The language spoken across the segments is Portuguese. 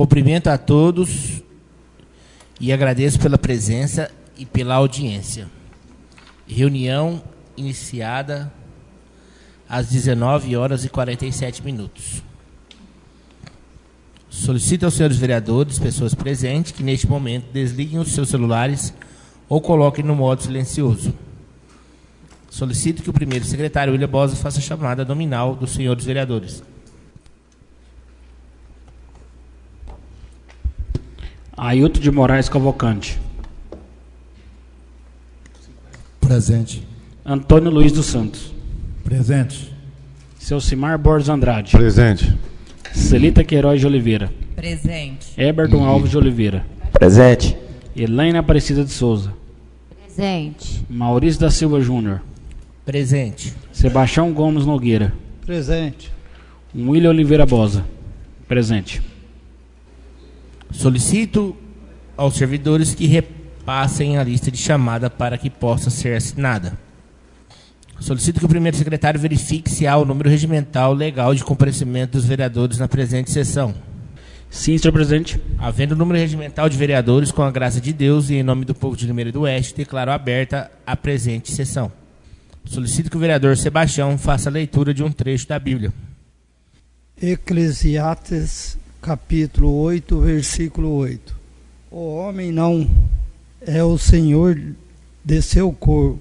Cumprimento a todos e agradeço pela presença e pela audiência. Reunião iniciada às 19h47. Solicito aos senhores vereadores, pessoas presentes, que neste momento desliguem os seus celulares ou coloquem no modo silencioso. Solicito que o primeiro secretário, William Bosa, faça a chamada nominal dos senhores vereadores. Ailton de Moraes Cavalcante. Presente. Antônio Luiz dos Santos. Presente. Celcimar Borges Andrade. Presente. Celita Queiroz de Oliveira. Presente. Eberton Alves de Oliveira. Presente. Elaine Aparecida de Souza. Presente. Maurício da Silva Júnior. Presente. Sebastião Gomes Nogueira. Presente. William Oliveira Bosa. Presente. Solicito aos servidores que repassem a lista de chamada para que possa ser assinada. Solicito que o primeiro secretário verifique se há o número regimental legal de comparecimento dos vereadores na presente sessão. Sim, senhor presidente. Havendo o número regimental de vereadores, com a graça de Deus e em nome do povo de Limeira do Oeste, declaro aberta a presente sessão. Solicito que o vereador Sebastião faça a leitura de um trecho da Bíblia. Eclesiastes, capítulo 8, versículo 8. O homem não é o senhor de seu corpo,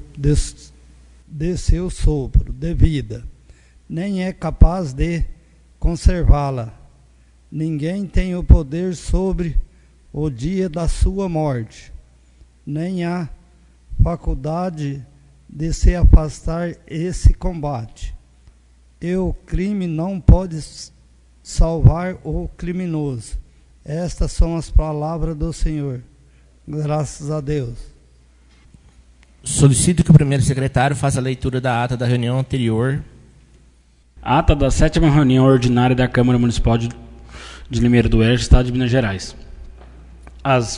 de seu sopro de vida, nem é capaz de conservá-la. Ninguém tem o poder sobre o dia da sua morte, nem há faculdade de se afastar esse combate. E o crime não pode salvar o criminoso. Estas são as palavras do Senhor. Graças a Deus. Solicito que o primeiro secretário faça a leitura da ata da reunião anterior. Ata da 7ª reunião ordinária da Câmara Municipal de Limeira do Oeste, Estado de Minas Gerais. Às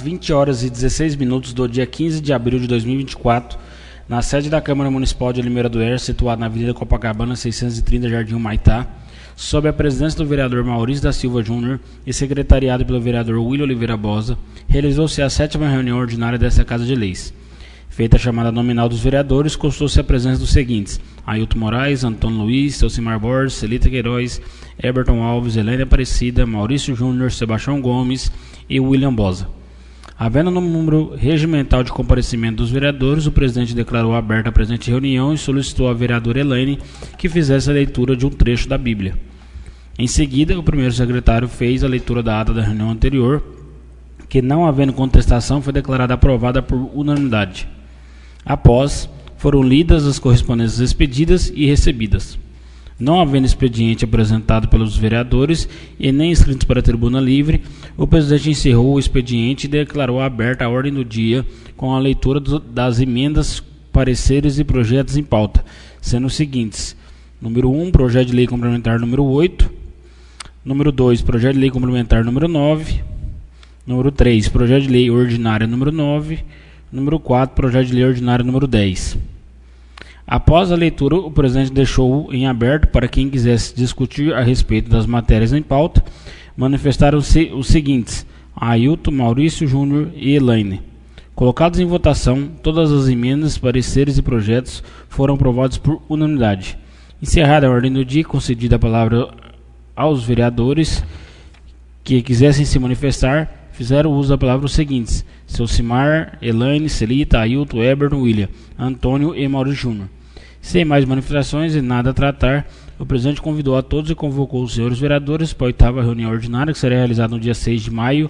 20h16 do dia 15 de abril de 2024, na sede da Câmara Municipal de Limeira do Oeste, situada na Avenida Copacabana, 630, Jardim Humaitá, sob a presidência do vereador Maurício da Silva Júnior e secretariado pelo vereador William Oliveira Bosa, realizou-se a 7ª reunião ordinária desta Casa de Leis. Feita a chamada nominal dos vereadores, constou-se a presença dos seguintes: Ailton Moraes, Antônio Luiz, Celcimar Borges, Celita Queiroz, Eberton Alves, Elaine Aparecida, Maurício Júnior, Sebastião Gomes e William Bosa. Havendo no número regimental de comparecimento dos vereadores, o presidente declarou aberta a presente reunião e solicitou à vereadora Elaine que fizesse a leitura de um trecho da Bíblia. Em seguida, o primeiro secretário fez a leitura da ata da reunião anterior, que, não havendo contestação, foi declarada aprovada por unanimidade. Após, foram lidas as correspondências expedidas e recebidas. Não havendo expediente apresentado pelos vereadores e nem inscritos para a tribuna livre, o presidente encerrou o expediente e declarou aberta a ordem do dia com a leitura das emendas, pareceres e projetos em pauta, sendo os seguintes: número 1, projeto de lei complementar número 8, número 2, projeto de lei complementar número 9, número 3, projeto de lei ordinária número 9, número 4, projeto de lei ordinário número 10. Após a leitura, o presidente deixou em aberto para quem quisesse discutir a respeito das matérias em pauta. Manifestaram-se os seguintes: Ailton, Maurício Júnior e Elaine. Colocados em votação, todas as emendas, pareceres e projetos foram aprovados por unanimidade. Encerrada a ordem do dia, concedida a palavra aos vereadores que quisessem se manifestar, fizeram uso da palavra os seguintes: Celcimar, Elaine, Celita, Ailton, Eberton, William, Antônio e Maurício Júnior. Sem mais manifestações e nada a tratar, o presidente convidou a todos e convocou os senhores vereadores para a 8ª reunião ordinária, que será realizada no dia 6 de maio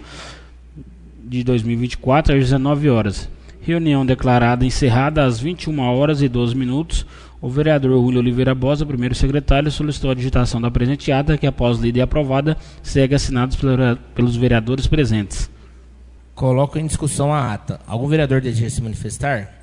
de 2024, às 19 horas. Reunião declarada encerrada às 21h12. O vereador William Oliveira Bosa, primeiro secretário, solicitou a digitação da presente ata, que, após lida e aprovada, segue assinada pelos vereadores presentes. Coloco em discussão a ata. Algum vereador deseja se manifestar?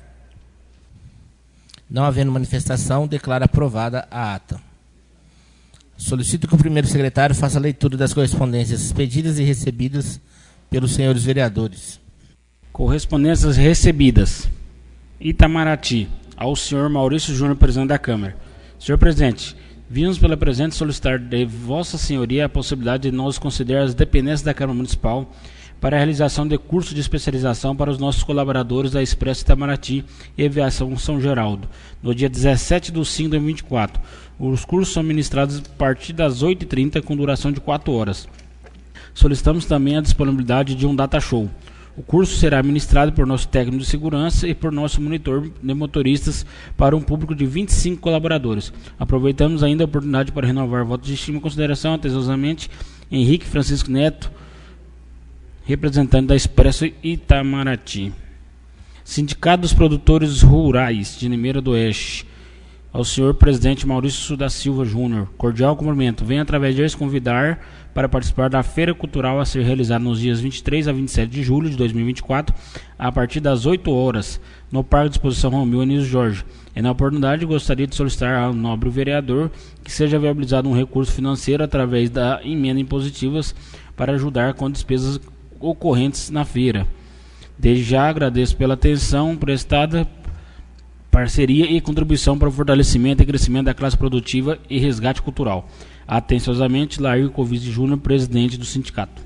Não havendo manifestação, declaro aprovada a ata. Solicito que o primeiro secretário faça a leitura das correspondências expedidas e recebidas pelos senhores vereadores. Correspondências recebidas. Itamaraty, ao senhor Maurício Júnior, presidente da Câmara. Senhor presidente, Vimos pela presente solicitar de Vossa Senhoria a possibilidade de nos considerar as dependências da Câmara Municipal para a realização de curso de especialização para os nossos colaboradores da Expresso Itamaraty e Aviação São Geraldo, no dia 17 de 5 de 2024. Os cursos são ministrados a partir das 8h30 com duração de 4 horas. Solicitamos também a disponibilidade de um data show. O curso será ministrado por nosso técnico de segurança e por nosso monitor de motoristas para um público de 25 colaboradores. Aproveitamos ainda a oportunidade para renovar votos de estima e consideração, atenciosamente, Henrique Francisco Neto, representante da Expresso Itamaraty. Sindicato dos Produtores Rurais de Limeira do Oeste. Ao senhor presidente Maurício da Silva Júnior, cordial cumprimento. Venho através de convidar para participar da Feira Cultural a ser realizada nos dias 23 a 27 de julho de 2024, a partir das 8 horas, no Parque de Exposição Romeu Anísio Jorge. E na oportunidade gostaria de solicitar ao nobre vereador que seja viabilizado um recurso financeiro através da emenda impositivas para ajudar com despesas ocorrentes na feira. Desde já agradeço pela atenção prestada, parceria e contribuição para o fortalecimento e crescimento da classe produtiva e resgate cultural. Atenciosamente, Lair Covizzi Júnior, presidente do sindicato.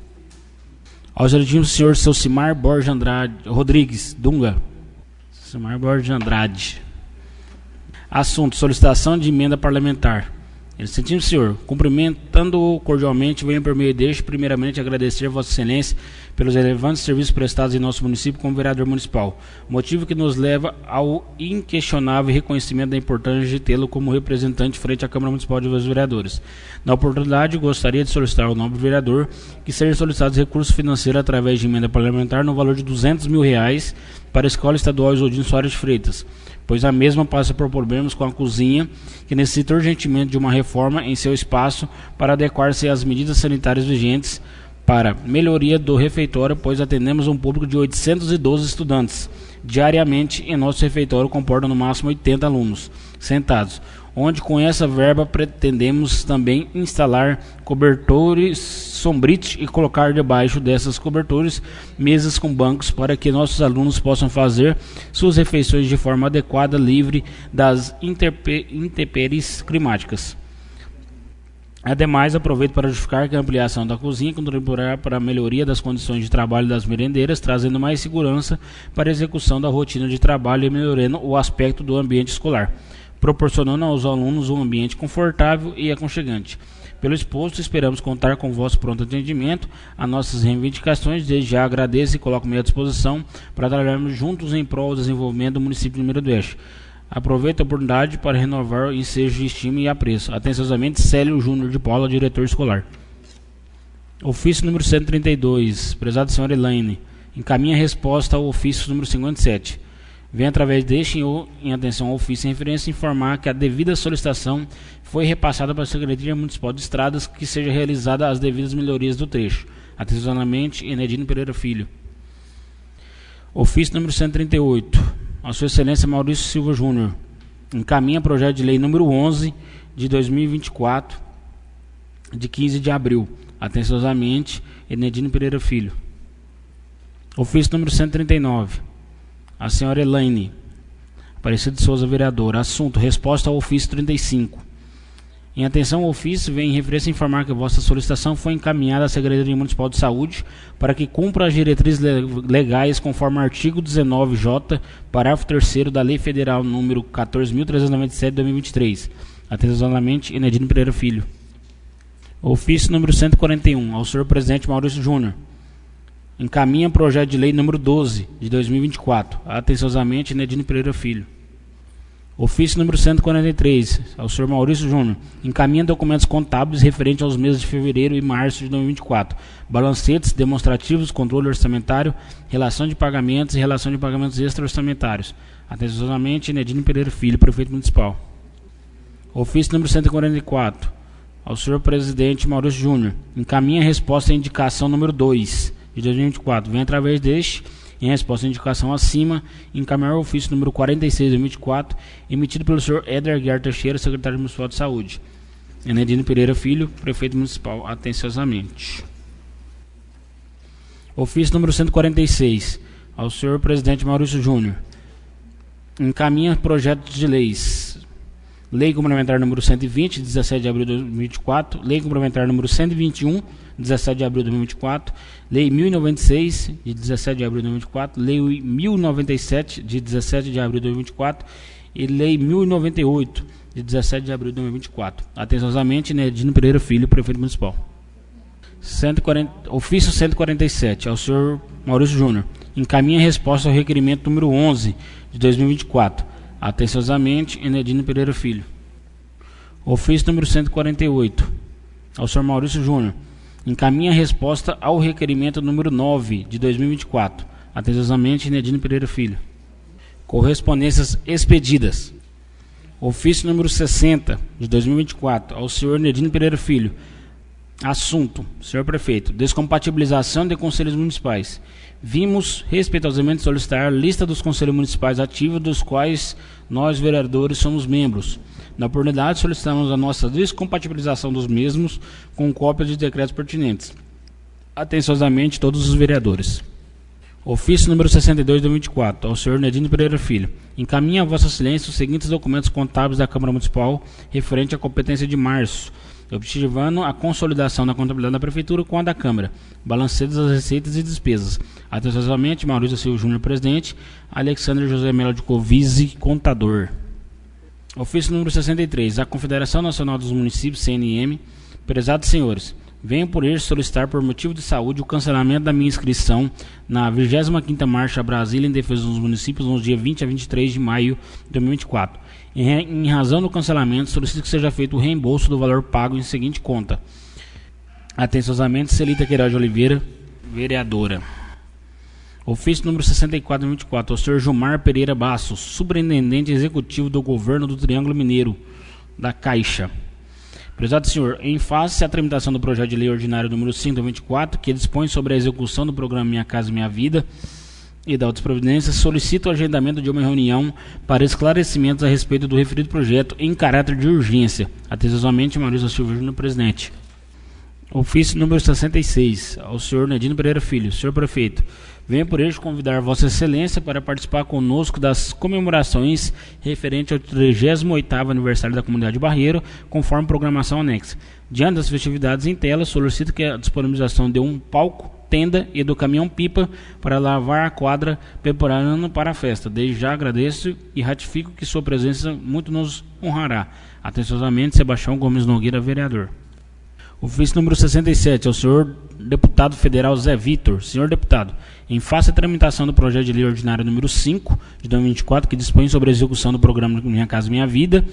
Aos excelentíssimos senhor Selcimar Borges Andrade Rodrigues, Dunga. Selcimar Borges Andrade. Assunto: solicitação de emenda parlamentar. Excelentíssimo senhor, cumprimentando-o cordialmente, venho por meio deste, primeiramente, agradecer a Vossa Excelência pelos relevantes serviços prestados em nosso município como vereador municipal, motivo que nos leva ao inquestionável reconhecimento da importância de tê-lo como representante frente à Câmara Municipal de Vereadores. Na oportunidade, gostaria de solicitar ao nobre vereador que sejam solicitados recursos financeiros através de emenda parlamentar no valor de R$200 mil para a Escola Estadual Isoldino Soares de Freitas, pois a mesma passa por problemas com a cozinha, que necessita urgentemente de uma reforma em seu espaço para adequar-se às medidas sanitárias vigentes para melhoria do refeitório, pois atendemos um público de 812 estudantes diariamente e nosso refeitório comporta no máximo 80 alunos sentados, onde com essa verba pretendemos também instalar cobertores sombrites e colocar debaixo dessas cobertores mesas com bancos para que nossos alunos possam fazer suas refeições de forma adequada, livre das intempéries climáticas. Ademais, aproveito para justificar que a ampliação da cozinha contribuirá para a melhoria das condições de trabalho das merendeiras, trazendo mais segurança para a execução da rotina de trabalho e melhorando o aspecto do ambiente escolar, proporcionando aos alunos um ambiente confortável e aconchegante. Pelo exposto, esperamos contar com o vosso pronto atendimento a nossas reivindicações. Desde já agradeço e coloco-me à disposição para trabalharmos juntos em prol do desenvolvimento do município de Limeira do Oeste. Aproveito a oportunidade para renovar o ensejo de estima e apreço. Atenciosamente, Célio Júnior de Paula, diretor escolar. Ofício número 132, prezada senhora Elaine, encaminha a resposta ao ofício número 57. Vem através deste em atenção ao ofício em referência informar que a devida solicitação foi repassada para a Secretaria Municipal de Estradas, que seja realizada as devidas melhorias do trecho. Atenciosamente, Enedino Pereira Filho. Ofício número 138. A Sua Excelência Maurício Silva Júnior encaminha projeto de lei número 11 de 2024, de 15 de abril. Atenciosamente, Enedino Pereira Filho. Ofício número 139. A senhora Elaine Aparecida de Souza, vereadora. Assunto: resposta ao ofício 35. Em atenção ao ofício, vem em referência informar que a vossa solicitação foi encaminhada à Secretaria Municipal de Saúde para que cumpra as diretrizes legais conforme o artigo 19J, parágrafo 3º da Lei Federal número 14.397 de 2023. Atenciosamente, Enedino Pereira Filho. Ofício número 141, ao senhor presidente Maurício Júnior. Encaminha projeto de lei número 12 de 2024. Atenciosamente, Enedino Pereira Filho. Ofício número 143, ao senhor Maurício Júnior. Encaminha documentos contábeis referentes aos meses de fevereiro e março de 2024. Balancetes, demonstrativos, controle orçamentário, relação de pagamentos e relação de pagamentos extra-orçamentários. Atenciosamente, Enedino Pereira Filho, prefeito municipal. Ofício número 144, ao senhor presidente Maurício Júnior. Encaminha a resposta à indicação número 2 de 2024. Vem através deste, em resposta à indicação acima, encaminhar o ofício número 46 de 2024, emitido pelo senhor Éder Guiar Teixeira, secretário municipal de saúde. Enedino Pereira Filho, prefeito municipal. Atenciosamente. Ofício número 146, ao senhor presidente Maurício Júnior. Encaminha projetos de leis Lei Complementar número 120, 17 de abril de 2024, Lei Complementar número 121, 17 de abril de 2024, Lei 1096, de 17 de abril de 2024, Lei 1097, de 17 de abril de 2024 e Lei 1098, de 17 de abril de 2024. Atenciosamente, Nerdino Pereira Filho, Prefeito Municipal. Ofício 147, ao senhor Maurício Júnior. Encaminha resposta ao requerimento número 11, de 2024. Atenciosamente, Nerdino Pereira Filho. Ofício número 148, ao senhor Maurício Júnior. Encaminha resposta ao requerimento número 9, de 2024. Atenciosamente, Nerdino Pereira Filho. Correspondências expedidas. Ofício número 60, de 2024, ao senhor Nerdino Pereira Filho. Assunto, senhor prefeito, descompatibilização de conselhos municipais. Vimos, respeitosamente, solicitar a lista dos conselhos municipais ativos, dos quais nós, vereadores, somos membros. Na oportunidade, solicitamos a nossa descompatibilização dos mesmos com cópias de decretos pertinentes. Atenciosamente, todos os vereadores. Ofício número 62 de 2024, ao senhor Nerdino Pereira Filho. Encaminha a vossa excelência os seguintes documentos contábeis da Câmara Municipal referente à competência de março, objetivando a consolidação da contabilidade da Prefeitura com a da Câmara, balanceio das receitas e despesas. Atenciosamente, Maurício Silva Júnior, presidente, Alexandre José Melo de Covise, contador. Ofício número 63, a Confederação Nacional dos Municípios, CNM. Prezados senhores, venho por este solicitar por motivo de saúde o cancelamento da minha inscrição na 25ª Marcha Brasília em Defesa dos Municípios nos dias 20 a 23 de maio de 2024. Em razão do cancelamento, solicito que seja feito o reembolso do valor pago em seguinte conta. Atenciosamente, Celita Queiroz de Oliveira, vereadora. Ofício número 64 de 2024, ao senhor Gilmar Pereira Bastos, superintendente executivo do Governo do Triângulo Mineiro, da Caixa. Prezado senhor, em face à tramitação do projeto de lei ordinário número 5 de 2024, que dispõe sobre a execução do programa Minha Casa Minha Vida e da outras providências, solicito o agendamento de uma reunião para esclarecimentos a respeito do referido projeto em caráter de urgência. Atenciosamente, Maurício Silva Júnior, presidente. Ofício número 66, ao senhor Nerdino Pereira Filho. Senhor prefeito, venho por este convidar vossa excelência para participar conosco das comemorações referente ao 38º aniversário da comunidade de Barreiro, conforme programação anexa. Diante das festividades em tela, solicito que a disponibilização de um palco, tenda e do caminhão-pipa para lavar a quadra preparando para a festa. Desde já agradeço e ratifico que sua presença muito nos honrará. Atenciosamente, Sebastião Gomes Nogueira, vereador. Ofício número 67, ao senhor deputado federal Zé Vitor. Senhor deputado, em face à tramitação do projeto de lei ordinário número 5 de 2024, que dispõe sobre a execução do programa Minha Casa Minha Vida,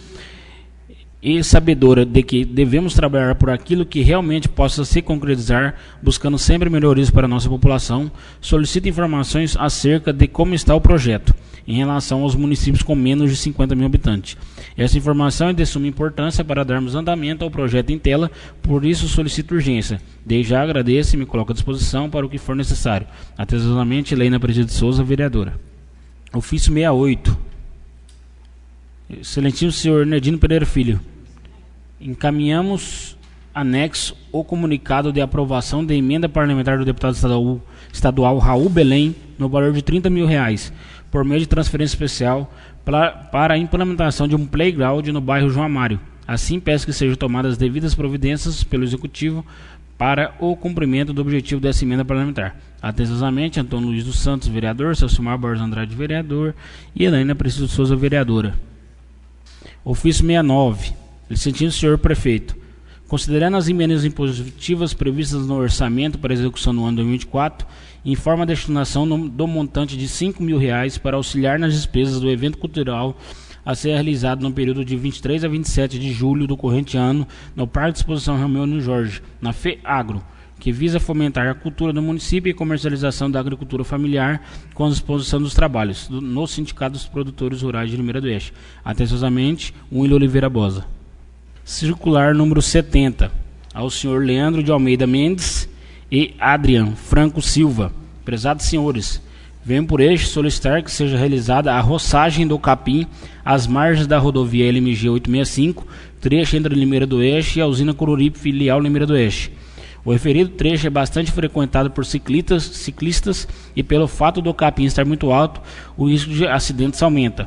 e sabedora de que devemos trabalhar por aquilo que realmente possa se concretizar, buscando sempre melhorias para a nossa população, solicito informações acerca de como está o projeto em relação aos municípios com menos de 50 mil habitantes. Essa informação é de suma importância para darmos andamento ao projeto em tela, por isso solicito urgência. Desde já agradeço e me coloco à disposição para o que for necessário. Atenciosamente, Leina Presídio de Souza, vereadora. Ofício 68. Excelentíssimo senhor Nerdino Pereira Filho. Encaminhamos anexo o comunicado de aprovação da emenda parlamentar do deputado estadual Raul Belém no valor de R$30 mil, por meio de transferência especial para a implementação de um playground no bairro João Amário. Assim, peço que sejam tomadas as devidas providências pelo Executivo para o cumprimento do objetivo dessa emenda parlamentar. Atenciosamente, Antônio Luiz dos Santos, vereador, Celcimar Borges Andrade, vereador, e Helena Presídio de Souza, vereadora. Ofício 69. Licenciado senhor prefeito, considerando as emendas impositivas previstas no orçamento para execução no ano 2024, informa a destinação do montante de R$5 mil para auxiliar nas despesas do evento cultural a ser realizado no período de 23 a 27 de julho do corrente ano no Parque de Exposição Romeu Jorge, na FEAGRO, que visa fomentar a cultura do município e comercialização da agricultura familiar com a exposição dos trabalhos no Sindicato dos Produtores Rurais de Limeira do Oeste. Atenciosamente, William Oliveira Bosa. Circular número 70, ao senhor Leandro de Almeida Mendes e Adrian Franco Silva. Prezados senhores, venho por este solicitar que seja realizada a roçagem do capim às margens da rodovia LMG 865, trecho entre Limeira do Oeste e a usina Coruripe, filial Limeira do Oeste. O referido trecho é bastante frequentado por ciclistas e pelo fato do capim estar muito alto, o risco de acidentes aumenta.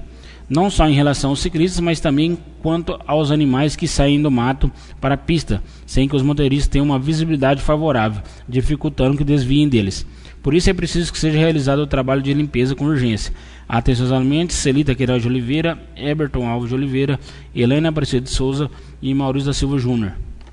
não só em relação aos ciclistas, mas também quanto aos animais que saem do mato para a pista, sem que os motoristas tenham uma visibilidade favorável, dificultando que desviem deles. Por isso é preciso que seja realizado o trabalho de limpeza com urgência. Atenciosamente, Celita Queiroz de Oliveira, Eberton Alves de Oliveira, Helena Aparecida de Souza e Maurício da Silva Júnior.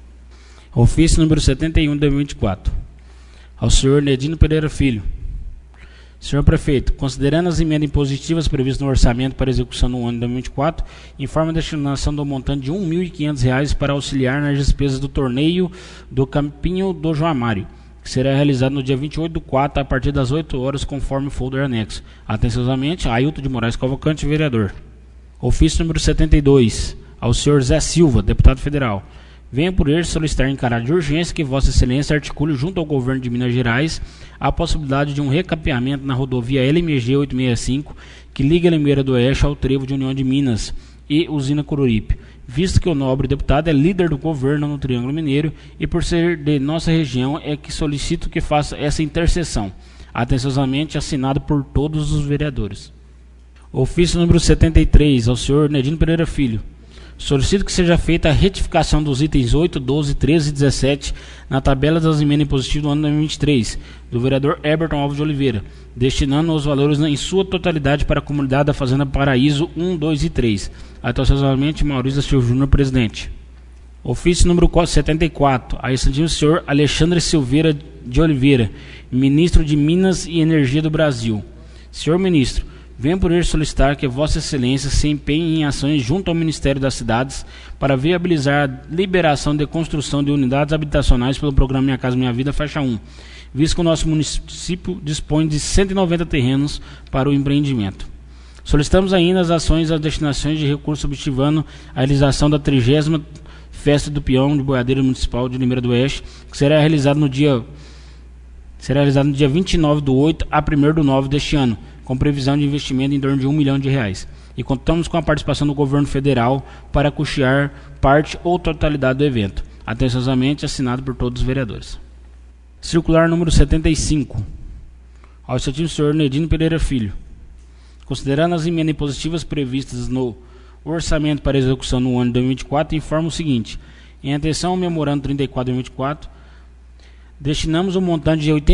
Ofício número 71 de 2024. Ao senhor Nedino Pereira Filho. Senhor Prefeito, considerando as emendas impositivas previstas no orçamento para execução no ano de 2024, informa a destinação do montante de R$ 1.500 para auxiliar nas despesas do torneio do Campinho do João Amário, que será realizado no dia 28/4, a partir das 8 horas, conforme o folder anexo. Atenciosamente, Ailton de Moraes Cavalcante, vereador. Ofício número 72, ao senhor Zé Silva, deputado federal. Venho por ele solicitar em caráter de urgência que Vossa Excelência articule junto ao governo de Minas Gerais a possibilidade de um recapeamento na rodovia LMG 865, que liga Limeira do Oeste ao trevo de União de Minas e Usina Coruripe, visto que o nobre deputado é líder do governo no Triângulo Mineiro e por ser de nossa região é que solicito que faça essa intercessão. Atenciosamente assinado por todos os vereadores. Ofício número 73, ao senhor Nedino Pereira Filho. Solicito que seja feita a retificação dos itens 8, 12, 13 e 17 na tabela das emendas impositivas do ano 2023, do vereador Eberton Alves de Oliveira, destinando os valores em sua totalidade para a comunidade da Fazenda Paraíso 1, 2 e 3. Atenciosamente, Maurício da Silva Júnior, presidente. Ofício número 74, a excelentíssimo senhor Alexandre Silveira de Oliveira, ministro de Minas e Energia do Brasil. Senhor ministro, venho por ele solicitar que Vossa Excelência se empenhe em ações junto ao Ministério das Cidades para viabilizar a liberação de construção de unidades habitacionais pelo programa Minha Casa Minha Vida, faixa 1, visto que o nosso município dispõe de 190 terrenos para o empreendimento. Solicitamos ainda as ações às destinações de recursos objetivando a realização da 30ª Festa do Peão de Boiadeiro Municipal de Limeira do Oeste, que será realizado no dia 29/8 a 1/9 deste ano, com previsão de investimento em torno de R$1 milhão. E contamos com a participação do governo federal para custear parte ou totalidade do evento. Atenciosamente assinado por todos os vereadores. Circular número 75. Ao excelentíssimo senhor Nedino Pereira Filho. Considerando as emendas impositivas previstas no orçamento para execução no ano de 2024, informa o seguinte: em atenção ao memorando 34 de 2024, destinamos um montante de R$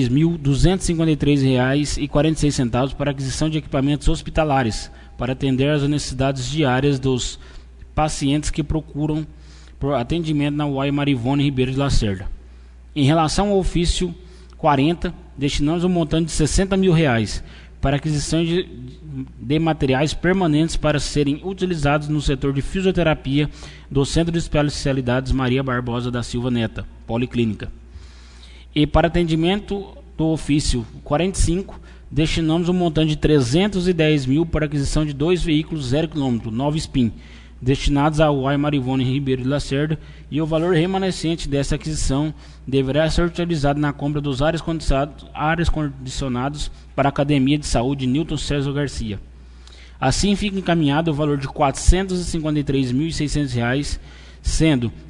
83.253,46 para aquisição de equipamentos hospitalares para atender às necessidades diárias dos pacientes que procuram por atendimento na UAI Marivone Ribeiro de Lacerda. Em relação ao ofício 40, destinamos um montante de R$ 60 mil para aquisição de materiais permanentes para serem utilizados no setor de fisioterapia do Centro de Especialidades Maria Barbosa da Silva Neta, Policlínica. E para atendimento do ofício 45, destinamos um montante de R$ 310 mil para aquisição de 2 veículos 0 km, 9 SPIN, destinados à UAI Marivone Ribeiro de Lacerda, e o valor remanescente dessa aquisição deverá ser utilizado na compra dos ares condicionados para a Academia de Saúde Newton César Garcia. Assim fica encaminhado o valor de R$ 453.600, sendo R$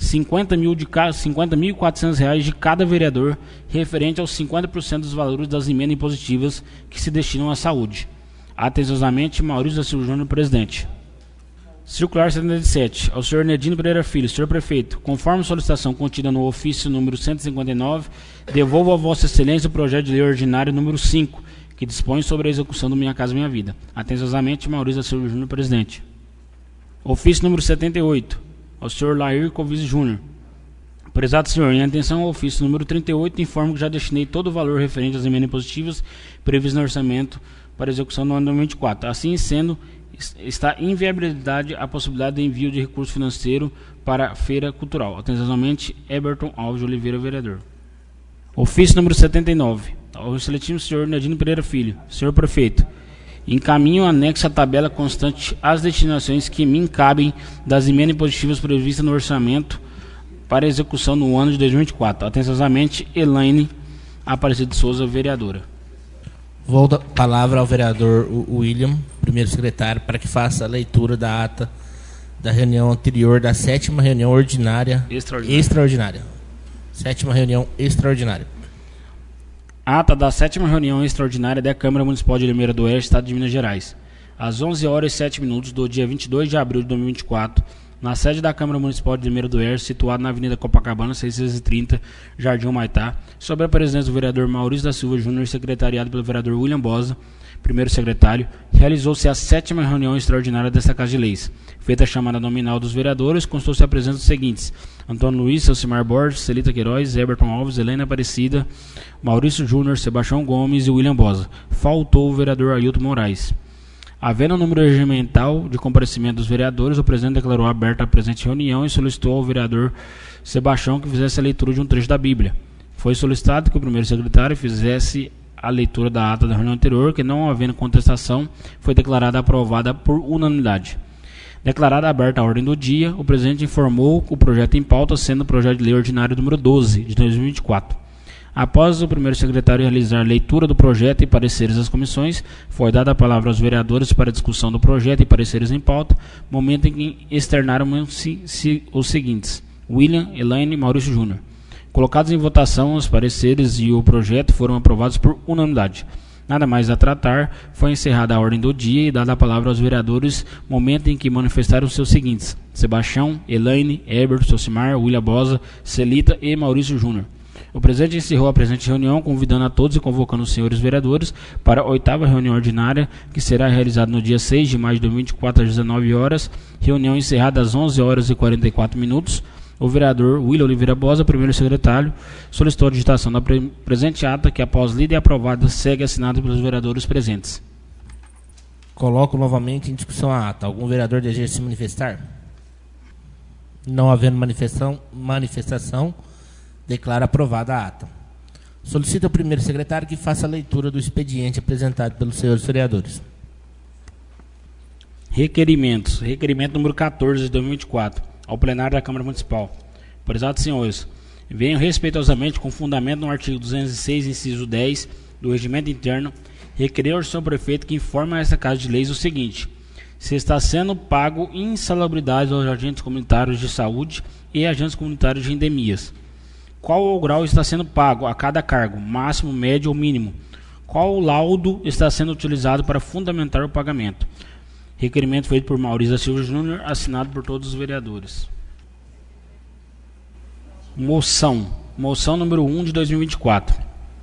50.400 de cada vereador, referente aos 50% dos valores das emendas impositivas que se destinam à saúde. Atenciosamente, Maurício da Silva Júnior, presidente. Circular 77, ao senhor Nedino Pereira Filho, senhor prefeito, conforme solicitação contida no ofício número 159, devolvo a Vossa Excelência o projeto de lei ordinário número 5, que dispõe sobre a execução do Minha Casa Minha Vida. Atenciosamente, Maurício da Silva Júnior, presidente. Ofício número 78, ao senhor Lair Covise Júnior. Prezado senhor, em atenção ao ofício número 38, informo que já destinei todo o valor referente às emendas positivas previstas no orçamento para execução no ano de 2024. Assim sendo, está em viabilidade a possibilidade de envio de recurso financeiro para a feira cultural. Atenciosamente, Eberton Alves de Oliveira, vereador. Ofício número 79, ao excelentíssimo senhor Nedino Pereira Filho, senhor prefeito. Encaminho anexo à tabela constante as destinações que me cabem das emendas impositivas previstas no orçamento para execução no ano de 2024. Atenciosamente, Elaine Aparecida de Souza, vereadora. Volto a palavra ao vereador William, primeiro secretário, para que faça a leitura da ata da reunião anterior da 7ª reunião ordinária extraordinária. 7ª reunião extraordinária. Ata da 7ª reunião extraordinária da Câmara Municipal de Limeira do Oeste, Estado de Minas Gerais. às 11h07 do dia 22 de abril de 2024, na sede da Câmara Municipal de Limeira do Oeste, situado na Avenida Copacabana, 630, Jardim Humaitá, sob a presença do vereador Maurício da Silva Júnior, secretariado pelo vereador William Bosa, primeiro secretário, realizou-se a 7ª reunião extraordinária desta Casa de Leis. Feita a chamada nominal dos vereadores, constou-se a presença dos seguintes: Antônio Luiz, Elcimar Borges, Celita Queiroz, Eberton Alves, Helena Aparecida, Maurício Júnior, Sebastião Gomes e William Bosa. Faltou o vereador Ailton Moraes. Havendo o número regimental de comparecimento dos vereadores, o presidente declarou aberta a presente reunião e solicitou ao vereador Sebastião que fizesse a leitura de um trecho da Bíblia. Foi solicitado que o primeiro secretário fizesse a leitura da ata da reunião anterior, que, não havendo contestação, foi declarada aprovada por unanimidade. Declarada aberta a ordem do dia, o presidente informou o projeto em pauta, sendo o projeto de lei ordinário número 12, de 2024. Após o primeiro secretário realizar leitura do projeto e pareceres das comissões, foi dada a palavra aos vereadores para a discussão do projeto e pareceres em pauta, momento em que externaram-se os seguintes: William, Elaine e Maurício Júnior. Colocados em votação, os pareceres e o projeto foram aprovados por unanimidade. Nada mais a tratar, foi encerrada a ordem do dia e dada a palavra aos vereadores, momento em que manifestaram os seus seguintes: Sebastião, Elaine, Herbert, Elcimar, William Bosa, Celita e Maurício Júnior. O presidente encerrou a presente reunião, convidando a todos e convocando os senhores vereadores para a 8ª reunião ordinária, que será realizada no dia 6 de maio de 2024, às 19 horas. Reunião encerrada às 11h44. O vereador William Oliveira Bosa, primeiro secretário, solicitou a digitação da presente ata, que, após lida e aprovada, segue assinada pelos vereadores presentes. Coloco novamente em discussão a ata. Algum vereador deseja se manifestar? Não havendo manifestação, declara aprovada a ata. Solicito ao primeiro secretário que faça a leitura do expediente apresentado pelos senhores vereadores. Requerimentos. Requerimento número 14 de 2024, ao plenário da Câmara Municipal. Prezados senhores, venho respeitosamente, com fundamento no artigo 206, inciso 10 do Regimento Interno, requerer ao senhor prefeito que informe a esta Casa de Leis o seguinte: se está sendo pago insalubridade aos agentes comunitários de saúde e agentes comunitários de endemias. Qual o grau está sendo pago a cada cargo, máximo, médio ou mínimo? Qual o laudo está sendo utilizado para fundamentar o pagamento? Requerimento feito por Maurício da Silva Júnior, assinado por todos os vereadores. Moção. Moção número 1 de 2024.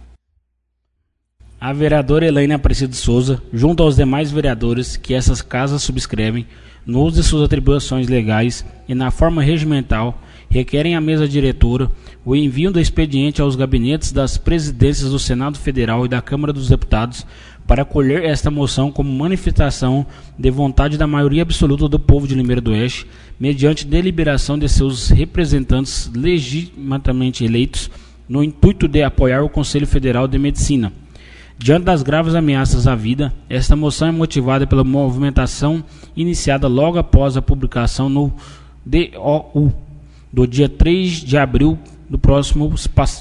A vereadora Elaine Aparecida de Souza, junto aos demais vereadores que essas casas subscrevem, no uso de suas atribuições legais e na forma regimental, requerem à mesa diretora o envio do expediente aos gabinetes das presidências do Senado Federal e da Câmara dos Deputados para acolher esta moção como manifestação de vontade da maioria absoluta do povo de Limeira do Oeste, mediante deliberação de seus representantes legitimamente eleitos, no intuito de apoiar o Conselho Federal de Medicina. Diante das graves ameaças à vida, esta moção é motivada pela movimentação iniciada logo após a publicação no DOU do dia 3 de abril próximo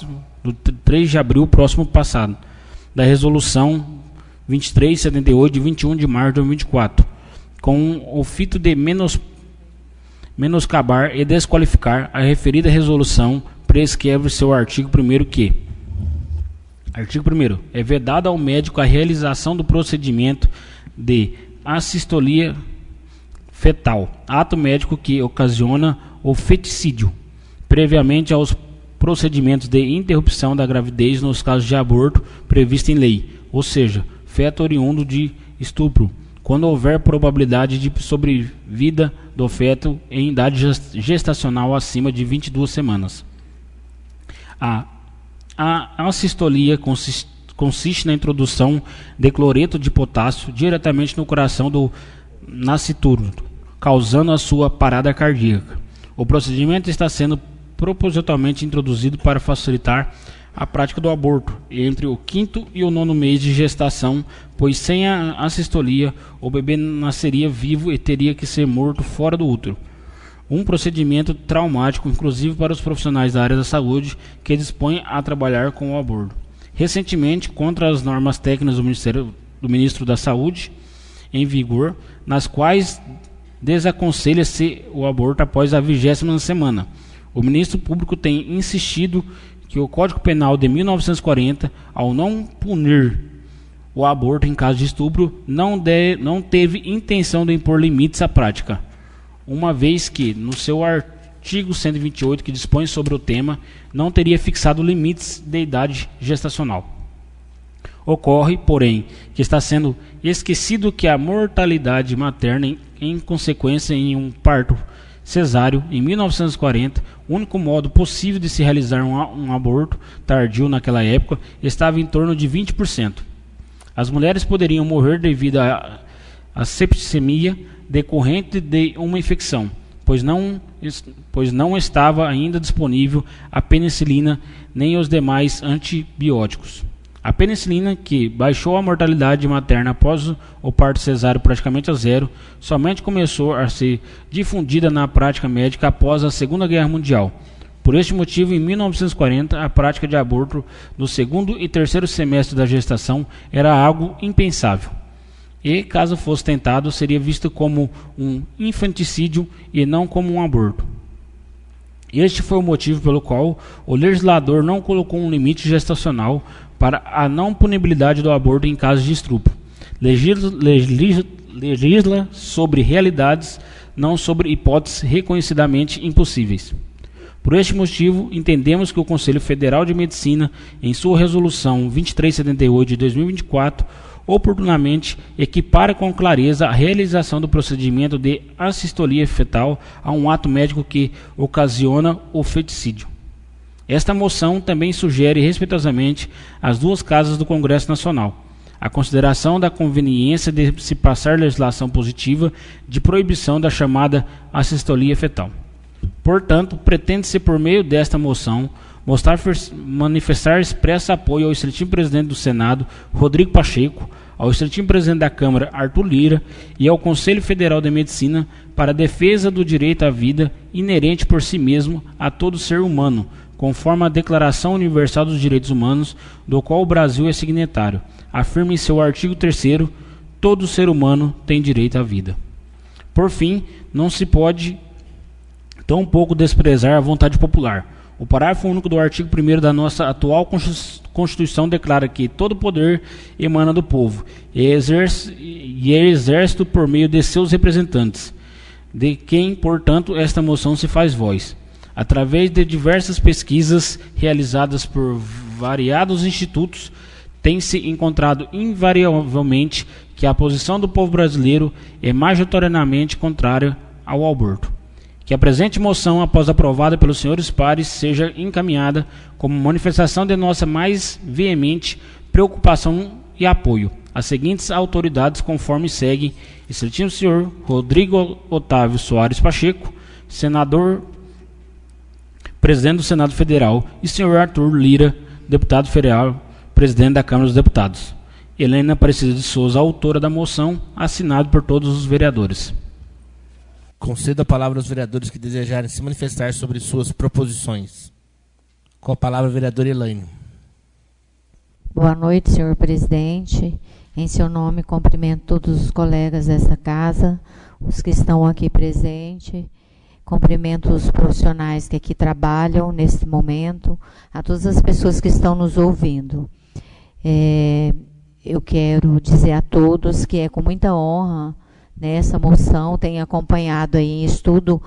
passado, da resolução 2378 de 21 de março de 2024, com o fito de menoscabar e desqualificar a referida resolução, prescreve seu artigo 1º que: artigo 1º, é vedado ao médico a realização do procedimento de assistolia fetal, ato médico que ocasiona o feticídio, previamente aos procedimentos de interrupção da gravidez nos casos de aborto previsto em lei, ou seja, feto oriundo de estupro, quando houver probabilidade de sobrevida do feto em idade gestacional acima de 22 semanas. A assistolia consiste na introdução de cloreto de potássio diretamente no coração do nascituro, causando a sua parada cardíaca. O procedimento está sendo propositalmente introduzido para facilitar a prática do aborto entre o 5º e o 9º mês de gestação, pois sem a assistolia o bebê nasceria vivo e teria que ser morto fora do útero. Um procedimento traumático, inclusive para os profissionais da área da saúde que dispõem a trabalhar com o aborto. Recentemente, contra as normas técnicas do Ministro da Saúde em vigor, nas quais desaconselha-se o aborto após a 20ª semana, o Ministro Público tem insistido que o Código Penal de 1940, ao não punir o aborto em caso de estupro não teve intenção de impor limites à prática, uma vez que, no seu artigo 128, que dispõe sobre o tema, não teria fixado limites de idade gestacional. Ocorre, porém, que está sendo esquecido que a mortalidade materna em consequência em um parto cesáreo em 1940, o único modo possível de se realizar um aborto tardio naquela época, estava em torno de 20%. As mulheres poderiam morrer devido à septicemia decorrente de uma infecção, pois não estava ainda disponível a penicilina nem os demais antibióticos. A penicilina, que baixou a mortalidade materna após o parto cesáreo praticamente a zero, somente começou a ser difundida na prática médica após a Segunda Guerra Mundial. Por este motivo, em 1940, a prática de aborto no segundo e terceiro semestre da gestação era algo impensável. E, caso fosse tentado, seria visto como um infanticídio e não como um aborto. Este foi o motivo pelo qual o legislador não colocou um limite gestacional para a não punibilidade do aborto em casos de estupro. Legisla sobre realidades, não sobre hipóteses reconhecidamente impossíveis. Por este motivo, entendemos que o Conselho Federal de Medicina, em sua resolução 2378 de 2024, oportunamente equipara com clareza a realização do procedimento de assistolia fetal a um ato médico que ocasiona o feticídio. Esta moção também sugere respeitosamente às duas casas do Congresso Nacional a consideração da conveniência de se passar legislação positiva de proibição da chamada assistolia fetal. Portanto, pretende-se por meio desta moção manifestar expresso apoio ao excelentíssimo presidente do Senado, Rodrigo Pacheco, ao excelentíssimo presidente da Câmara, Arthur Lira, e ao Conselho Federal de Medicina para a defesa do direito à vida inerente por si mesmo a todo ser humano, conforme a Declaração Universal dos Direitos Humanos, do qual o Brasil é signatário. Afirma em seu artigo 3º, todo ser humano tem direito à vida. Por fim, não se pode tampouco desprezar a vontade popular. O parágrafo único do artigo 1º da nossa atual Constituição declara que todo poder emana do povo e é exército por meio de seus representantes, de quem, portanto, esta moção se faz voz. Através de diversas pesquisas realizadas por variados institutos, tem-se encontrado invariavelmente que a posição do povo brasileiro é majoritariamente contrária ao aborto. Que a presente moção, após aprovada pelos senhores pares, seja encaminhada como manifestação de nossa mais veemente preocupação e apoio às seguintes autoridades, conforme segue: excelentíssimo senhor Rodrigo Otávio Soares Pacheco, senador, presidente do Senado Federal, e senhor Arthur Lira, deputado federal, presidente da Câmara dos Deputados. Helena Aparecida de Souza, autora da moção, assinado por todos os vereadores. Concedo a palavra aos vereadores que desejarem se manifestar sobre suas proposições. Com a palavra, vereadora Elaine. Boa noite, senhor presidente. Em seu nome, cumprimento todos os colegas dessa casa, os que estão aqui presentes. Cumprimento os profissionais que aqui trabalham nesse momento, a todas as pessoas que estão nos ouvindo. Eu quero dizer a todos que é com muita honra nessa moção, tenho acompanhado aí em estudo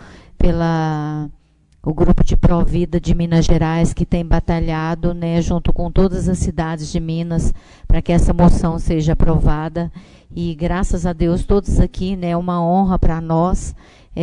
o grupo de Provida de Minas Gerais, que tem batalhado, né, junto com todas as cidades de Minas, para que essa moção seja aprovada. E graças a Deus, todos aqui, né, é uma honra para nós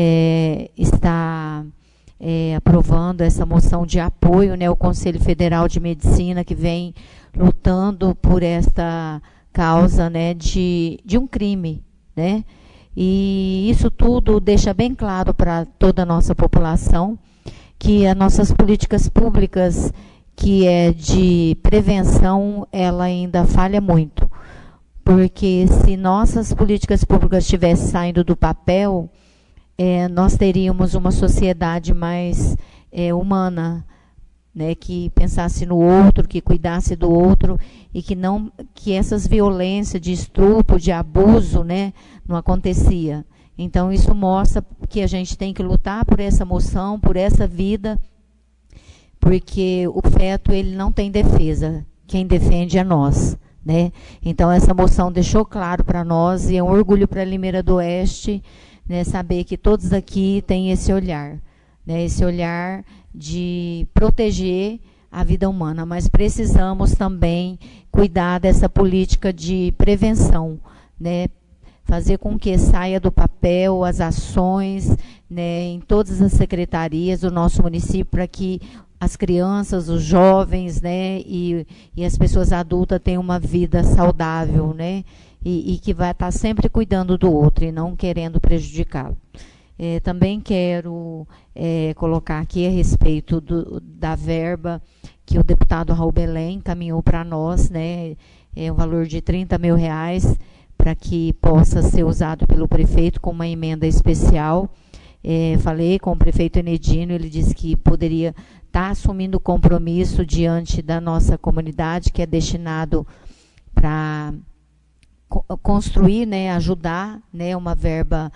estar aprovando essa moção de apoio, né, o Conselho Federal de Medicina, que vem lutando por esta causa, né, de um crime, né? E isso tudo deixa bem claro para toda a nossa população que as nossas políticas públicas, que é de prevenção, ela ainda falha muito. Porque se nossas políticas públicas estivessem saindo do papel, nós teríamos uma sociedade mais humana, né, que pensasse no outro, que cuidasse do outro, e que essas violências de estupro, de abuso, né, não acontecia. Então, isso mostra que a gente tem que lutar por essa moção, por essa vida, porque o feto ele não tem defesa. Quem defende é nós, né? Então essa moção deixou claro para nós, e é um orgulho para Limeira do Oeste, né, saber que todos aqui têm esse olhar, né, esse olhar de proteger a vida humana, mas precisamos também cuidar dessa política de prevenção, né, fazer com que saia do papel as ações, né, em todas as secretarias do nosso município, para que as crianças, os jovens, né, e as pessoas adultas tenham uma vida saudável, né, e que vai estar sempre cuidando do outro e não querendo prejudicá-lo. Também quero colocar aqui a respeito da verba que o deputado Raul Belém encaminhou para nós, né, um valor de R$30 mil, para que possa ser usado pelo prefeito com uma emenda especial. Falei com o prefeito Enedino, ele disse que poderia estar assumindo o compromisso diante da nossa comunidade, que é destinado para construir, né, ajudar, né, uma verba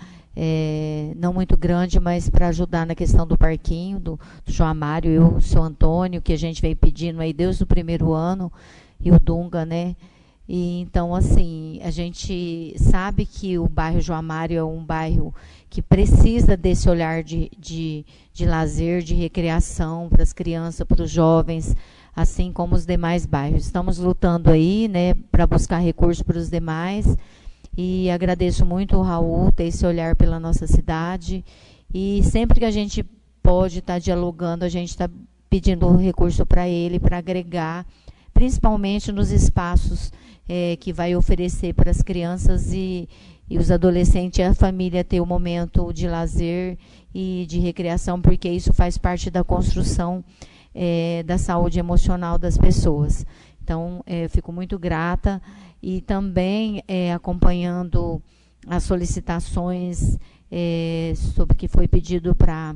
não muito grande, mas para ajudar na questão do parquinho, do João Amário e o seu Antônio, que a gente vem pedindo aí desde o primeiro ano, e o Dunga, né? E, então, assim, a gente sabe que o bairro João Amário é um bairro que precisa desse olhar de lazer, de recreação para as crianças, para os jovens, assim como os demais bairros. Estamos lutando aí, né, para buscar recursos para os demais, e agradeço muito o Raul ter esse olhar pela nossa cidade, e sempre que a gente pode estar dialogando, a gente está pedindo recurso para ele, para agregar, principalmente nos espaços que vai oferecer para as crianças e os adolescentes e a família ter um momento de lazer e de recreação, porque isso faz parte da construção da saúde emocional das pessoas. Então, fico muito grata, e também acompanhando as solicitações sobre o que foi pedido para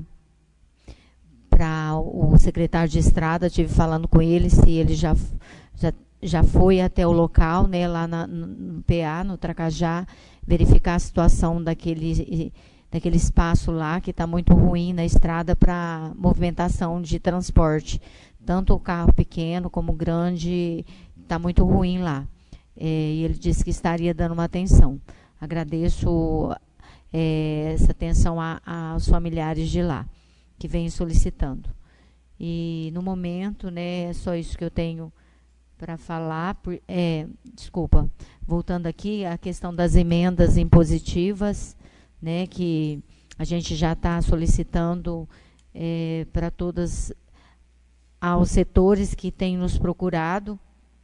o secretário de Estrada. Estive falando com ele, se ele já foi até o local, né, lá no PA, no Tracajá, verificar a situação daquele espaço lá, que está muito ruim na estrada para movimentação de transporte. Tanto o carro pequeno como o grande, está muito ruim lá. E ele disse que estaria dando uma atenção. Agradeço essa atenção aos familiares de lá, que vêm solicitando. E, no momento, né, é só isso que eu tenho para falar. Desculpa, voltando aqui, a questão das emendas impositivas, né, que a gente já está solicitando para todos aos setores que têm nos procurado.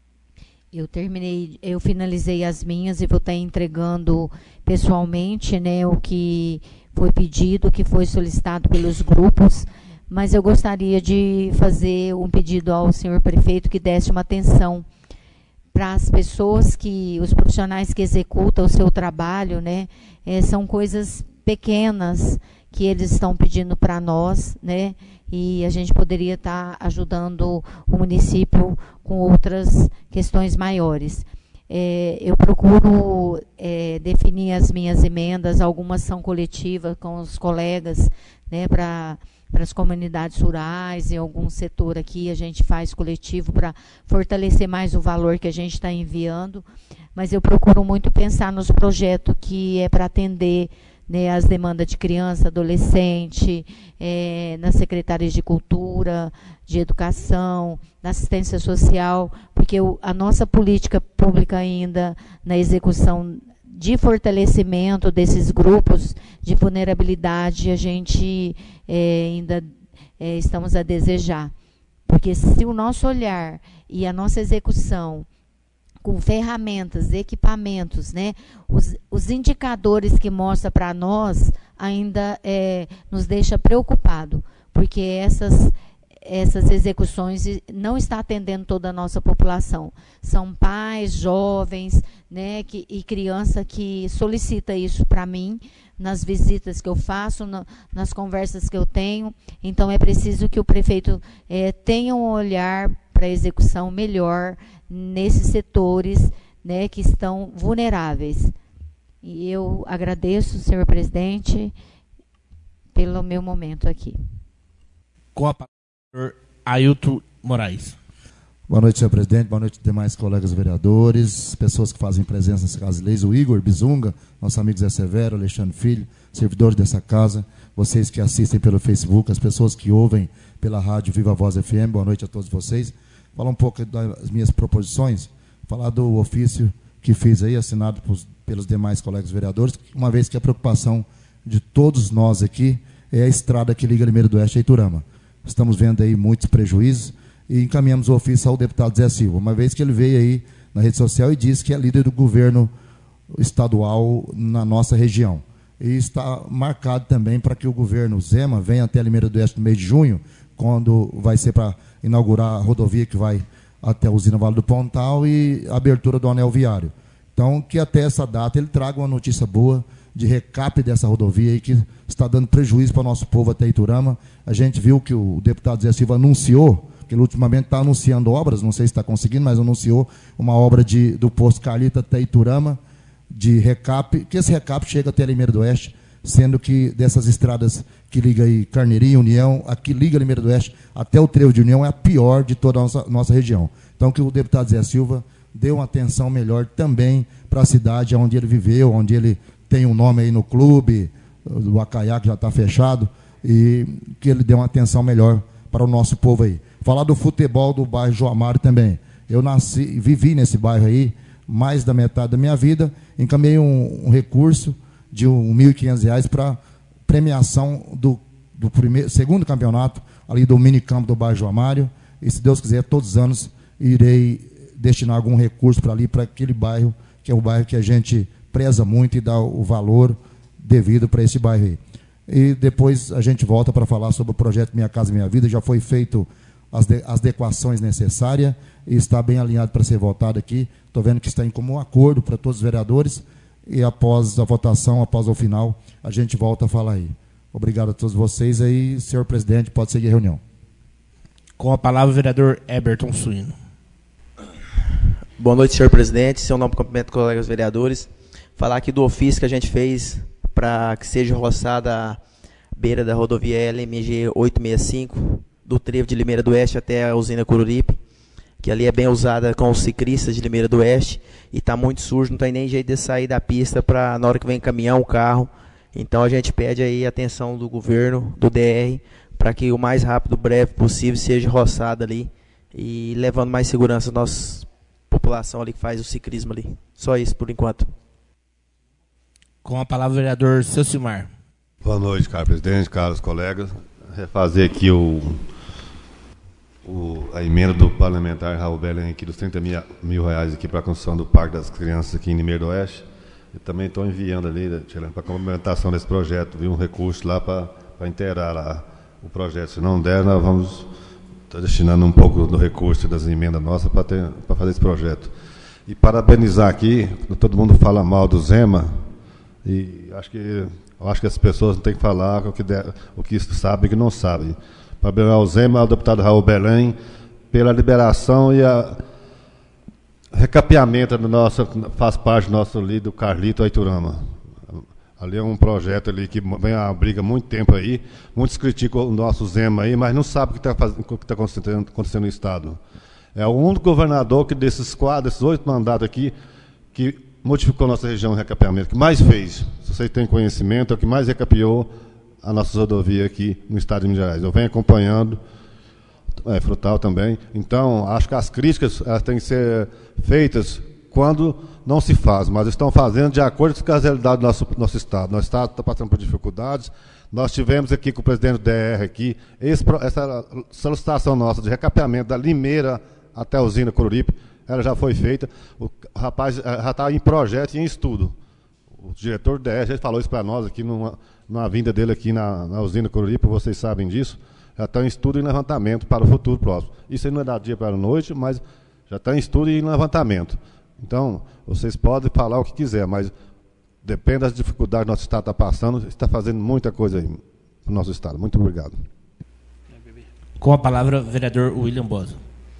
Eu finalizei as minhas e vou estar entregando pessoalmente, né, o que foi pedido, que foi solicitado pelos grupos, mas eu gostaria de fazer um pedido ao senhor prefeito que desse uma atenção para as pessoas, os profissionais que executam o seu trabalho, né, são coisas pequenas que eles estão pedindo para nós, né, e a gente poderia estar ajudando o município com outras questões maiores. Eu procuro definir as minhas emendas, algumas são coletivas com os colegas, né, para as comunidades rurais, e algum setor aqui a gente faz coletivo para fortalecer mais o valor que a gente está enviando, mas eu procuro muito pensar nos projetos que é para atender, né, as demandas de criança, adolescente, nas secretarias de cultura, de educação, na assistência social, porque a nossa política pública ainda, na execução de fortalecimento desses grupos de vulnerabilidade, a gente ainda estamos a desejar. Porque se o nosso olhar e a nossa execução com ferramentas, equipamentos, né, os indicadores que mostra para nós ainda nos deixa preocupado, porque essas execuções não estão atendendo toda a nossa população. São pais, jovens, né, e criança que solicita isso para mim, nas visitas que eu faço, nas conversas que eu tenho. Então, é preciso que o prefeito tenha um olhar para a execução melhor nesses setores, né, que estão vulneráveis. E eu agradeço, senhor presidente, pelo meu momento aqui. Com a palavra, Ailton Moraes. Boa noite, senhor presidente. Boa noite, demais colegas vereadores, pessoas que fazem presença nessa casa de leis, o Igor Bizunga, nosso amigo Zé Severo, Alexandre Filho, servidores dessa casa, vocês que assistem pelo Facebook, as pessoas que ouvem pela rádio Viva Voz FM, boa noite a todos vocês. Falar um pouco das minhas proposições, falar do ofício que fiz aí, assinado pelos demais colegas vereadores, uma vez que a preocupação de todos nós aqui é a estrada que liga Limeira do Oeste a Iturama. Estamos vendo aí muitos prejuízos e encaminhamos o ofício ao deputado Zé Silva, uma vez que ele veio aí na rede social e disse que é líder do governo estadual na nossa região. E está marcado também para que o governo Zema venha até a Limeira do Oeste no mês de junho, quando vai ser para inaugurar a rodovia que vai até a usina Vale do Pontal e a abertura do anel viário. Então, que até essa data ele traga uma notícia boa de recap dessa rodovia aí, que está dando prejuízo para o nosso povo até Iturama. A gente viu que o deputado Zé Silva anunciou, que ele ultimamente está anunciando obras, não sei se está conseguindo, mas anunciou uma obra do posto Carlita até Iturama, de recap, que esse recap chega até a Limeira do Oeste, sendo que dessas estradas que liga aí Carneirinho, União, aqui liga Limeira do Oeste até o trevo de União, é a pior de toda a nossa região. Então, que o deputado Zé Silva dê uma atenção melhor também para a cidade onde ele viveu, onde ele tem um nome aí no clube, do Acaiá, que já está fechado, e que ele dê uma atenção melhor para o nosso povo aí. Falar do futebol do bairro João Amaro também. Eu vivi nesse bairro aí mais da metade da minha vida, encaminhei um recurso de R$ 1.500 para premiação do segundo campeonato ali do minicampo do bairro João Amaro, e se Deus quiser, todos os anos irei destinar algum recurso para ali, para aquele bairro, que é o bairro que a gente preza muito e dá o valor devido para esse bairro aí. E depois a gente volta para falar sobre o projeto Minha Casa Minha Vida. Já foi feito as adequações necessárias e está bem alinhado para ser votado aqui. Estou vendo que está em comum acordo para todos os vereadores, e após a votação, após o final, a gente volta a falar aí. Obrigado a todos vocês aí. Senhor presidente, pode seguir a reunião. Com a palavra o vereador Eberton Suíno. Boa noite, senhor presidente. Seu nome, cumprimento, colegas vereadores. Falar aqui do ofício que a gente fez para que seja roçada a beira da rodovia LMG 865, do trevo de Limeira do Oeste até a usina Coruripe, que ali é bem usada com os ciclistas de Limeira do Oeste, e está muito sujo, não tem nem jeito de sair da pista para na hora que vem caminhão, o carro. Então a gente pede aí a atenção do governo, do DR, para que o mais rápido, breve possível, seja roçada ali, e levando mais segurança à nossa população ali que faz o ciclismo ali. Só isso por enquanto. Com a palavra o vereador Celcimar. Boa noite, caro presidente, caros colegas. Refazer aqui a emenda do parlamentar Raul Belém aqui dos R$30 mil aqui para a construção do Parque das Crianças aqui em Limeira do Oeste. Eu também estou enviando ali para a complementação desse projeto, viu, um recurso lá para inteirar lá o projeto. Se não der, nós vamos estar destinando um pouco do recurso das emendas nossas para fazer esse projeto. E parabenizar aqui, todo mundo fala mal do Zema, e eu acho que as pessoas não têm que falar o que sabem e o que não sabem. Parabenizar o Zema, ao deputado Raul Belém, pela liberação e a recapeamento faz parte do nosso ali do Carlito a Iturama. Ali é um projeto ali que vem a briga há muito tempo aí. Muitos criticam o nosso Zema aí, mas não sabem o que está acontecendo no Estado. É o único governador que desses 8 mandatos aqui, que modificou a nossa região de recapeamento, que mais fez. Se vocês têm conhecimento, é o que mais recapeou a nossa rodovia aqui no estado de Minas Gerais. Eu venho acompanhando, Frutal também. Então, acho que as críticas elas têm que ser feitas quando não se faz, mas estão fazendo de acordo com a realidade do nosso estado. Nosso estado está passando por dificuldades. Nós tivemos aqui com o presidente do DR aqui, essa solicitação nossa de recapeamento da Limeira até a usina Coruripe, ela já foi feita. O rapaz já está em projeto e em estudo. O diretor do DR já falou isso para nós aqui numa vinda dele aqui na usina Coruripe, vocês sabem disso. Já está em estudo e levantamento para o futuro próximo. Isso aí não é da dia para a noite, mas já está em estudo e em levantamento. Então, vocês podem falar o que quiser, mas depende das dificuldades que o nosso Estado está passando, está fazendo muita coisa aí no nosso Estado. Muito obrigado. Com a palavra, vereador William Bosa.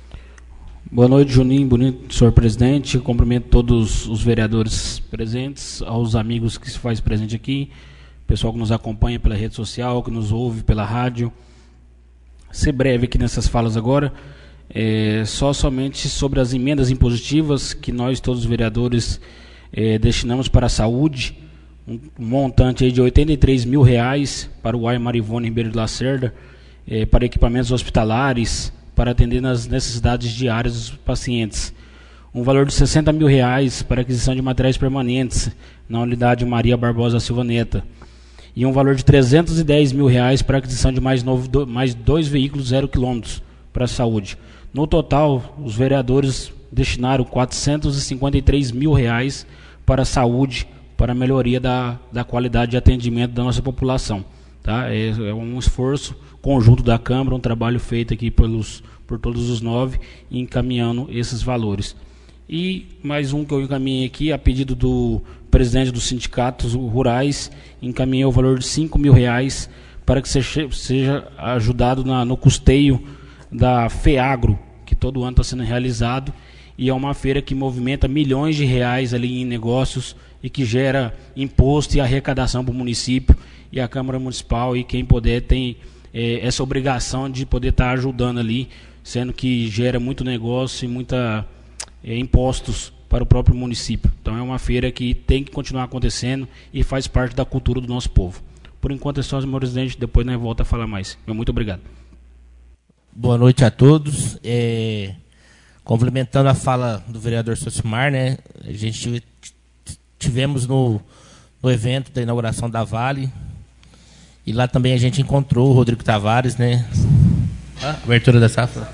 Boa noite, Juninho, bonito senhor presidente. Cumprimento todos os vereadores presentes, aos amigos que se faz presente aqui, pessoal que nos acompanha pela rede social, que nos ouve pela rádio. Ser breve aqui nessas falas agora. somente sobre as emendas impositivas que nós, todos os vereadores, destinamos para a saúde, um montante aí de R$ 83 mil para o Aimar Ivone Ribeiro de Lacerda, para equipamentos hospitalares, para atender nas necessidades diárias dos pacientes. Um valor de R$ 60 mil para aquisição de materiais permanentes na unidade Maria Barbosa Silva Neta. E um valor de R$ 310 mil para aquisição de mais 2 veículos 0 km para a saúde. No total, os vereadores destinaram R$ 453 mil para a saúde, para a melhoria da qualidade de atendimento da nossa população. Tá? É um esforço conjunto da Câmara, um trabalho feito aqui por todos os 9, encaminhando esses valores. E mais um que eu encaminhei aqui, a pedido do presidente dos sindicatos rurais, encaminhei o valor de R$ 5 mil para que seja ajudado no custeio da FEAGRO, que todo ano está sendo realizado, e é uma feira que movimenta milhões de reais ali em negócios e que gera imposto e arrecadação para o município, e a Câmara Municipal, e quem puder tem essa obrigação de poder estar ajudando ali, sendo que gera muito negócio e muita impostos para o próprio município. Então é uma feira que tem que continuar acontecendo e faz parte da cultura do nosso povo. Por enquanto é só, senhor presidente, depois nós volta a falar mais. Muito obrigado. Boa noite a todos. Complementando a fala do vereador Sotimar, né, a gente tivemos no evento da inauguração da Vale, e lá também a gente encontrou o Rodrigo Tavares, né? Abertura da safra.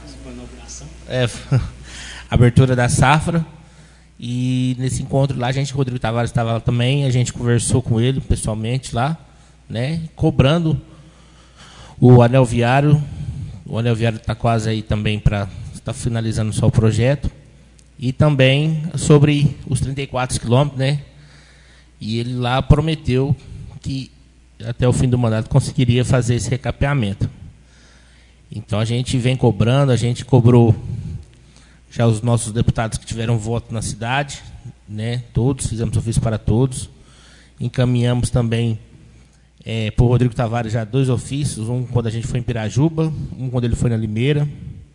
Abertura da safra. E nesse encontro lá, o Rodrigo Tavares estava lá também, a gente conversou com ele pessoalmente lá, né? Cobrando o anel viário. O anel viário está quase aí também para estar finalizando só o projeto. E também sobre os 34 quilômetros, né? E ele lá prometeu que até o fim do mandato conseguiria fazer esse recapeamento. Então a gente vem cobrando, a gente cobrou já os nossos deputados que tiveram voto na cidade, né? Todos, fizemos ofício para todos. Encaminhamos também para o Rodrigo Tavares já 2 ofícios, um quando a gente foi em Pirajuba, um quando ele foi na Limeira.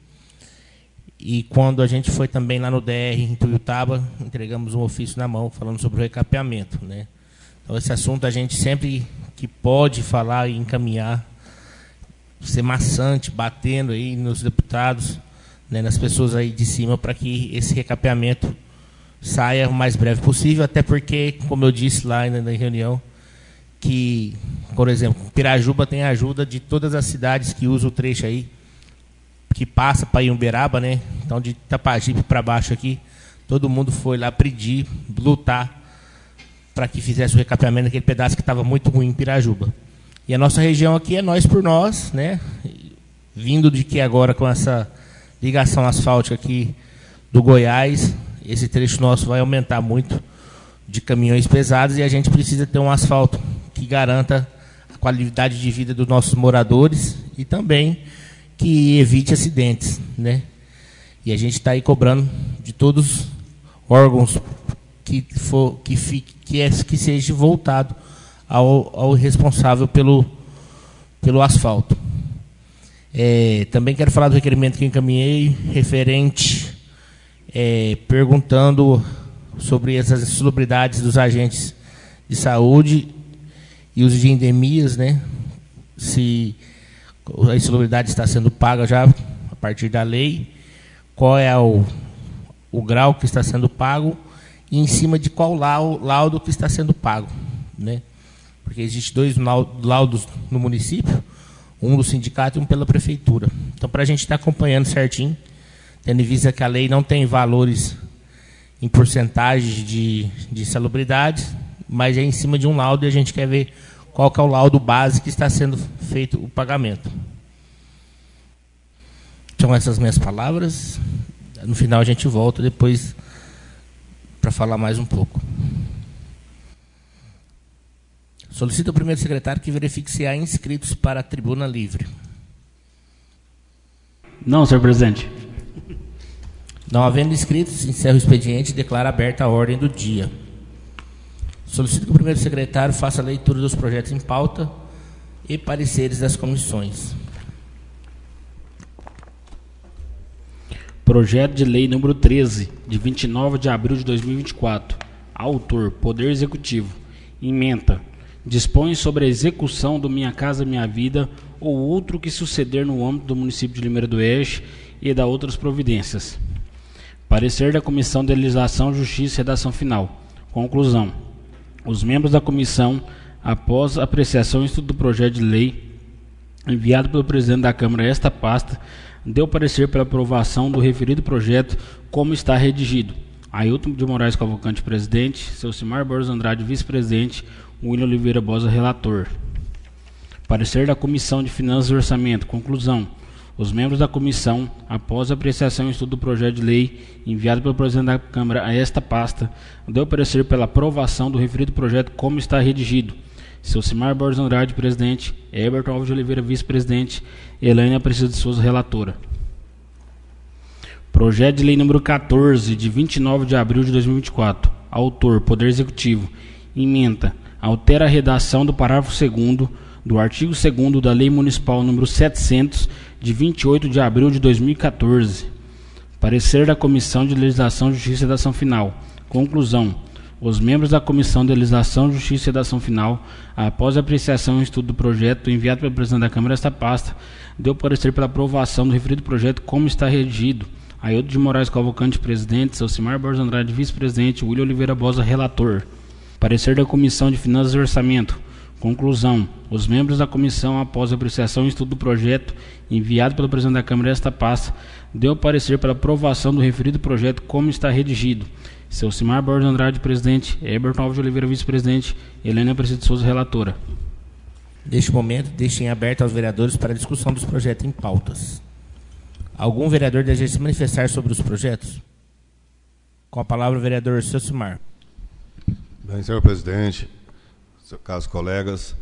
E quando a gente foi também lá no DR, em Tuiutaba, entregamos um ofício na mão, falando sobre o recapeamento, né? Então, esse assunto a gente sempre que pode falar e encaminhar, ser maçante, batendo aí nos deputados, né, nas pessoas aí de cima, para que esse recapeamento saia o mais breve possível, até porque, como eu disse lá na reunião, que, por exemplo, Pirajuba tem a ajuda de todas as cidades que usam o trecho aí, que passa para Iumberaba, né? Então, de Tapajipe para baixo aqui, todo mundo foi lá pedir, lutar para que fizesse o recapeamento daquele pedaço que estava muito ruim em Pirajuba. E a nossa região aqui é nós por nós, né? Vindo de que agora com essa ligação asfáltica aqui do Goiás, esse trecho nosso vai aumentar muito de caminhões pesados, e a gente precisa ter um asfalto que garanta a qualidade de vida dos nossos moradores e também que evite acidentes, né? E a gente está aí cobrando de todos os órgãos que seja voltado ao responsável pelo asfalto. Também quero falar do requerimento que eu encaminhei, referente, perguntando sobre essas insalubridades dos agentes de saúde e os de endemias, né? Se a insalubridade está sendo paga já a partir da lei, qual é o grau que está sendo pago e em cima de qual laudo que está sendo pago, né? Porque existem 2 laudos no município, um do sindicato e um pela prefeitura. Então, para a gente estar acompanhando certinho, tendo em vista que a lei não tem valores em porcentagem de insalubridade, mas é em cima de um laudo, e a gente quer ver qual que é o laudo base que está sendo feito o pagamento. São essas minhas palavras. No final a gente volta depois para falar mais um pouco. Solicito ao primeiro secretário que verifique se há inscritos para a tribuna livre. Não, senhor presidente. Não havendo inscritos, encerro o expediente e declaro aberta a ordem do dia. Solicito que o primeiro secretário faça a leitura dos projetos em pauta e pareceres das comissões. Projeto de Lei número 13, de 29 de abril de 2024. Autor, Poder Executivo. Ementa. Dispõe sobre a execução do Minha Casa Minha Vida ou outro que suceder no âmbito do município de Limeira do Oeste e da outras providências. Parecer da Comissão de Legislação, Justiça e Redação Final. Conclusão. Os membros da comissão, após a apreciação e estudo do projeto de lei enviado pelo presidente da Câmara a esta pasta, deu parecer pela aprovação do referido projeto como está redigido. Ailton de Moraes Cavalcante, presidente. Selcimar Borges Andrade, vice-presidente. William Oliveira Bosa, relator. Parecer da Comissão de Finanças e Orçamento. Conclusão. Os membros da comissão, após a apreciação e estudo do projeto de lei enviado pelo presidente da Câmara a esta pasta, deu parecer pela aprovação do referido projeto como está redigido. Selcimar Borges Andrade, presidente. Heberton Alves de Oliveira, vice-presidente. Elaine Aparecida de Souza, relatora. Projeto de Lei número 14, de 29 de abril de 2024. Autor, Poder Executivo. Ementa. Altera a redação do parágrafo 2º do artigo 2º da Lei Municipal número 700, de 28 de abril de 2014. Parecer da Comissão de Legislação, Justiça e Redação Final. Conclusão. Os membros da Comissão de Legislação, Justiça e Redação Final, após a apreciação e estudo do projeto enviado pelo presidente da Câmara a esta pasta, deu parecer pela aprovação do referido projeto como está redigido. Ailton de Moraes Cavalcante, presidente. Selcimar Borges Andrade, vice-presidente. William Oliveira Bosa, relator. Parecer da Comissão de Finanças e Orçamento. Conclusão. Os membros da comissão, após a apreciação e estudo do projeto enviado pelo presidente da Câmara a esta pasta, deu parecer pela aprovação do referido projeto como está redigido. Selcimar Borges Andrade, presidente. Heberton Alves de Oliveira, vice-presidente. Elaine Aparecida de Souza, relatora. Neste momento, deixem aberto aos vereadores para a discussão dos projetos em pautas. Algum vereador deseja se manifestar sobre os projetos? Com a palavra o vereador Selcimar. Bem, senhor presidente, caros colegas,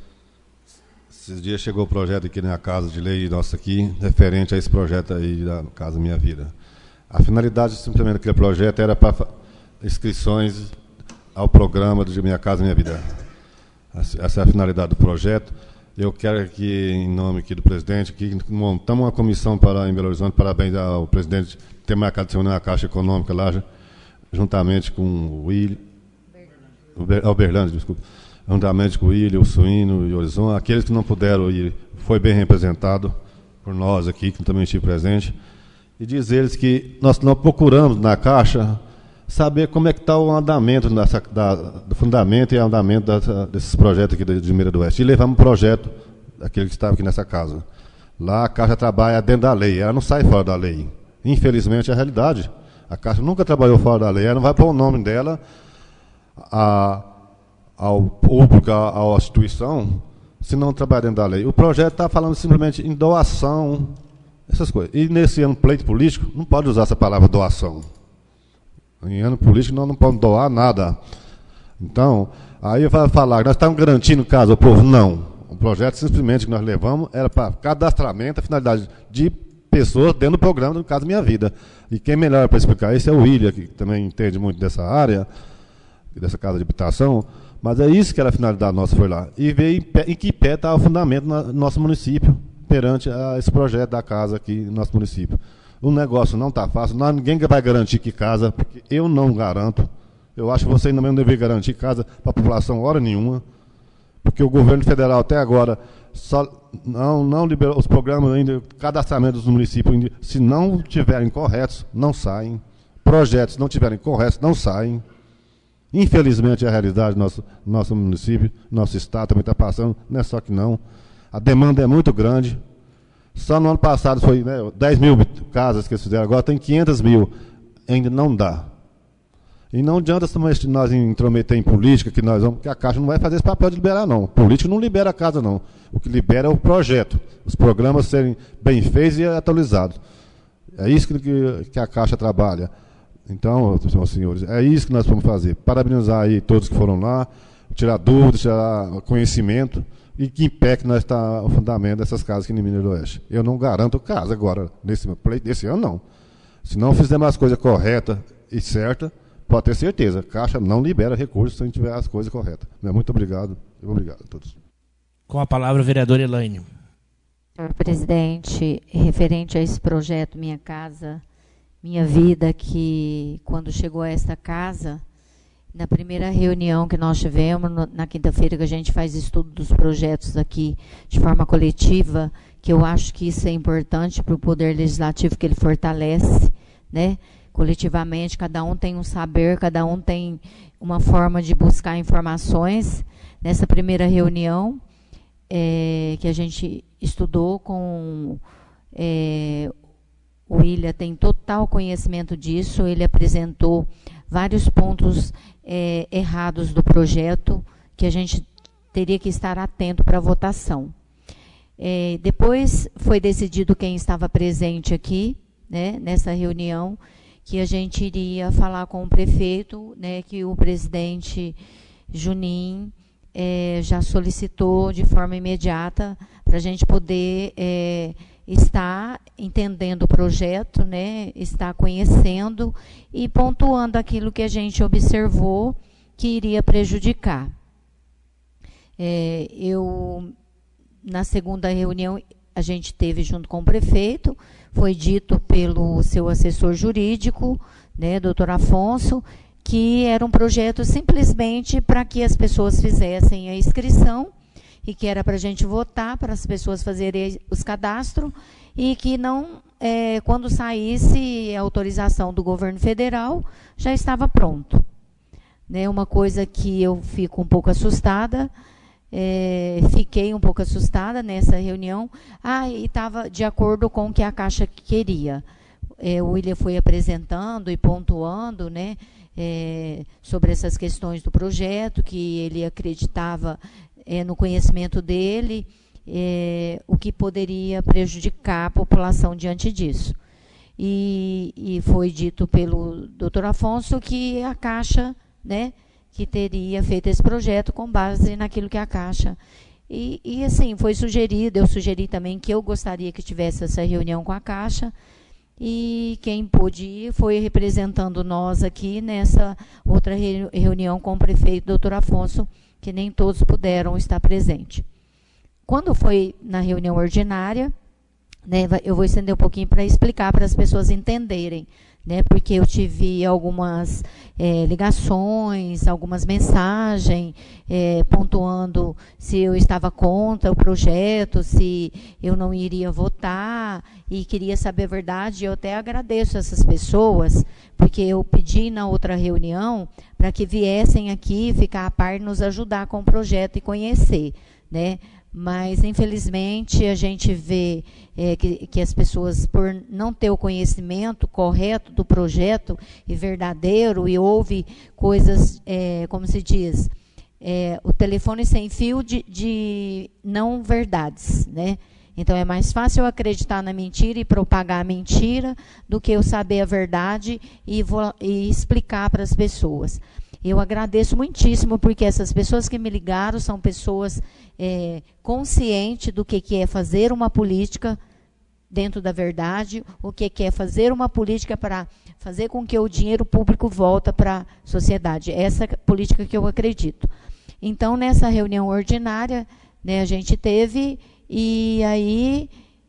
esses dias chegou o projeto aqui na Casa de Lei nossa aqui, referente a esse projeto aí da Casa Minha Vida. A finalidade simplesmente daquele projeto era para inscrições ao programa de Minha Casa Minha Vida. Essa é a finalidade do projeto. Eu quero aqui, em nome aqui do presidente, que montamos uma comissão em Belo Horizonte, parabéns ao presidente, ter marcado de se reunir na Caixa Econômica lá, juntamente com o William, Berlândia, desculpa, juntamente com o William, o Suíno e o Horizonte, aqueles que não puderam ir, foi bem representado por nós aqui, que também estive presente, e diz eles que nós procuramos na Caixa saber como é que está o andamento do fundamento e andamento desses projetos aqui de Limeira do Oeste. E levamos um projeto, aquele que estava aqui nessa casa. Lá a Caixa trabalha dentro da lei, ela não sai fora da lei. Infelizmente é a realidade. A Caixa nunca trabalhou fora da lei, ela não vai pôr o nome dela ao público, à instituição, se não trabalhar dentro da lei. O projeto está falando simplesmente em doação, essas coisas. E nesse ano pleito político, não pode usar essa palavra doação. Em ano político, nós não podemos doar nada. Então, aí vai falar que nós estamos garantindo casa ao povo. Não. O projeto, simplesmente, que nós levamos, era para cadastramento, a finalidade de pessoas dentro do programa do Casa Minha Vida. E quem melhor para explicar isso é o William, que também entende muito dessa área, dessa casa de habitação. Mas é isso que era a finalidade nossa, foi lá. E ver em que pé está o fundamento no nosso município, perante esse projeto da casa aqui no nosso município. O negócio não está fácil, ninguém vai garantir que casa, porque eu não garanto. Eu acho que vocês também não devem garantir casa para a população hora nenhuma, porque o governo federal até agora só não liberou os programas ainda, cadastramento dos municípios, se não tiverem corretos, não saem. Projetos não tiverem corretos, não saem. Infelizmente é a realidade do nosso município, nosso estado também está passando, não é só que não. A demanda é muito grande. Só no ano passado foi 10 mil casas que eles fizeram, agora tem 500 mil. Ainda não dá. E não adianta nós intrometer em política, que a Caixa não vai fazer esse papel de liberar, não. O político não libera a casa, não. O que libera é o projeto. Os programas serem bem feitos e atualizados. É isso que a Caixa trabalha. Então, meus senhores, é isso que nós vamos fazer. Parabenizar aí todos que foram lá, tirar dúvidas, tirar conhecimento. E que pé que nós está o fundamento dessas casas aqui no Limeira do Oeste. Eu não garanto casa agora, nesse ano não. Se não fizermos as coisas corretas e certas, pode ter certeza, a Caixa não libera recursos se a gente tiver as coisas corretas. Muito obrigado. Obrigado a todos. Com a palavra o vereador Elaine. Senhor presidente, referente a esse projeto Minha Casa minha vida que, quando chegou a esta casa, na primeira reunião que nós tivemos, na quinta-feira, que a gente faz estudo dos projetos aqui de forma coletiva, que eu acho que isso é importante para o Poder Legislativo, que ele fortalece, né? Coletivamente, cada um tem um saber, cada um tem uma forma de buscar informações. Nessa primeira reunião, que a gente estudou com... o William tem total conhecimento disso, ele apresentou vários pontos errados do projeto, que a gente teria que estar atento para a votação. Depois foi decidido, quem estava presente aqui, né, nessa reunião, que a gente iria falar com o prefeito, né, que o presidente Juninho já solicitou de forma imediata para a gente poder estar entendendo o projeto, né, estar conhecendo e pontuando aquilo que a gente observou que iria prejudicar. Na segunda reunião, a gente teve junto com o prefeito, foi dito pelo seu assessor jurídico, né, doutor Afonso, que era um projeto simplesmente para que as pessoas fizessem a inscrição e que era para a gente votar, para as pessoas fazerem os cadastros e que não, quando saísse a autorização do governo federal, já estava pronto. Né, uma coisa que eu fico um pouco assustada, fiquei um pouco assustada nessa reunião, e estava de acordo com o que a Caixa queria. O William foi apresentando e pontuando, né, sobre essas questões do projeto, que ele acreditava no conhecimento dele, o que poderia prejudicar a população diante disso. E foi dito pelo doutor Afonso que a Caixa, né, que teria feito esse projeto com base naquilo que a Caixa... E assim, foi sugerido, eu sugeri também que eu gostaria que tivesse essa reunião com a Caixa, e quem pôde ir foi representando nós aqui nessa outra reunião com o prefeito, doutor Afonso, que nem todos puderam estar presentes. Quando foi na reunião ordinária, né, eu vou estender um pouquinho para explicar, para as pessoas entenderem, né, porque eu tive algumas ligações, algumas mensagens pontuando se eu estava contra o projeto, se eu não iria votar, e queria saber a verdade. Eu até agradeço essas pessoas, porque eu pedi na outra reunião para que viessem aqui ficar a par e nos ajudar com o projeto e conhecer, né? Mas, infelizmente, a gente vê que as pessoas, por não ter o conhecimento correto do projeto e verdadeiro, e ouve coisas, como se diz, o telefone sem fio de não verdades, né? Então, é mais fácil eu acreditar na mentira e propagar a mentira do que eu saber a verdade e explicar para as pessoas. Eu agradeço muitíssimo, porque essas pessoas que me ligaram são pessoas conscientes do que é fazer uma política dentro da verdade, o que é fazer uma política para fazer com que o dinheiro público volte para a sociedade. Essa é a política que eu acredito. Então, nessa reunião ordinária, né, a gente teve, e aí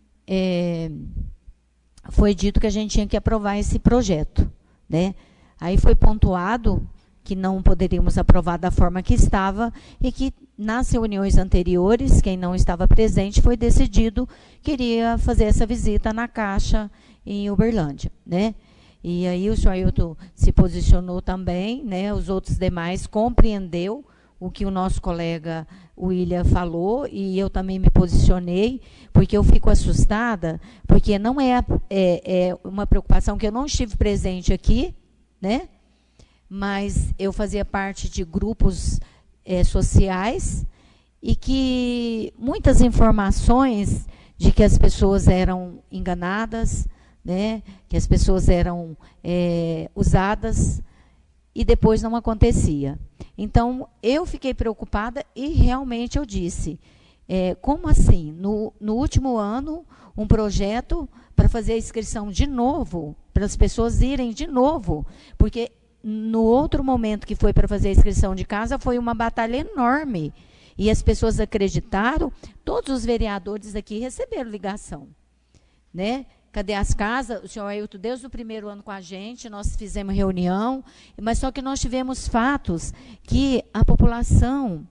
foi dito que a gente tinha que aprovar esse projeto, né? Aí foi pontuado que não poderíamos aprovar da forma que estava, e que nas reuniões anteriores, quem não estava presente, foi decidido que iria fazer essa visita na Caixa em Uberlândia, né? E aí o senhor Ailton se posicionou também, né? Os outros demais compreendeu o que o nosso colega William falou, e eu também me posicionei, porque eu fico assustada, porque não é uma preocupação que eu não estive presente aqui, né? Mas eu fazia parte de grupos sociais, e que muitas informações de que as pessoas eram enganadas, né, que as pessoas eram usadas, e depois não acontecia. Então, eu fiquei preocupada, e realmente eu disse, como assim? No último ano, um projeto para fazer a inscrição de novo, para as pessoas irem de novo, porque no outro momento que foi para fazer a inscrição de casa, foi uma batalha enorme. E as pessoas acreditaram, todos os vereadores aqui receberam ligação, né? Cadê as casas? O senhor Ailton, desde o primeiro ano com a gente, nós fizemos reunião, mas só que nós tivemos fatos que a população,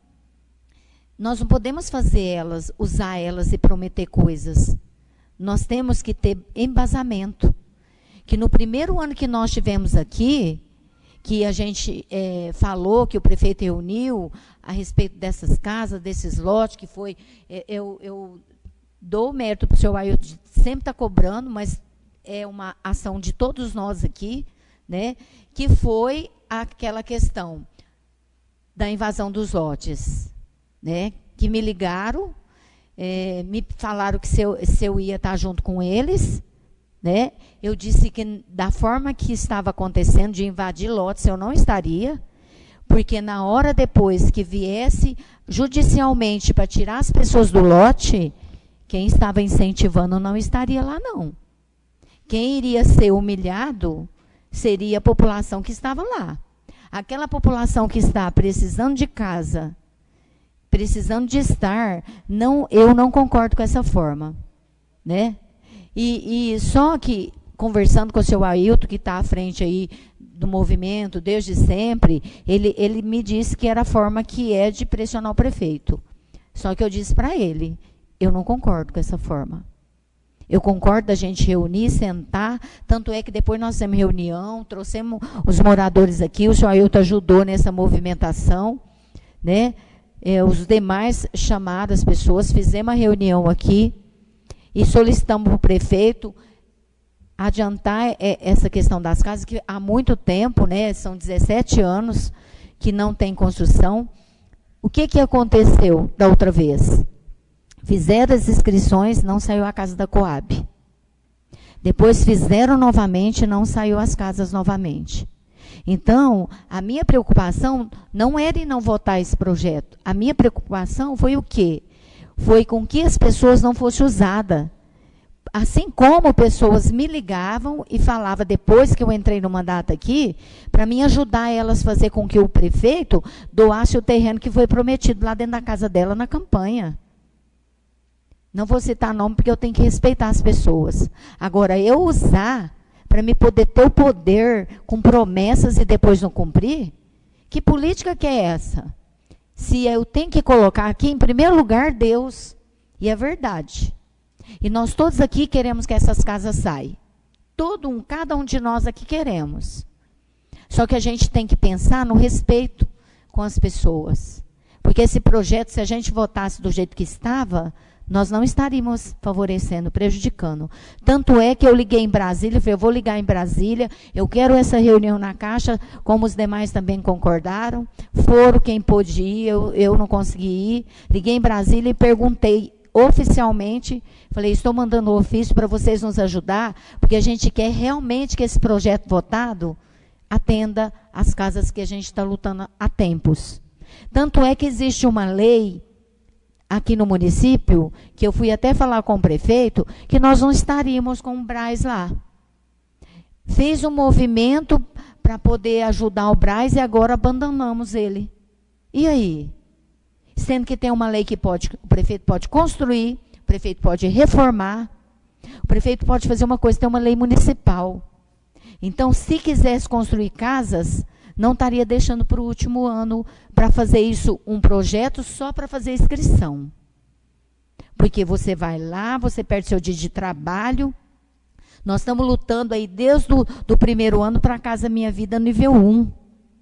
nós não podemos usar elas e prometer coisas. Nós temos que ter embasamento. Que no primeiro ano que nós tivemos aqui, que a gente falou, que o prefeito reuniu a respeito dessas casas, desses lotes, que foi... Eu dou mérito para o senhor Ailton, sempre está cobrando, mas é uma ação de todos nós aqui, né, que foi aquela questão da invasão dos lotes, né, que me ligaram, me falaram que se eu ia estar junto com eles, né, eu disse que da forma que estava acontecendo, de invadir lotes, eu não estaria, porque na hora depois que viesse judicialmente para tirar as pessoas do lote, quem estava incentivando não estaria lá, não. Quem iria ser humilhado seria a população que estava lá. Aquela população que está precisando de casa, precisando de estar, eu não concordo com essa forma, né? E só que, conversando com o seu Ailton, que está à frente aí do movimento desde sempre, ele me disse que era a forma que é de pressionar o prefeito. Só que eu disse para ele, eu não concordo com essa forma. Eu concordo da gente reunir, sentar, tanto é que depois nós fizemos reunião, trouxemos os moradores aqui, o senhor Ailton ajudou nessa movimentação, né? Os demais chamaram as pessoas, fizemos a reunião aqui e solicitamos para o prefeito adiantar essa questão das casas, que há muito tempo, né, são 17 anos que não tem construção. O que aconteceu da outra vez? Fizeram as inscrições, não saiu a casa da Coab. Depois fizeram novamente, não saiu as casas novamente. Então, a minha preocupação não era em não votar esse projeto. A minha preocupação foi o quê? Foi com que as pessoas não fossem usadas. Assim como pessoas me ligavam e falavam, depois que eu entrei no mandato aqui, para mim ajudar elas a fazer com que o prefeito doasse o terreno que foi prometido lá dentro da casa dela na campanha. Não vou citar nome porque eu tenho que respeitar as pessoas. Agora, eu usar para me poder ter o poder com promessas e depois não cumprir, que política que é essa? Se eu tenho que colocar aqui, em primeiro lugar, Deus, e é verdade. E nós todos aqui queremos que essas casas saiam. Cada um de nós aqui queremos. Só que a gente tem que pensar no respeito com as pessoas. Porque esse projeto, se a gente votasse do jeito que estava, nós não estaríamos favorecendo, prejudicando. Tanto é que eu liguei em Brasília, falei, eu vou ligar em Brasília, eu quero essa reunião na Caixa, como os demais também concordaram. Foram quem pôde ir, eu não consegui ir. Liguei em Brasília e perguntei oficialmente, falei, estou mandando um ofício para vocês nos ajudar, porque a gente quer realmente que esse projeto votado atenda às casas que a gente está lutando há tempos. Tanto é que existe uma lei aqui no município, que eu fui até falar com o prefeito, que nós não estaríamos com o Braz lá. Fez um movimento para poder ajudar o Braz e agora abandonamos ele. E aí? Sendo que tem uma lei que o prefeito pode construir, o prefeito pode reformar, o prefeito pode fazer uma coisa, tem uma lei municipal. Então, se quisesse construir casas, não estaria deixando para o último ano para fazer isso um projeto só para fazer inscrição. Porque você vai lá, você perde seu dia de trabalho. Nós estamos lutando aí desde o primeiro ano para a Casa Minha Vida nível 1.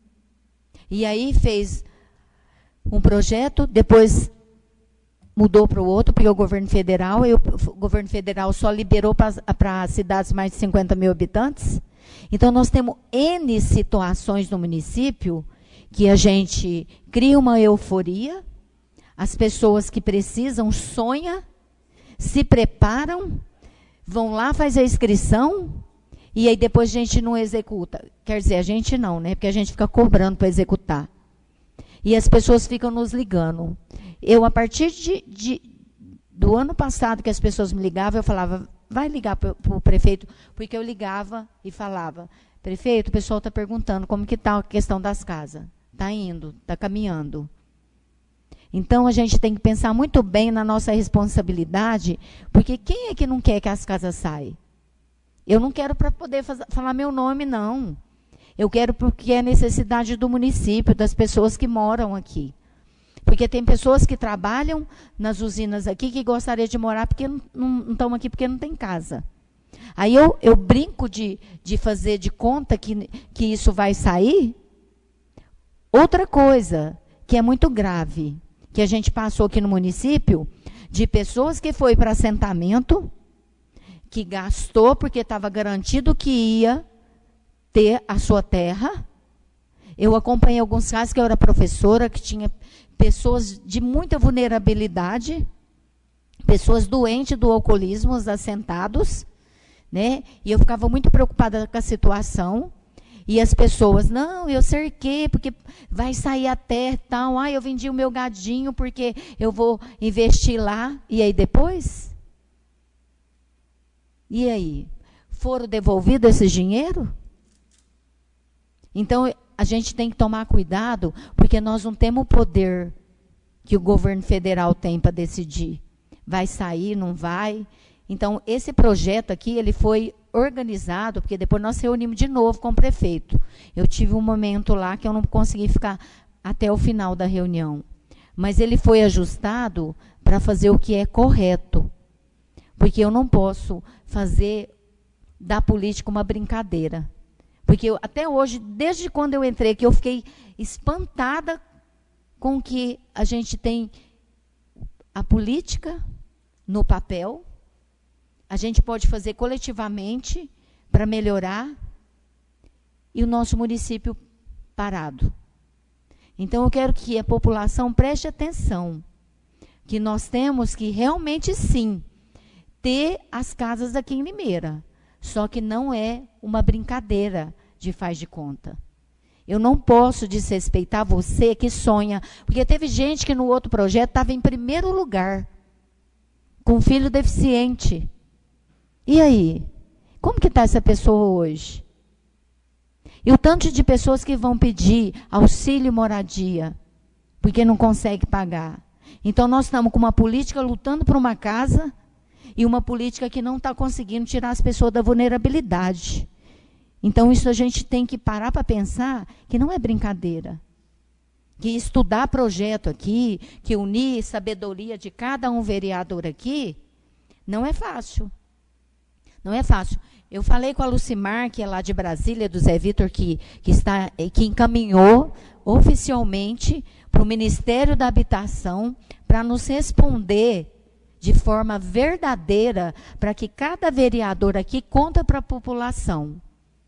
E aí fez um projeto, depois mudou para o outro, porque o governo federal só liberou para cidades mais de 50 mil habitantes. Então, nós temos N situações no município que a gente cria uma euforia, as pessoas que precisam sonham, se preparam, vão lá, faz a inscrição, e aí depois a gente não executa. Quer dizer, a gente não, né? Porque a gente fica cobrando para executar. E as pessoas ficam nos ligando. Eu, a partir do ano passado que as pessoas me ligavam, eu falava, vai ligar para o prefeito, porque eu ligava e falava, prefeito, o pessoal está perguntando como que está a questão das casas. Está indo, está caminhando. Então, a gente tem que pensar muito bem na nossa responsabilidade, porque quem é que não quer que as casas saiam? Eu não quero para poder falar meu nome, não. Eu quero porque é necessidade do município, das pessoas que moram aqui. Porque tem pessoas que trabalham nas usinas aqui que gostariam de morar porque não estão aqui porque não tem casa. Aí eu brinco de fazer de conta que isso vai sair. Outra coisa que é muito grave, que a gente passou aqui no município, de pessoas que foi para assentamento, que gastou porque estava garantido que ia ter a sua terra. Eu acompanhei alguns casos que eu era professora, que tinha pessoas de muita vulnerabilidade, pessoas doentes do alcoolismo, os assentados, né? E eu ficava muito preocupada com a situação. E as pessoas, não, eu cerquei, porque vai sair a terra e tal. Eu vendi o meu gadinho porque eu vou investir lá. E aí depois? E aí? Foram devolvidos esse dinheiro? Então, a gente tem que tomar cuidado, porque nós não temos o poder que o governo federal tem para decidir. Vai sair, não vai? Então, esse projeto aqui, ele foi organizado, porque depois nós reunimos de novo com o prefeito. Eu tive um momento lá que eu não consegui ficar até o final da reunião. Mas ele foi ajustado para fazer o que é correto. Porque eu não posso fazer da política uma brincadeira. Porque até hoje, desde quando eu entrei aqui, eu fiquei espantada com que a gente tem a política no papel. A gente pode fazer coletivamente para melhorar e o nosso município parado. Então, eu quero que a população preste atenção, que nós temos que realmente, sim, ter as casas aqui em Limeira. Só que não é uma brincadeira de faz de conta. Eu não posso desrespeitar você que sonha, porque teve gente que no outro projeto estava em primeiro lugar, com filho deficiente. E aí? Como que está essa pessoa hoje? E o tanto de pessoas que vão pedir auxílio moradia, porque não consegue pagar. Então, nós estamos com uma política lutando por uma casa e uma política que não está conseguindo tirar as pessoas da vulnerabilidade. Então, isso a gente tem que parar para pensar que não é brincadeira. Que estudar projeto aqui, que unir sabedoria de cada um vereador aqui, não é fácil. Não é fácil. Eu falei com a Lucimar, que é lá de Brasília, do Zé Vitor, que encaminhou oficialmente para o Ministério da Habitação para nos responder de forma verdadeira, para que cada vereador aqui conta para a população.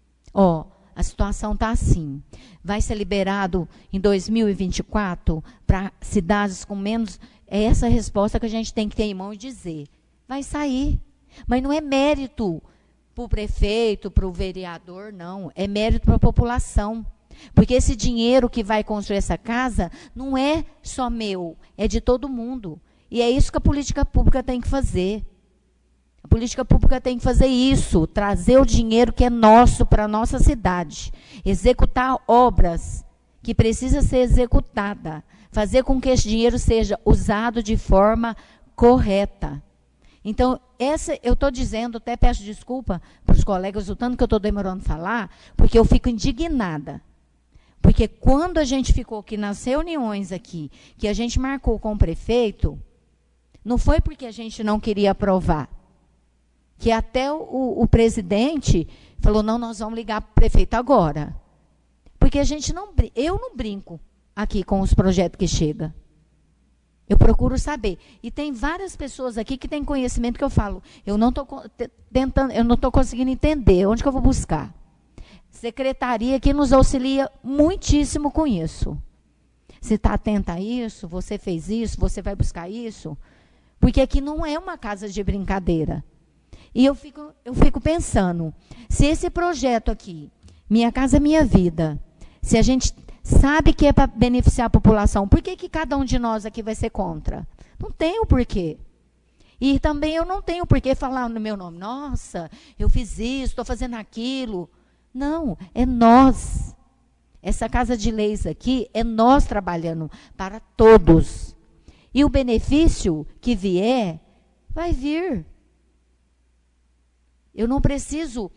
A situação está assim. Vai ser liberado em 2024 para cidades com menos... É essa a resposta que a gente tem que ter em mão e dizer. Vai sair. Mas não é mérito para o prefeito, para o vereador, não. É mérito para a população. Porque esse dinheiro que vai construir essa casa não é só meu, é de todo mundo. E é isso que a política pública tem que fazer. A política pública tem que fazer isso, trazer o dinheiro que é nosso para a nossa cidade, executar obras que precisam ser executadas, fazer com que esse dinheiro seja usado de forma correta. Então, eu estou dizendo, até peço desculpa para os colegas, o tanto que eu estou demorando a falar, porque eu fico indignada. Porque quando a gente ficou aqui nas reuniões aqui, que a gente marcou com o prefeito, não foi porque a gente não queria aprovar. Que até o presidente falou, não, nós vamos ligar para o prefeito agora. Porque eu não brinco aqui com os projetos que chegam. Eu procuro saber. E tem várias pessoas aqui que têm conhecimento que eu falo, eu não estou conseguindo entender, onde que eu vou buscar? Secretaria que nos auxilia muitíssimo com isso. Você está atenta a isso? Você fez isso? Você vai buscar isso? Porque aqui não é uma casa de brincadeira. E eu fico pensando, se esse projeto aqui, Minha Casa Minha Vida, se a gente sabe que é para beneficiar a população, por que cada um de nós aqui vai ser contra? Não tem o porquê. E também eu não tenho porquê falar no meu nome, nossa, eu fiz isso, estou fazendo aquilo. Não, é nós. Essa Casa de Leis aqui é nós trabalhando para todos. E o benefício que vier, vai vir. Eu não preciso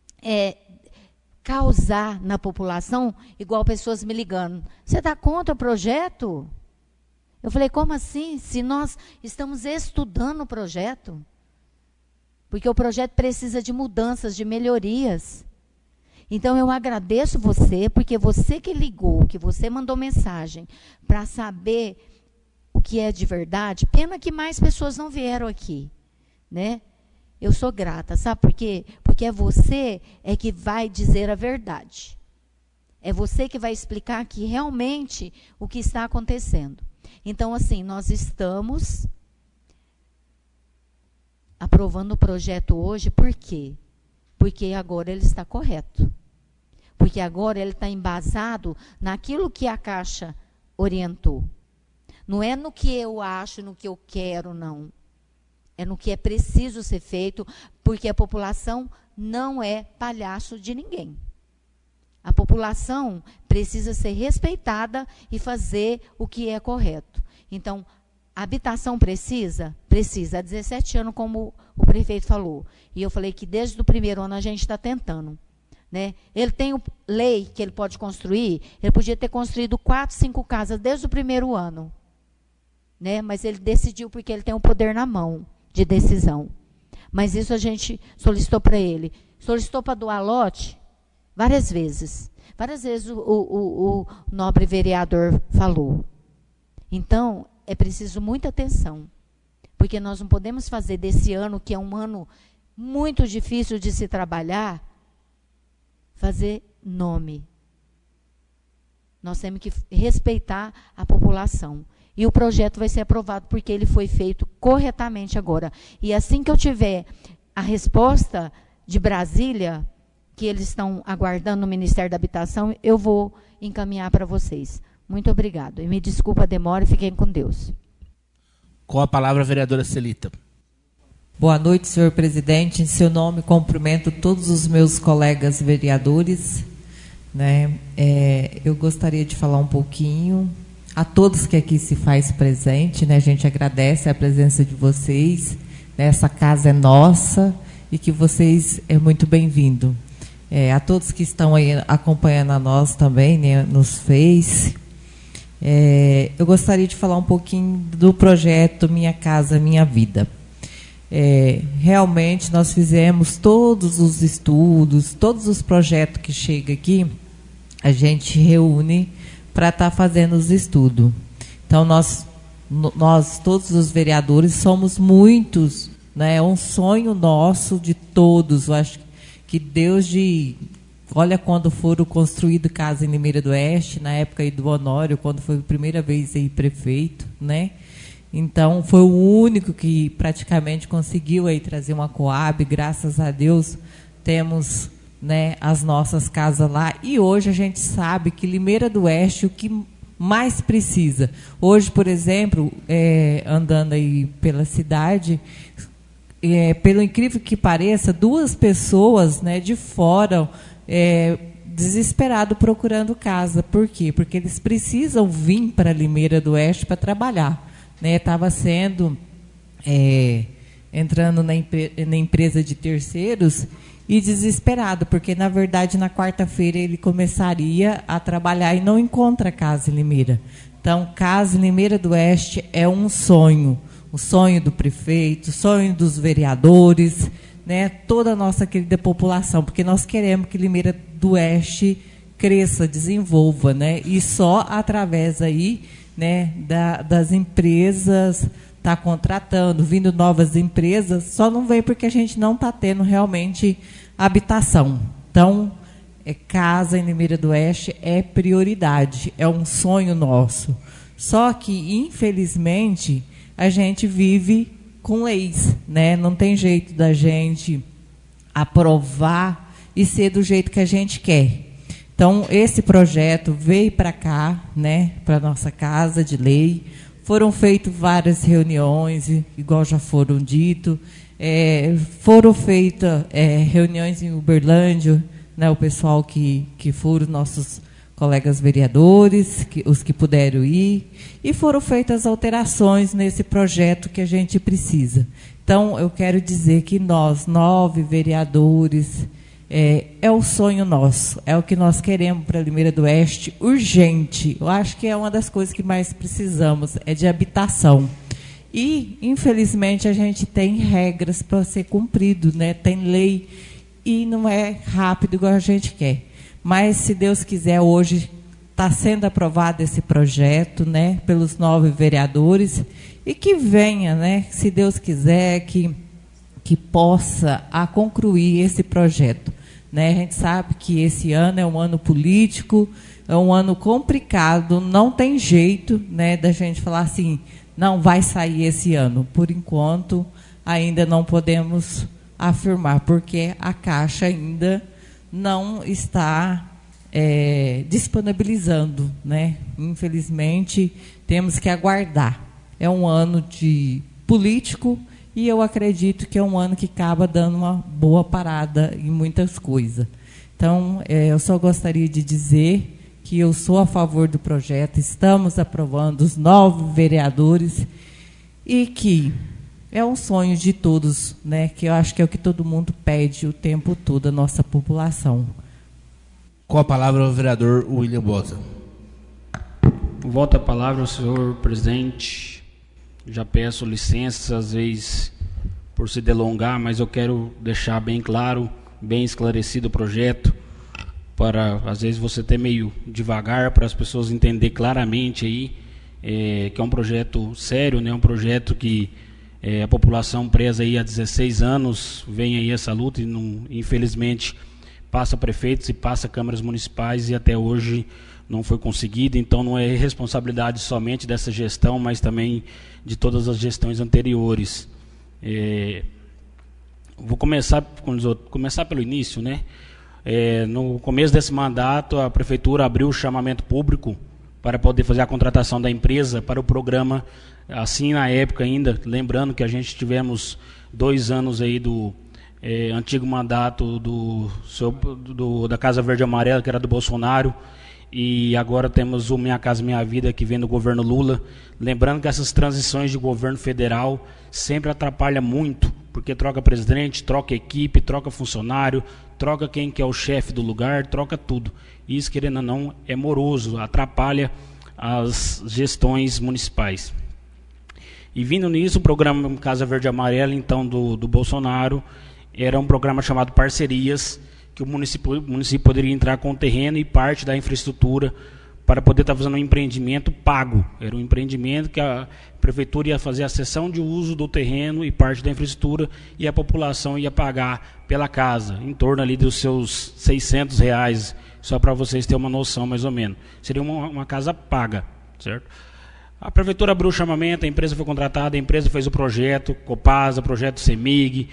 causar na população, igual pessoas me ligando. Você dá conta do projeto? Eu falei, como assim? Se nós estamos estudando o projeto. Porque o projeto precisa de mudanças, de melhorias. Então, eu agradeço você, porque você que ligou, que você mandou mensagem para saber o que é de verdade. Pena que mais pessoas não vieram aqui, né? Eu sou grata, sabe por quê? Porque é você que vai dizer a verdade. É você que vai explicar aqui realmente o que está acontecendo. Então, assim, nós estamos aprovando o projeto hoje, por quê? Porque agora ele está correto. Porque agora ele está embasado naquilo que a Caixa orientou. Não é no que eu acho, no que eu quero, não. É no que é preciso ser feito, porque a população não é palhaço de ninguém. A população precisa ser respeitada e fazer o que é correto. Então, a habitação precisa? Precisa. Há 17 anos, como o prefeito falou. E eu falei que desde o primeiro ano a gente está tentando. Né? Ele tem lei que ele pode construir, ele podia ter construído 4, 5 casas desde o primeiro ano. Né? Mas ele decidiu porque ele tem o poder na mão de decisão. Mas isso a gente solicitou para ele. Solicitou para doar lote várias vezes. Várias vezes o nobre vereador falou. Então, é preciso muita atenção. Porque nós não podemos fazer desse ano, que é um ano muito difícil de se trabalhar, fazer nome. Nós temos que respeitar a população. E o projeto vai ser aprovado porque ele foi feito corretamente agora. E assim que eu tiver a resposta de Brasília, que eles estão aguardando no Ministério da Habitação, eu vou encaminhar para vocês. Muito obrigado. E me desculpa a demora e fiquem com Deus. Com a palavra, a vereadora Celita. Boa noite, senhor presidente. Em seu nome, cumprimento todos os meus colegas vereadores. Né? Eu gostaria de falar um pouquinho a todos que aqui se faz presente. Né? A gente agradece a presença de vocês. Né? Essa casa é nossa e que vocês é muito bem-vindo. A todos que estão aí acompanhando a nós também, né? Nos Face. Eu gostaria de falar um pouquinho do projeto Minha Casa Minha Vida. Realmente nós fizemos todos os estudos, todos os projetos que chegam aqui, a gente reúne para estar fazendo os estudos. Então, nós todos os vereadores, somos muitos, né? É um sonho nosso de todos. Eu acho que Deus olha, quando foram construídas casa em Limeira do Oeste, na época aí do Honório, quando foi a primeira vez aí prefeito, né? Então, foi o único que praticamente conseguiu aí trazer uma Coab. Graças a Deus, temos, né, as nossas casas lá. E hoje a gente sabe que Limeira do Oeste, o que mais precisa. Hoje, por exemplo, andando aí pela cidade, pelo incrível que pareça, 2 pessoas, né, de fora, desesperado procurando casa. Por quê? Porque eles precisam vir para Limeira do Oeste para trabalhar. Estava sendo entrando na empresa de terceiros e desesperado, porque na verdade na quarta-feira ele começaria a trabalhar e não encontra casa em Limeira. Então, casa em Limeira do Oeste é um sonho, o sonho do prefeito, o sonho dos vereadores, né, toda a nossa querida população, porque nós queremos que Limeira do Oeste cresça, desenvolva, né, e só através aí, né, das empresas tá contratando, vindo novas empresas, só não vem porque a gente não está tendo realmente habitação. Então, casa em Limeira do Oeste é prioridade, é um sonho nosso. Só que, infelizmente, a gente vive com leis, né? Não tem jeito da gente aprovar e ser do jeito que a gente quer. Então, esse projeto veio para cá, né, para a nossa casa de lei. Foram feitas várias reuniões, igual já foram dito. Foram feitas reuniões em Uberlândia, né, o pessoal que foram nossos colegas vereadores, os que puderam ir. E foram feitas alterações nesse projeto que a gente precisa. Então, eu quero dizer que nós, 9 vereadores, é o sonho nosso, é o que nós queremos para Limeira do Oeste, urgente. Eu acho que é uma das coisas que mais precisamos, é de habitação. E, infelizmente, a gente tem regras para ser cumprido, né? Tem lei, e não é rápido igual a gente quer. Mas, se Deus quiser, hoje está sendo aprovado esse projeto, né, pelos 9 vereadores, e que venha, né, se Deus quiser, que possa concluir esse projeto. Né? A gente sabe que esse ano é um ano político, é um ano complicado, não tem jeito, né, da gente falar assim, não vai sair esse ano. Por enquanto, ainda não podemos afirmar, porque a Caixa ainda não está disponibilizando, né? Infelizmente, temos que aguardar. É um ano de político e eu acredito que é um ano que acaba dando uma boa parada em muitas coisas. Então, eu só gostaria de dizer que eu sou a favor do projeto, estamos aprovando os 9 vereadores e que é um sonho de todos, né? Que eu acho que é o que todo mundo pede o tempo todo, a nossa população. Com a palavra o vereador William Bosa. Volta a palavra ao senhor presidente. Já peço licença, às vezes, por se delongar, mas eu quero deixar bem claro, bem esclarecido o projeto, para, às vezes, você ter meio devagar, para as pessoas entenderem claramente aí, que é um projeto sério, né? Um projeto que a população presa aí há 16 anos vem aí essa luta e, não, infelizmente, passa prefeitos e passa câmaras municipais e até hoje não foi conseguido. Então não é responsabilidade somente dessa gestão, mas também de todas as gestões anteriores. Vou começar pelo início, né? No começo desse mandato, a prefeitura abriu o chamamento público para poder fazer a contratação da empresa para o programa, assim na época ainda, lembrando que a gente tivemos 2 anos aí do antigo mandato da Casa Verde e Amarela, que era do Bolsonaro, e agora temos o Minha Casa Minha Vida, que vem do governo Lula. Lembrando que essas transições de governo federal sempre atrapalham muito, porque troca presidente, troca equipe, troca funcionário, troca quem que é o chefe do lugar, troca tudo. Isso, querendo ou não, é moroso, atrapalha as gestões municipais. E vindo nisso, o programa Casa Verde e Amarela, então, do Bolsonaro, era um programa chamado Parcerias, que o município poderia entrar com o terreno e parte da infraestrutura para poder estar fazendo um empreendimento pago. Era um empreendimento que a prefeitura ia fazer a cessão de uso do terreno e parte da infraestrutura, e a população ia pagar pela casa, em torno ali dos seus R$600, só para vocês terem uma noção mais ou menos. Seria uma casa paga, certo? A prefeitura abriu o chamamento, a empresa foi contratada, a empresa fez o projeto, Copasa, projeto CEMIG,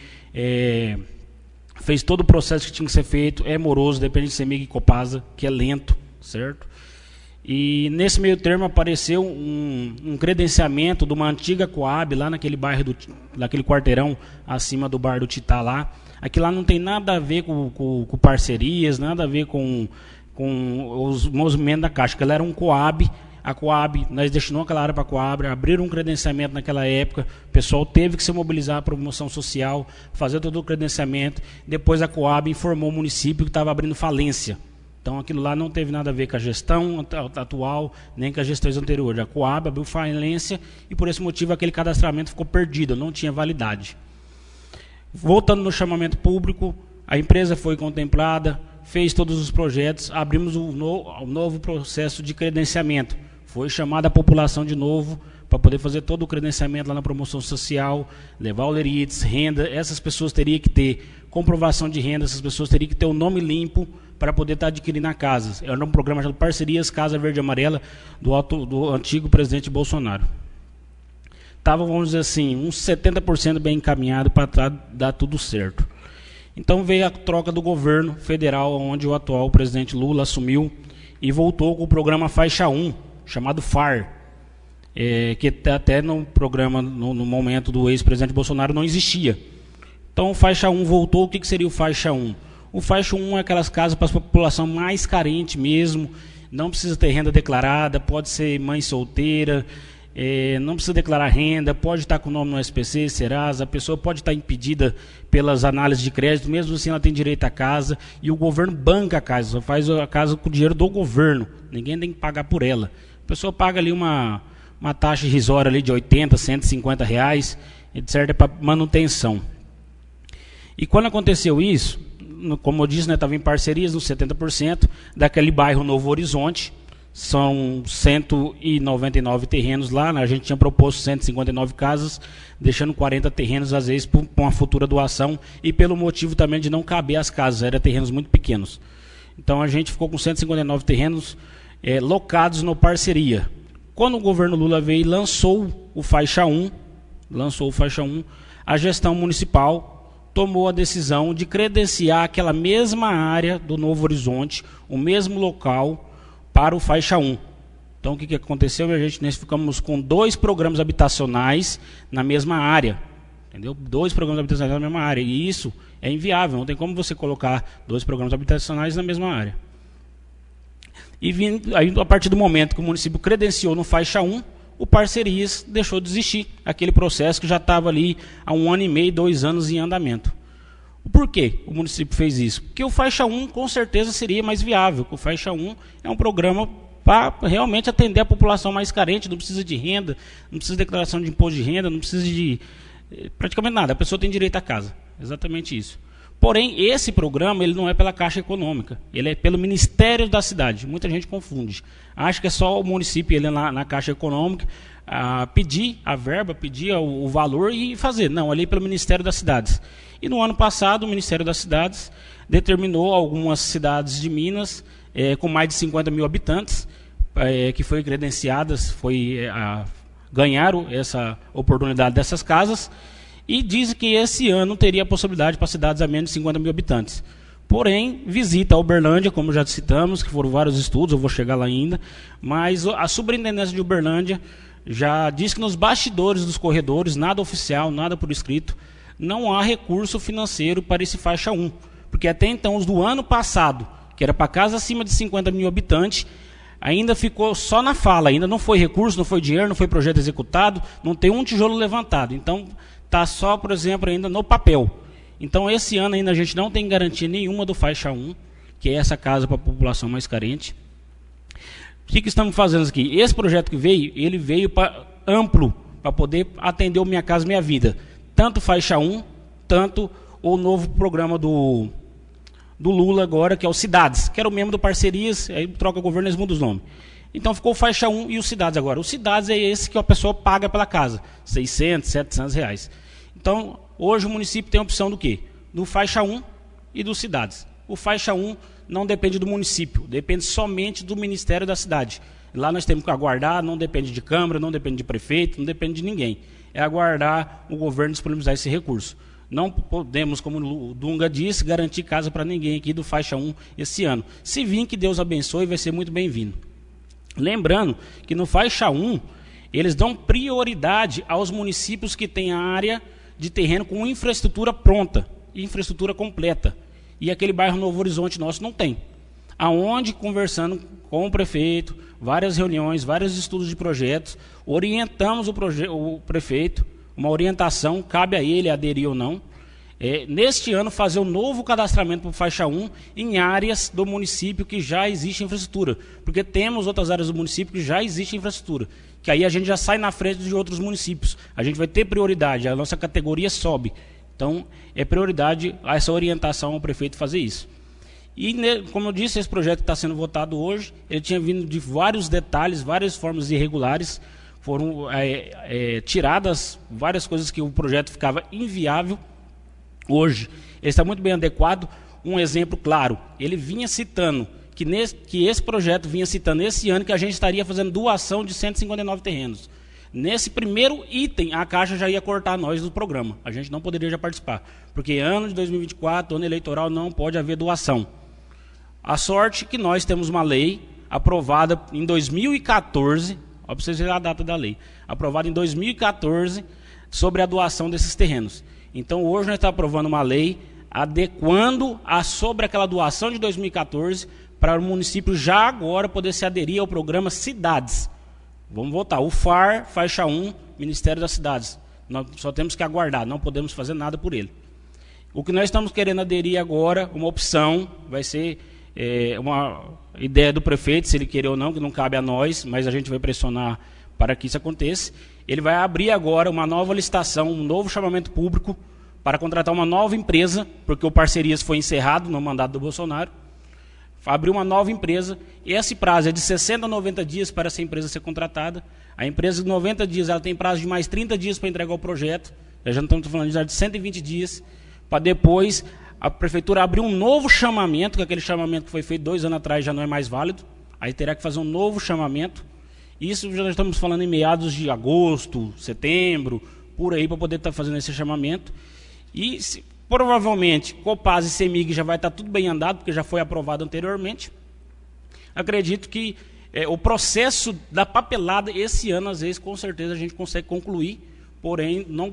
fez todo o processo que tinha que ser feito, é moroso, depende de CEMIG e Copasa, que é lento, certo? E nesse meio termo apareceu um credenciamento de uma antiga Coab, lá naquele bairro, naquele quarteirão acima do bar do Titá lá. Aquilo lá não tem nada a ver com parcerias, nada a ver com os movimentos da Caixa, aquilo era um Coab. A Coab, nós destinamos aquela área para a Coab, abriram um credenciamento naquela época, o pessoal teve que se mobilizar para a promoção social, fazer todo o credenciamento, depois a Coab informou o município que estava abrindo falência. Então aquilo lá não teve nada a ver com a gestão atual, nem com as gestões anteriores. A Coab abriu falência e por esse motivo aquele cadastramento ficou perdido, não tinha validade. Voltando no chamamento público, a empresa foi contemplada, fez todos os projetos, abrimos um novo processo de credenciamento. Foi chamada a população de novo para poder fazer todo o credenciamento lá na promoção social, levar o Lerites, renda. Essas pessoas teriam que ter comprovação de renda, essas pessoas teriam que ter o nome limpo para poder estar adquirindo a casa. Era um programa chamado Parcerias Casa Verde e Amarela, do antigo presidente Bolsonaro. Estava, vamos dizer assim, uns 70% bem encaminhado para dar tudo certo. Então veio a troca do governo federal, onde o atual presidente Lula assumiu e voltou com o programa Faixa 1, chamado FAR, que até no programa, no momento do ex-presidente Bolsonaro, não existia. Então o Faixa 1 voltou. O que seria o Faixa 1? O Faixa 1 é aquelas casas para a população mais carente mesmo, não precisa ter renda declarada, pode ser mãe solteira, não precisa declarar renda, pode estar com o nome no SPC, Serasa, a pessoa pode estar impedida pelas análises de crédito, mesmo assim ela tem direito à casa, e o governo banca a casa, só faz a casa com o dinheiro do governo, ninguém tem que pagar por ela. A pessoa paga ali uma taxa irrisória ali de 80, 150 reais, etc., para manutenção. E quando aconteceu isso, como eu disse, estava em parcerias nos 70% daquele bairro Novo Horizonte. São 199 terrenos lá, né? A gente tinha proposto 159 casas, deixando 40 terrenos, às vezes, para uma futura doação, e pelo motivo também de não caber as casas, eram terrenos muito pequenos. Então a gente ficou com 159 terrenos locados no parceria. Quando o governo Lula veio e lançou o Faixa 1, a gestão municipal tomou a decisão de credenciar aquela mesma área do Novo Horizonte, o mesmo local, para o Faixa 1. Então, o que aconteceu? Nós ficamos com 2 programas habitacionais na mesma área. Entendeu? 2 programas habitacionais na mesma área. E isso é inviável. Não tem como você colocar 2 programas habitacionais na mesma área. E aí, a partir do momento que o município credenciou no Faixa 1, o Parcerias deixou de existir. Aquele processo que já estava ali há 1 ano e meio, 2 anos em andamento. Por que o município fez isso? Porque o Faixa 1 com certeza seria mais viável. O Faixa 1 é um programa para realmente atender a população mais carente, não precisa de renda, não precisa de declaração de imposto de renda, não precisa de praticamente nada. A pessoa tem direito à casa. Exatamente isso. Porém, esse programa ele não é pela Caixa Econômica, ele é pelo Ministério da Cidade. Muita gente confunde. Acha que é só o município ele na Caixa Econômica pedir a verba, pedir o valor e fazer. Não, ali é pelo Ministério das Cidades. E no ano passado, o Ministério das Cidades determinou algumas cidades de Minas com mais de 50 mil habitantes, que foram credenciadas, ganharam essa oportunidade dessas casas, e diz que esse ano teria a possibilidade para cidades a menos de 50 mil habitantes. Porém, visita a Uberlândia, como já citamos, que foram vários estudos, eu vou chegar lá ainda, mas a Superintendência de Uberlândia já diz que nos bastidores dos corredores, nada oficial, nada por escrito, não há recurso financeiro para esse Faixa 1. Porque até então, os do ano passado, que era para casa acima de 50 mil habitantes, ainda ficou só na fala, ainda não foi recurso, não foi dinheiro, não foi projeto executado, não tem um tijolo levantado. Então, está só, por exemplo, ainda no papel. Então, esse ano ainda a gente não tem garantia nenhuma do Faixa 1, que é essa casa para a população mais carente. O que estamos fazendo aqui? Esse projeto que veio, ele veio amplo, para poder atender o Minha Casa Minha Vida. Tanto Faixa 1, tanto o novo programa do Lula agora, que é o Cidades, que era o mesmo do Parcerias, aí troca o governo e eles mudam os nomes. Então ficou o Faixa 1 e o Cidades agora. O Cidades é esse que a pessoa paga pela casa, 600, 700 reais. Então, hoje o município tem a opção do quê? Do Faixa 1 e do Cidades. O Faixa 1 não depende do município, depende somente do Ministério da Cidade. Lá nós temos que aguardar, não depende de Câmara, não depende de prefeito, não depende de ninguém. É aguardar o governo disponibilizar esse recurso. Não podemos, como o Dunga disse, garantir casa para ninguém aqui do Faixa 1 esse ano. Se vir, que Deus abençoe, vai ser muito bem-vindo. Lembrando que no Faixa 1, eles dão prioridade aos municípios que têm a área de terreno com infraestrutura pronta, infraestrutura completa. E aquele bairro Novo Horizonte nosso não tem. Aonde, conversando com o prefeito, várias reuniões, vários estudos de projetos, orientamos o prefeito, uma orientação, cabe a ele aderir ou não, neste ano fazer um novo cadastramento para o Faixa 1 em áreas do município que já existe infraestrutura, porque temos outras áreas do município que já existe infraestrutura, que aí a gente já sai na frente de outros municípios, a gente vai ter prioridade, a nossa categoria sobe, então é prioridade essa orientação ao prefeito fazer isso. E, como eu disse, esse projeto que está sendo votado hoje, ele tinha vindo de vários detalhes, várias formas irregulares, foram tiradas várias coisas que o projeto ficava inviável. Hoje, ele está muito bem adequado. Um exemplo claro, ele vinha citando, que esse projeto vinha citando esse ano que a gente estaria fazendo doação de 159 terrenos. Nesse primeiro item, a Caixa já ia cortar nós do programa. A gente não poderia já participar, porque ano de 2024, ano eleitoral, não pode haver doação. A sorte que nós temos uma lei aprovada em 2014, ó, para vocês verem a data da lei, aprovada em 2014 sobre a doação desses terrenos. Então hoje nós estamos aprovando uma lei adequando sobre aquela doação de 2014 para o município já agora poder se aderir ao programa Cidades. Vamos votar. O FAR, faixa 1, Ministério das Cidades. Nós só temos que aguardar, não podemos fazer nada por ele. O que nós estamos querendo aderir agora, uma opção, vai ser uma ideia do prefeito, se ele querer ou não, que não cabe a nós, mas a gente vai pressionar para que isso aconteça. Ele vai abrir agora uma nova licitação, um novo chamamento público para contratar uma nova empresa, porque o Parcerias foi encerrado no mandato do Bolsonaro. Abriu uma nova empresa, e esse prazo é de 60 a 90 dias para essa empresa ser contratada. A empresa de 90 dias ela tem prazo de mais 30 dias para entregar o projeto, já não estamos falando de 120 dias, para depois a prefeitura abrir um novo chamamento, que aquele chamamento que foi feito 2 anos atrás já não é mais válido, aí terá que fazer um novo chamamento. Isso já estamos falando em meados de agosto, setembro, por aí, para poder estar fazendo esse chamamento. E provavelmente Copasa e CEMIG já vai estar tudo bem andado, porque já foi aprovado anteriormente. Acredito que o processo da papelada esse ano, às vezes, com certeza a gente consegue concluir, porém, não...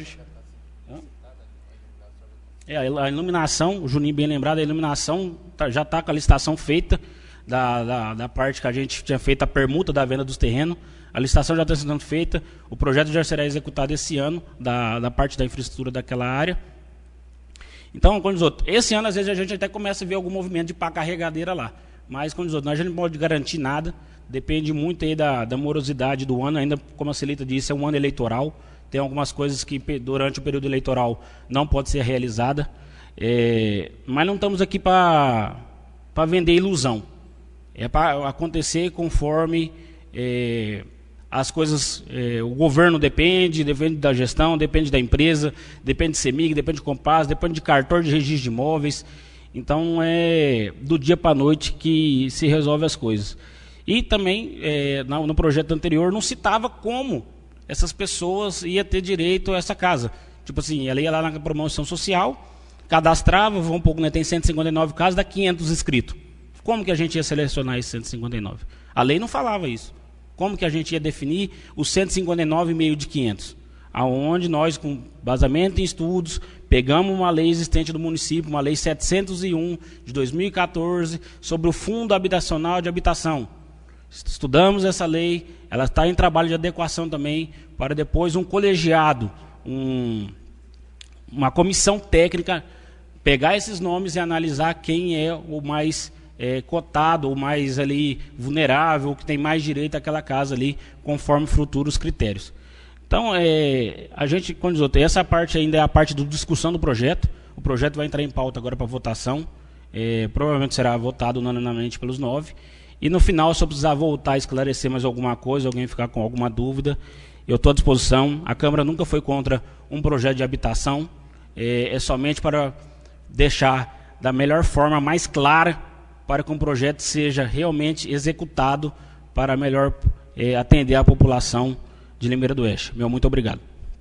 a iluminação, o Juninho bem lembrado, a iluminação já está com a licitação feita, da parte que a gente tinha feito a permuta da venda dos terrenos. A licitação já está sendo feita, o projeto já será executado esse ano, da parte da infraestrutura daquela área. Então, como diz outro, esse ano às vezes a gente até começa a ver algum movimento de pá carregadeira lá, mas como diz outro, nós já não pode garantir nada, depende muito aí da morosidade do ano, ainda como a Celita disse, é um ano eleitoral, tem algumas coisas que durante o período eleitoral não pode ser realizada, mas não estamos aqui para vender ilusão, é para acontecer conforme as coisas, o governo depende da gestão, depende da empresa, depende de CEMIG, depende de Copasa, depende de cartório de registro de imóveis. Então é do dia para a noite que se resolve as coisas. E também no projeto anterior não citava como essas pessoas iam ter direito a essa casa. Tipo assim, ela ia lá na promoção social, cadastrava, vamos um pouco, né, tem 159 casas, dá 500 inscritos. Como que a gente ia selecionar esses 159? A lei não falava isso. Como que a gente ia definir os 159 meio de 500? Aonde nós, com basamento em estudos, pegamos uma lei existente do município, uma lei 701 de 2014, sobre o Fundo Habitacional de Habitação. Estudamos essa lei, ela está em trabalho de adequação também, para depois um colegiado, uma comissão técnica, pegar esses nomes e analisar quem é o mais cotado, o mais ali vulnerável, que tem mais direito àquela casa ali, conforme futuros critérios. Então, a gente, quando diz, essa parte ainda é a parte da discussão do projeto. O projeto vai entrar em pauta agora para votação. Provavelmente será votado unanimemente pelos 9. E no final, se eu precisar voltar a esclarecer mais alguma coisa, alguém ficar com alguma dúvida, eu estou à disposição. A Câmara nunca foi contra um projeto de habitação. É somente para deixar da melhor forma, mais clara, para que um projeto seja realmente executado para melhor atender a população de Limeira do Oeste. Meu muito obrigado.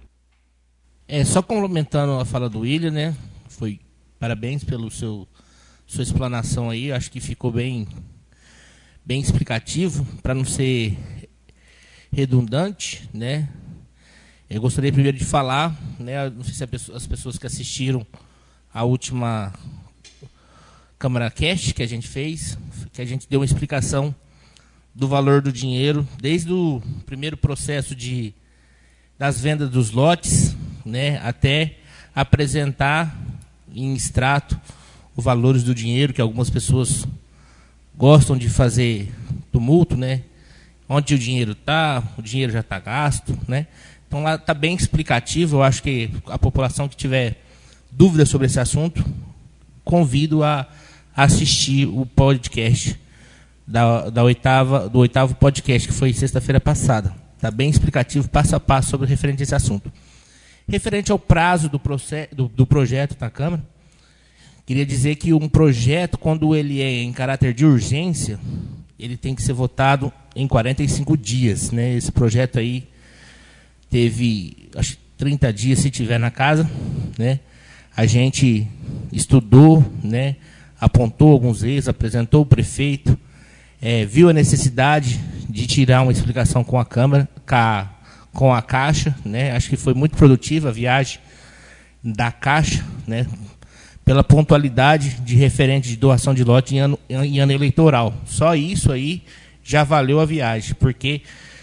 Só complementando a fala do William, né? Parabéns pela sua explanação aí, acho que ficou bem explicativo, para não ser redundante, né? Eu gostaria primeiro de falar, né? Não sei se as pessoas que assistiram a última Câmara Cast que a gente fez, que a gente deu uma explicação do valor do dinheiro, desde o primeiro processo das vendas dos lotes, né, até apresentar em extrato os valores do dinheiro, que algumas pessoas gostam de fazer tumulto, né? Onde o dinheiro já está gasto, né? Então lá está bem explicativo. Eu acho que a população que tiver dúvida sobre esse assunto, convido a assistir o podcast do oitavo podcast, que foi sexta-feira passada. Está bem explicativo, passo a passo, sobre referente a esse assunto. Referente ao prazo do projeto na Câmara, queria dizer que um projeto, quando ele é em caráter de urgência, ele tem que ser votado em 45 dias. Né? Esse projeto aí teve, acho, 30 dias, se tiver na casa. Né? A gente estudou, né? Apontou alguns erros, apresentou o prefeito, viu a necessidade de tirar uma explicação com a Câmara, com a Caixa, né? Acho que foi muito produtiva a viagem da Caixa, né? Pela pontualidade de referente de doação de lote em ano eleitoral. Só isso aí já valeu a viagem, porque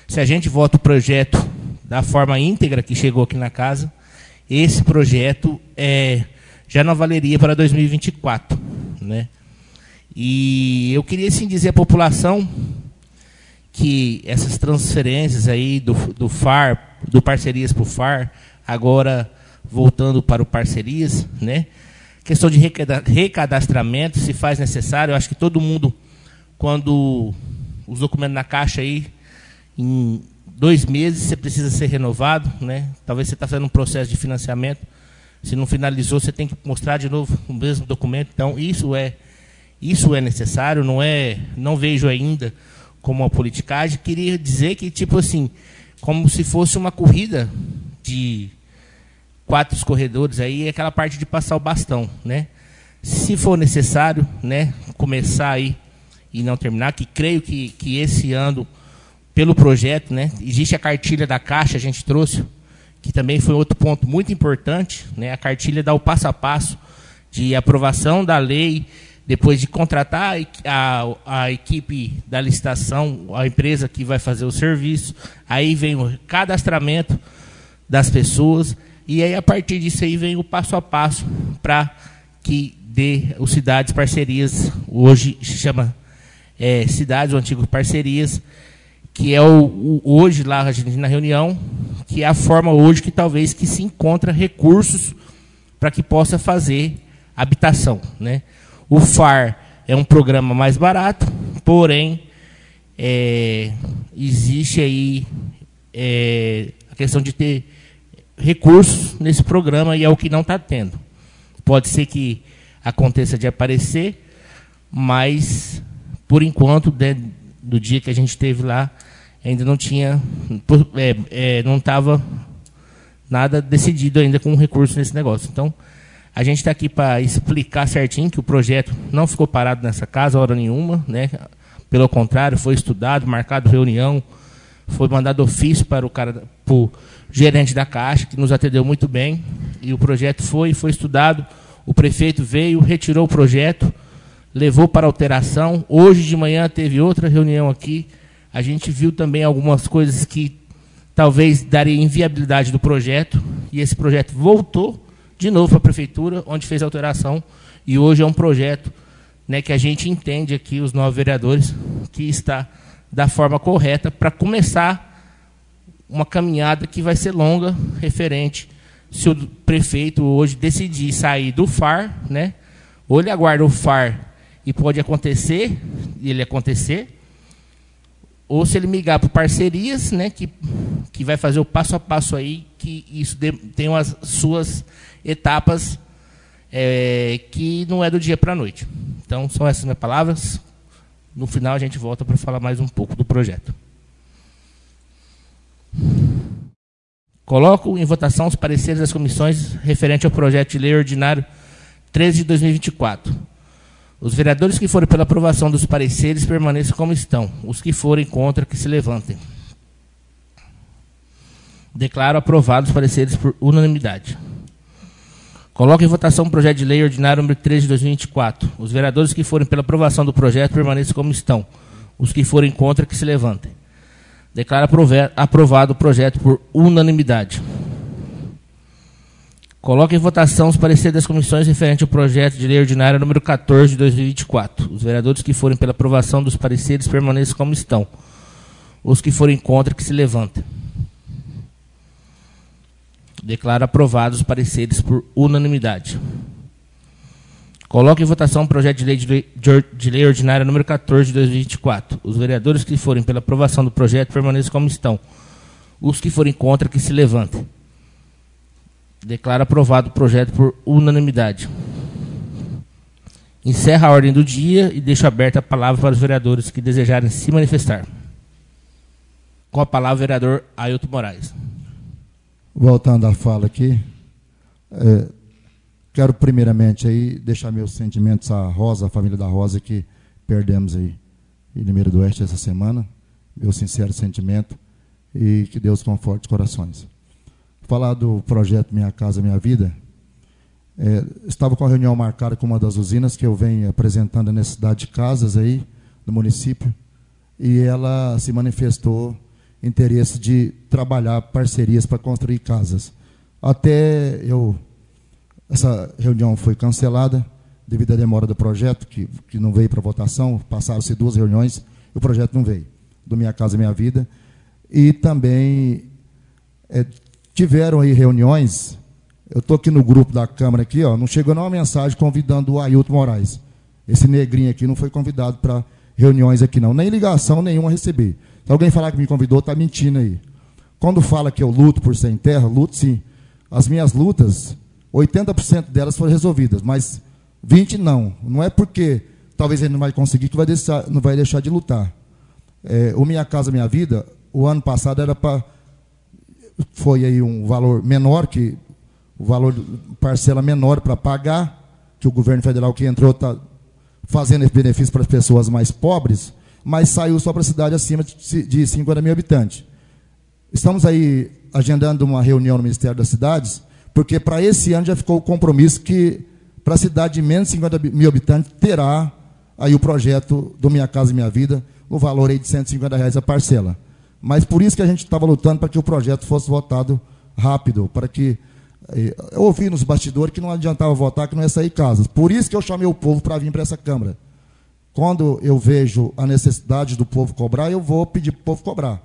se a gente vota o projeto da forma íntegra que chegou aqui na casa, esse projeto já não valeria para 2024, né? E eu queria sim dizer à população que essas transferências aí do FAR, do Parcerias para o FAR, agora voltando para o Parcerias, né? Questão de recadastramento, se faz necessário. Eu acho que todo mundo, quando os documentos na Caixa aí, em 2 meses você precisa ser renovado, né? Talvez você está fazendo um processo de financiamento, se não finalizou, você tem que mostrar de novo o mesmo documento. Então, isso é necessário, não vejo ainda como uma politicagem. Queria dizer que, tipo assim, como se fosse uma corrida de 4 corredores aí, aquela parte de passar o bastão, né? Se for necessário, né, começar aí e não terminar, que creio que esse ano, pelo projeto, né, existe a cartilha da Caixa, a gente trouxe, que também foi outro ponto muito importante, né? A cartilha dá o passo a passo de aprovação da lei, depois de contratar a equipe da licitação, a empresa que vai fazer o serviço, aí vem o cadastramento das pessoas, e aí a partir disso aí vem o passo a passo para que dê os Cidades Parcerias, hoje se chama Cidades ou Antigos Parcerias, que é hoje lá a gente na reunião, que é a forma hoje que talvez que se encontra recursos para que possa fazer habitação, né? O FAR é um programa mais barato, porém existe aí a questão de ter recursos nesse programa e é o que não está tendo. Pode ser que aconteça de aparecer, mas por enquanto, do dia que a gente esteve lá, ainda não tinha, não estava nada decidido ainda com recurso nesse negócio. Então, a gente está aqui para explicar certinho que o projeto não ficou parado nessa casa hora nenhuma, né? Pelo contrário, foi estudado, marcado reunião, foi mandado ofício para o gerente da Caixa, que nos atendeu muito bem, e o projeto foi estudado. O prefeito veio, retirou o projeto, levou para alteração. Hoje de manhã teve outra reunião aqui. A gente viu também algumas coisas que talvez daria inviabilidade do projeto, e esse projeto voltou de novo para a prefeitura, onde fez a alteração, e hoje é um projeto, né, que a gente entende aqui, os 9 vereadores, que está da forma correta para começar uma caminhada que vai ser longa, referente, se o prefeito hoje decidir sair do FAR, né, ou ele aguarda o FAR e pode acontecer, ou se ele migrar para Parcerias, né, que vai fazer o passo a passo aí, que isso tem as suas etapas que não é do dia para a noite. Então, são essas minhas palavras. No final, a gente volta para falar mais um pouco do projeto. Coloco em votação os pareceres das comissões referente ao projeto de lei ordinário 13 de 2024. Os vereadores que forem pela aprovação dos pareceres permaneçam como estão. Os que forem contra, que se levantem. Declaro aprovados os pareceres por unanimidade. Coloco em votação o projeto de lei ordinário número 13 de 2024. Os vereadores que forem pela aprovação do projeto permaneçam como estão. Os que forem contra, que se levantem. Declaro aprovado o projeto por unanimidade. Coloco em votação os pareceres das comissões referentes ao projeto de lei ordinária número 14 de 2024. Os vereadores que forem pela aprovação dos pareceres permaneçam como estão. Os que forem contra, que se levantem. Declaro aprovados os pareceres por unanimidade. Coloco em votação o projeto de lei ordinária número 14 de 2024. Os vereadores que forem pela aprovação do projeto permaneçam como estão. Os que forem contra, que se levantem. Declaro aprovado o projeto por unanimidade. Encerra a ordem do dia e deixo aberta a palavra para os vereadores que desejarem se manifestar. Com a palavra, o vereador Ailton Moraes. Voltando à fala aqui, quero primeiramente aí deixar meus sentimentos à Rosa, à família da Rosa, que perdemos aí em Limeira do Oeste essa semana. Meu sincero sentimento e que Deus conforte os corações. Falar do projeto Minha Casa Minha Vida, estava com a reunião marcada com uma das usinas que eu venho apresentando a necessidade de casas aí no município, e ela se manifestou interesse de trabalhar parcerias para construir casas. Essa reunião foi cancelada devido à demora do projeto, que não veio para votação. Passaram-se 2 reuniões e o projeto não veio, do Minha Casa Minha Vida. E também tiveram aí reuniões. Eu estou aqui no grupo da Câmara, aqui, ó, não chegou nenhuma mensagem convidando o Ailton Moraes. Esse negrinho aqui não foi convidado para reuniões aqui, não. Nem ligação nenhuma a receber. Se alguém falar que me convidou, está mentindo aí. Quando fala que eu luto por sem terra, luto sim. As minhas lutas, 80% delas foram resolvidas, mas 20% não. Não é porque talvez ele não vai conseguir que não vai deixar de lutar. O Minha Casa Minha Vida, o ano passado foi aí um valor menor, o valor parcela menor para pagar, que o governo federal que entrou está fazendo esse benefício para as pessoas mais pobres, mas saiu só para a cidade acima de 50 mil habitantes. Estamos aí agendando uma reunião no Ministério das Cidades, porque para esse ano já ficou o compromisso que para a cidade de menos de 50 mil habitantes terá aí o projeto do Minha Casa Minha Vida, no valor aí de R$150 a parcela. Mas por isso que a gente estava lutando para que o projeto fosse votado rápido, para que eu ouvi nos bastidores que não adiantava votar, que não ia sair casas. Por isso que eu chamei o povo para vir para essa Câmara. Quando eu vejo a necessidade do povo cobrar, eu vou pedir para o povo cobrar.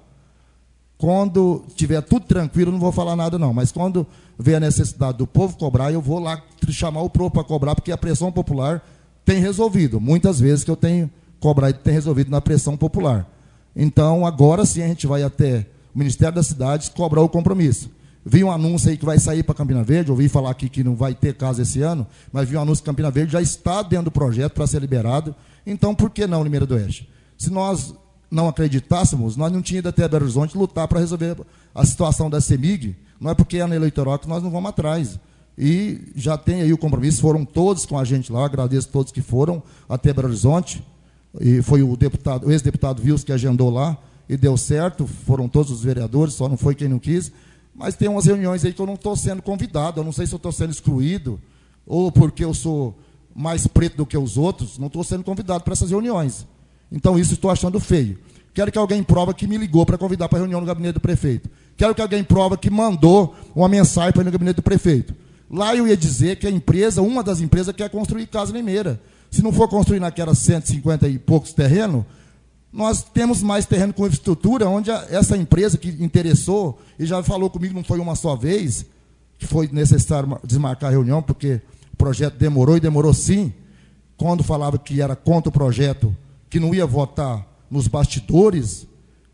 Quando tiver tudo tranquilo, eu não vou falar nada não, mas quando vê a necessidade do povo cobrar, eu vou lá chamar o povo para cobrar, porque a pressão popular tem resolvido. Muitas vezes que eu tenho cobrado tem resolvido na pressão popular. Então, agora sim a gente vai até o Ministério das Cidades cobrar o compromisso. Vi um anúncio aí que vai sair para Campina Verde, ouvi falar aqui que não vai ter casa esse ano, mas vi um anúncio que Campina Verde já está dentro do projeto para ser liberado. Então, por que não Limeira do Oeste? Se nós não acreditássemos, nós não tínhamos ido até Belo Horizonte lutar para resolver a situação da CEMIG. Não é porque é ano eleitoral que nós não vamos atrás. E já tem aí o compromisso, foram todos com a gente lá, agradeço a todos que foram até Belo Horizonte. E foi o ex-deputado Vils que agendou lá, e deu certo, foram todos os vereadores, só não foi quem não quis. Mas tem umas reuniões aí que eu não estou sendo convidado, eu não sei se eu estou sendo excluído, ou porque eu sou mais preto do que os outros, não estou sendo convidado para essas reuniões. Então, isso estou achando feio. Quero que alguém prova que me ligou para convidar para a reunião no gabinete do prefeito. Quero que alguém prova que mandou uma mensagem para ir no gabinete do prefeito. Lá eu ia dizer que a empresa, uma das empresas, quer construir casa em Limeira. Se não for construir naquelas 150 e poucos terrenos, nós temos mais terreno com infraestrutura, onde essa empresa que interessou, e já falou comigo, não foi uma só vez, que foi necessário desmarcar a reunião, porque o projeto demorou, e demorou sim. Quando falava que era contra o projeto, que não ia votar nos bastidores,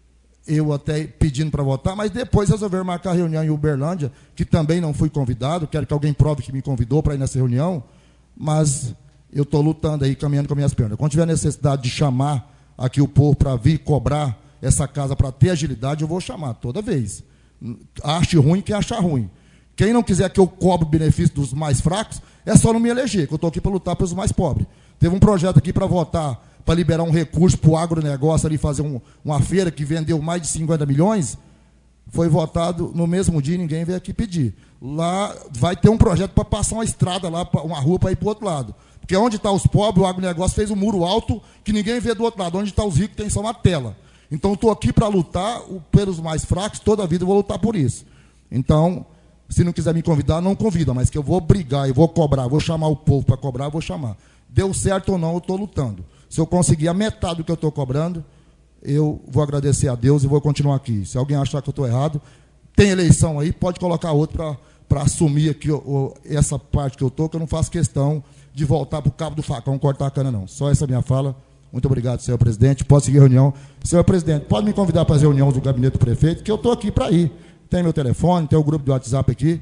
eu até pedindo para votar, mas depois resolveram marcar a reunião em Uberlândia, que também não fui convidado, quero que alguém prove que me convidou para ir nessa reunião, mas eu estou lutando aí, caminhando com as minhas pernas. Quando tiver necessidade de chamar aqui o povo para vir cobrar essa casa para ter agilidade, eu vou chamar toda vez. Ache ruim quem achar ruim. Quem não quiser que eu cobre o benefício dos mais fracos, é só não me eleger, que eu estou aqui para lutar pelos mais pobres. Teve um projeto aqui para votar, para liberar um recurso para o agronegócio ali fazer uma feira que vendeu mais de 50 milhões, foi votado no mesmo dia e ninguém veio aqui pedir. Lá vai ter um projeto para passar uma estrada lá, uma rua para ir para o outro lado. Porque onde está os pobres, o agronegócio fez um muro alto que ninguém vê do outro lado. Onde está os ricos, tem só uma tela. Então, estou aqui para lutar pelos mais fracos, toda a vida eu vou lutar por isso. Então, se não quiser me convidar, não convida, mas que eu vou brigar, eu vou cobrar, vou chamar o povo para cobrar, eu vou chamar. Deu certo ou não, eu estou lutando. Se eu conseguir a metade do que eu estou cobrando, eu vou agradecer a Deus e vou continuar aqui. Se alguém achar que eu estou errado, tem eleição aí, pode colocar outro para assumir aqui essa parte que eu estou, que eu não faço questão de voltar para o cabo do facão, cortar a cana, não. Só essa minha fala. Muito obrigado, senhor presidente. Pode seguir a reunião. Senhor presidente, pode me convidar para as reuniões do gabinete do prefeito, que eu estou aqui para ir. Tem meu telefone, tem o grupo do WhatsApp aqui.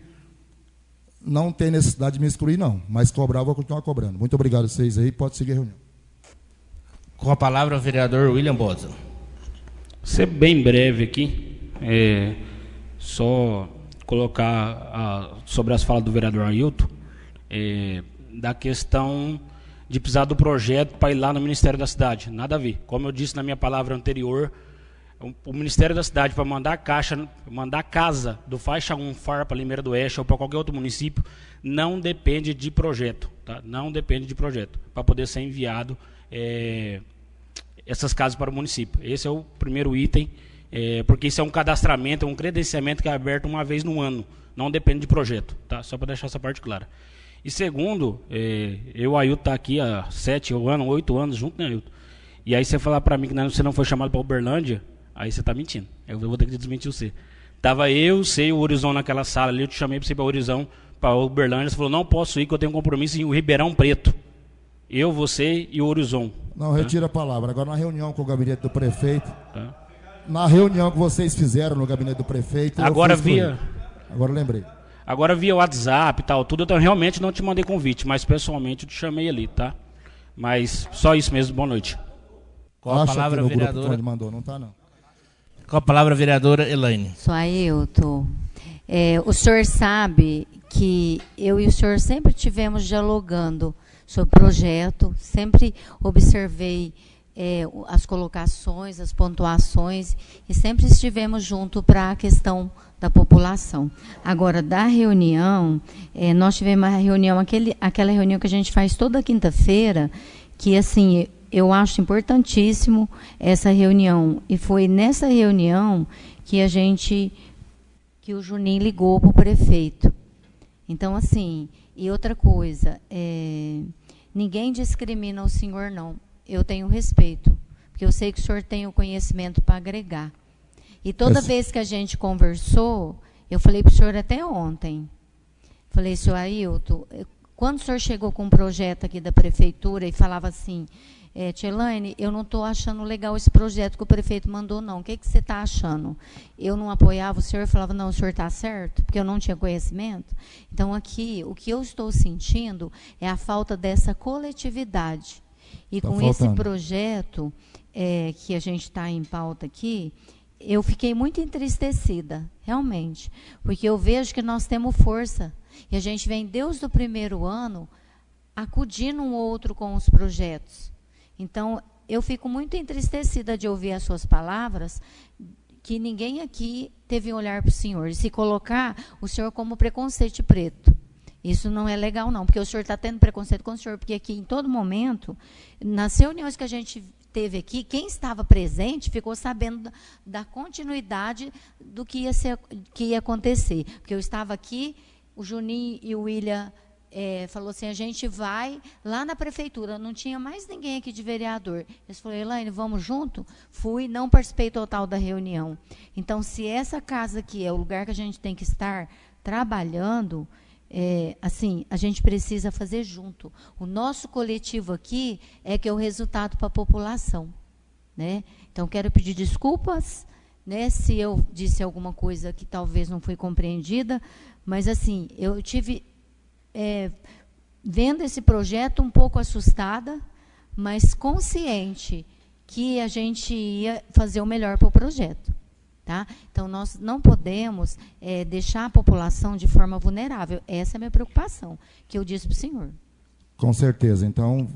Não tem necessidade de me excluir, não. Mas cobrar, eu vou continuar cobrando. Muito obrigado a vocês aí. Pode seguir a reunião. Com a palavra o vereador William Boza. Ser bem breve aqui, só colocar sobre as falas do vereador Ailton, da questão de precisar do projeto para ir lá no Ministério da Cidade. Nada a ver. Como eu disse na minha palavra anterior, o Ministério da Cidade, para mandar casa do Faixa 1 FAR para Limeira do Oeste ou para qualquer outro município, não depende de projeto. Tá? Não depende de projeto. Para poder ser enviado essas casas para o município. Esse é o primeiro item porque isso é um cadastramento, é um credenciamento que é aberto uma vez no ano, não depende de projeto, tá? Só para deixar essa parte clara. E segundo, eu e o Ailton tá aqui há 8 anos junto, né, Ailton? E aí você falar para mim que você não foi chamado para Uberlândia, aí você tá mentindo. Eu vou ter que desmentir você. Tava eu, você e o Horizon naquela sala ali, eu te chamei para você ir para Horizon, para Uberlândia, você falou, não posso ir, que eu tenho um compromisso em Ribeirão Preto. Eu, você e o Horizon. Não, retira a palavra. Agora, na reunião com o gabinete do prefeito, Tá. na reunião que vocês fizeram no gabinete do prefeito, Agora eu fui via... excluído. Agora eu lembrei. Agora via WhatsApp e tal, tudo, eu realmente não te mandei convite, mas pessoalmente eu te chamei ali, tá? Mas só isso mesmo, boa noite. Qual a Acha palavra, que no grupo vereadora? onde mandou, não tá, não. Qual a palavra, vereadora Elaine? Sou Ailton. O senhor sabe que eu e o senhor sempre estivemos dialogando sobre o projeto, sempre observei as colocações, as pontuações, e sempre estivemos junto para a questão da população. Agora, da reunião, nós tivemos uma reunião, aquela reunião que a gente faz toda quinta-feira, que, assim, eu acho importantíssimo essa reunião. E foi nessa reunião que que o Juninho ligou para o prefeito. Então, assim, e outra coisa, ninguém discrimina o senhor, não. Eu tenho respeito, porque eu sei que o senhor tem o conhecimento para agregar. E toda vez que a gente conversou, eu falei para o senhor até ontem, falei, senhor Ailton, quando o senhor chegou com um projeto aqui da prefeitura e falava assim, Tia Elaine, eu não estou achando legal esse projeto que o prefeito mandou, não. O que você está achando? Eu não apoiava o senhor, eu falava, não, o senhor está certo, porque eu não tinha conhecimento. Então, aqui, o que eu estou sentindo é a falta dessa coletividade. E com esse projeto que a gente está em pauta aqui, eu fiquei muito entristecida, realmente, porque eu vejo que nós temos força. E a gente vem, desde o primeiro ano, acudindo um outro com os projetos. Então, eu fico muito entristecida de ouvir as suas palavras, que ninguém aqui teve um olhar para o senhor. E se colocar o senhor como preconceito preto. Isso não é legal, não, porque o senhor está tendo preconceito com o senhor, porque aqui, em todo momento, nas reuniões que a gente teve aqui, quem estava presente ficou sabendo da continuidade do que ia acontecer. Porque eu estava aqui, o Juninho e o William falou assim, a gente vai lá na prefeitura, não tinha mais ninguém aqui de vereador. Eles falaram, Elaine, vamos junto? Fui, não participei total da reunião. Então, se essa casa aqui é o lugar que a gente tem que estar trabalhando, assim, a gente precisa fazer junto. O nosso coletivo aqui é que é o resultado para a população, né? Então, quero pedir desculpas, né, se eu disse alguma coisa que talvez não foi compreendida, mas, assim, eu tive, vendo esse projeto, um pouco assustada, mas consciente que a gente ia fazer o melhor para o projeto. Tá? Então, nós não podemos deixar a população de forma vulnerável. Essa é a minha preocupação, que eu disse para o senhor. Com certeza. Então,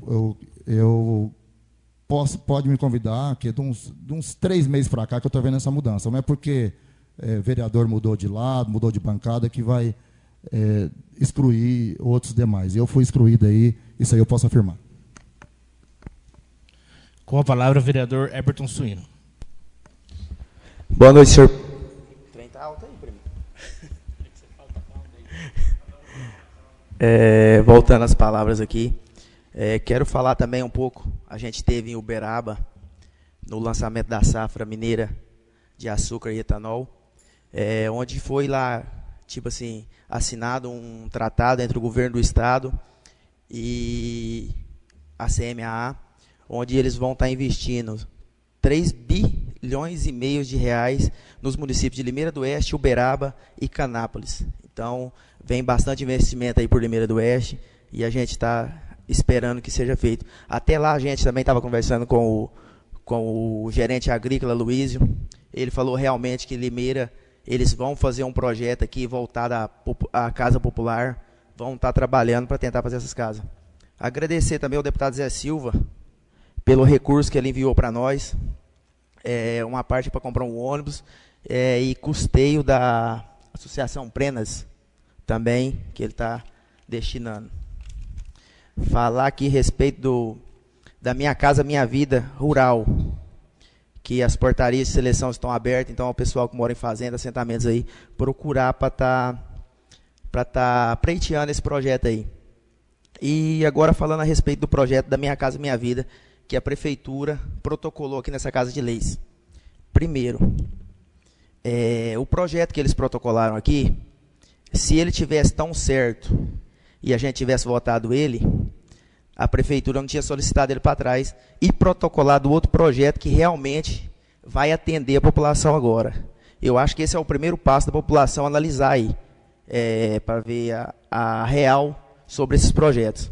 pode me convidar, que de uns 3 meses para cá que eu estou vendo essa mudança. Não é porque vereador mudou de lado, mudou de bancada, que vai excluir outros demais. Eu fui excluído aí, isso aí eu posso afirmar. Com a palavra, o vereador Eberton Suíno. Boa noite, senhor. O trem tá alto aí, primo. Voltando às palavras aqui, quero falar também um pouco. A gente teve em Uberaba, no lançamento da safra mineira de açúcar e etanol, onde foi lá, tipo assim, assinado um tratado entre o governo do estado e a CMAA, onde eles vão estar investindo 3 bilhões e meio de reais nos municípios de Limeira do Oeste, Uberaba e Canápolis. Então, vem bastante investimento aí por Limeira do Oeste e a gente está esperando que seja feito. Até lá, a gente também estava conversando com o gerente agrícola, Luísio. Ele falou realmente que Limeira, eles vão fazer um projeto aqui voltado à Casa Popular, vão estar trabalhando para tentar fazer essas casas. Agradecer também ao deputado Zé Silva pelo recurso que ele enviou para nós, uma parte para comprar um ônibus e custeio da Associação Prenas também, que ele está destinando. Falar aqui a respeito da Minha Casa Minha Vida Rural, que as portarias de seleção estão abertas, então o pessoal que mora em fazenda, assentamentos aí, procurar para tá pleiteando esse projeto aí. E agora falando a respeito do projeto da Minha Casa Minha Vida, que a Prefeitura protocolou aqui nessa Casa de Leis. Primeiro, o projeto que eles protocolaram aqui, se ele tivesse tão certo e a gente tivesse votado ele, a Prefeitura não tinha solicitado ele para trás e protocolado outro projeto que realmente vai atender a população agora. Eu acho que esse é o primeiro passo da população analisar aí, para ver a real sobre esses projetos.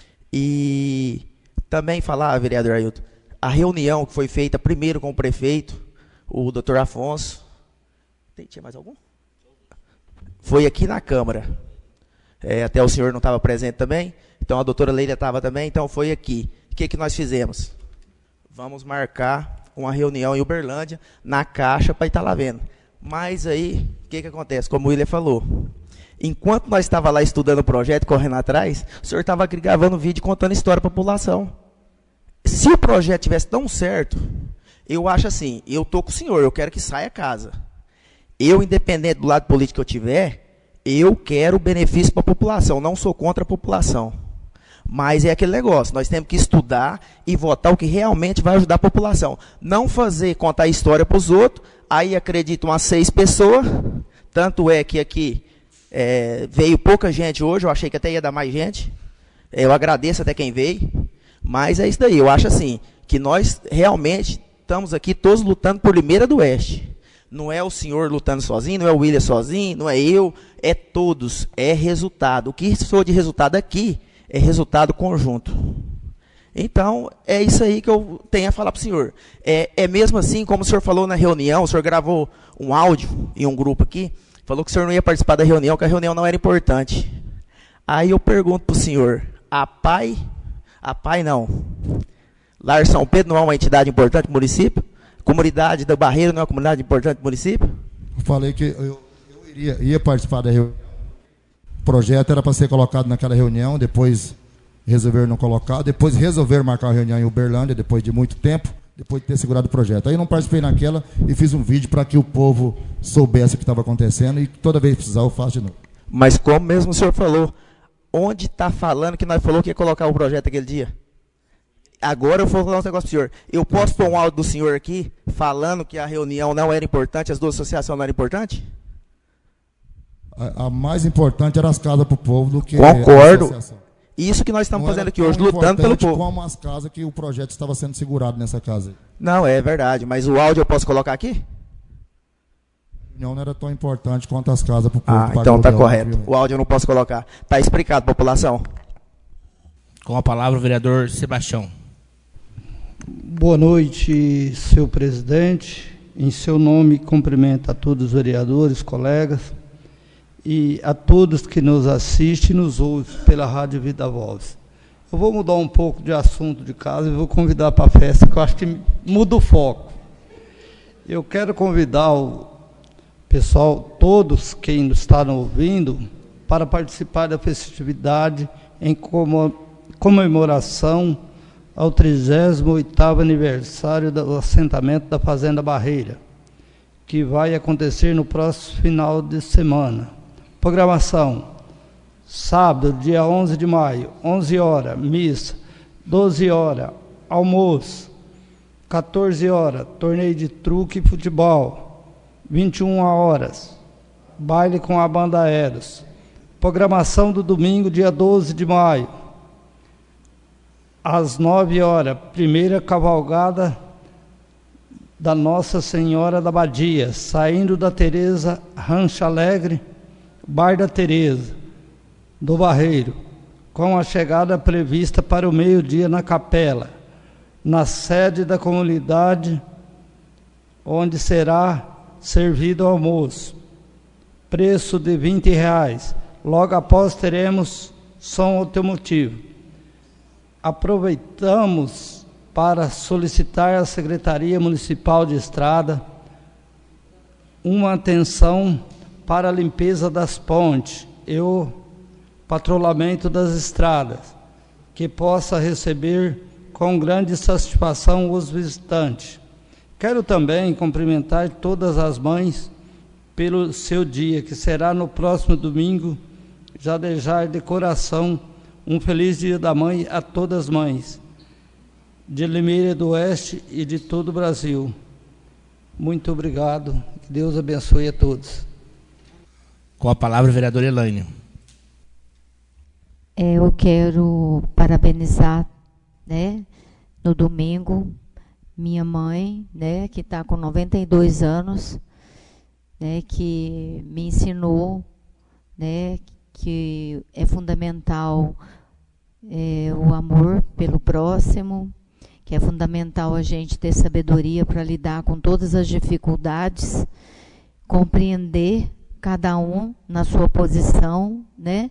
E também falar, vereador Ailton, a reunião que foi feita primeiro com o prefeito, o doutor Afonso, tinha mais algum? Foi aqui na Câmara. Até o senhor não estava presente também, então a doutora Leila estava também, então foi aqui. O que nós fizemos? Vamos marcar uma reunião em Uberlândia, na Caixa, para estar lá vendo. Mas aí, o que acontece? Como o William falou, enquanto nós estávamos lá estudando o projeto, correndo atrás, o senhor estava gravando vídeo contando história para a população. Se o projeto tivesse tão certo, eu acho assim, eu estou com o senhor, eu quero que saia a casa. Eu, independente do lado político que eu tiver, eu quero benefício para a população, não sou contra a população. Mas é aquele negócio, nós temos que estudar e votar o que realmente vai ajudar a população. Não contar história para os outros, aí acreditam umas 6 pessoas, tanto é que aqui veio pouca gente hoje, eu achei que até ia dar mais gente, eu agradeço até quem veio, mas é isso daí, eu acho assim, que nós realmente estamos aqui todos lutando por Limeira do Oeste. Não é o senhor lutando sozinho, não é o William sozinho, não é eu, é todos, é resultado. O que for de resultado aqui é resultado conjunto. Então, é isso aí que eu tenho a falar para o senhor. É mesmo assim, como o senhor falou na reunião, o senhor gravou um áudio em um grupo aqui, falou que o senhor não ia participar da reunião, que a reunião não era importante. Aí eu pergunto para o senhor, a PAI não, Lar São Pedro não é uma entidade importante do município? Comunidade da Barreira não é uma comunidade importante do município? Eu falei que eu ia participar da reunião. O projeto era para ser colocado naquela reunião, depois resolveram não colocar, depois resolveram marcar a reunião em Uberlândia, depois de muito tempo, depois de ter segurado o projeto. Aí eu não participei naquela e fiz um vídeo para que o povo soubesse o que estava acontecendo e toda vez que precisar eu faço de novo. Mas como mesmo o senhor falou, onde está falando que nós falou que ia colocar o projeto aquele dia? Agora eu vou falar um negócio para o senhor. Eu posso pôr um áudio do senhor aqui, falando que a reunião não era importante, as duas associações não eram importantes? A mais importante era as casas para o povo do que Concordo. a associação. Isso que nós estamos Não fazendo era aqui hoje, tão lutando pelo povo. como as casas que o projeto estava sendo segurado nessa casa. Não, é verdade, mas o áudio eu posso colocar aqui? A reunião não era tão importante quanto as casas para o povo. Então está correto. O áudio eu não posso colocar. Está explicado, população. Com a palavra o vereador Sebastião. Boa noite, senhor presidente. Em seu nome, cumprimento a todos os vereadores, colegas e a todos que nos assistem e nos ouvem pela Rádio Vida Voz. Eu vou mudar um pouco de assunto de casa e vou convidar para a festa, que eu acho que muda o foco. Eu quero convidar o pessoal, todos quem está ouvindo, para participar da festividade em comemoração ao 38º aniversário do assentamento da Fazenda Barreira, que vai acontecer no próximo final de semana. Programação: sábado, dia 11 de maio, 11 horas, missa, 12 horas, almoço, 14 horas, torneio de truque e futebol, 21 horas, baile com a banda Eros. Programação do domingo, dia 12 de maio, às 9 horas, primeira cavalgada da Nossa Senhora da Badia, saindo da Tereza Rancho Alegre, Bar da Tereza, do Barreiro, com a chegada prevista para o meio-dia na capela, na sede da comunidade, onde será servido o almoço. Preço de R$20. Logo após teremos som automotivo. Aproveitamos para solicitar à Secretaria Municipal de Estrada uma atenção para a limpeza das pontes e o patrulhamento das estradas, que possa receber com grande satisfação os visitantes, Quero também cumprimentar todas as mães pelo seu dia, que será no próximo domingo. Já desejar de coração um feliz Dia da Mãe a todas as mães de Limeira do Oeste e de todo o Brasil. Muito obrigado. Que Deus abençoe a todos. Com a palavra, vereadora Elaine. Eu quero parabenizar, né, no domingo, minha mãe, né, que está com 92 anos, né, que me ensinou, né, que é fundamental o amor pelo próximo, que é fundamental a gente ter sabedoria para lidar com todas as dificuldades, compreender cada um na sua posição, né,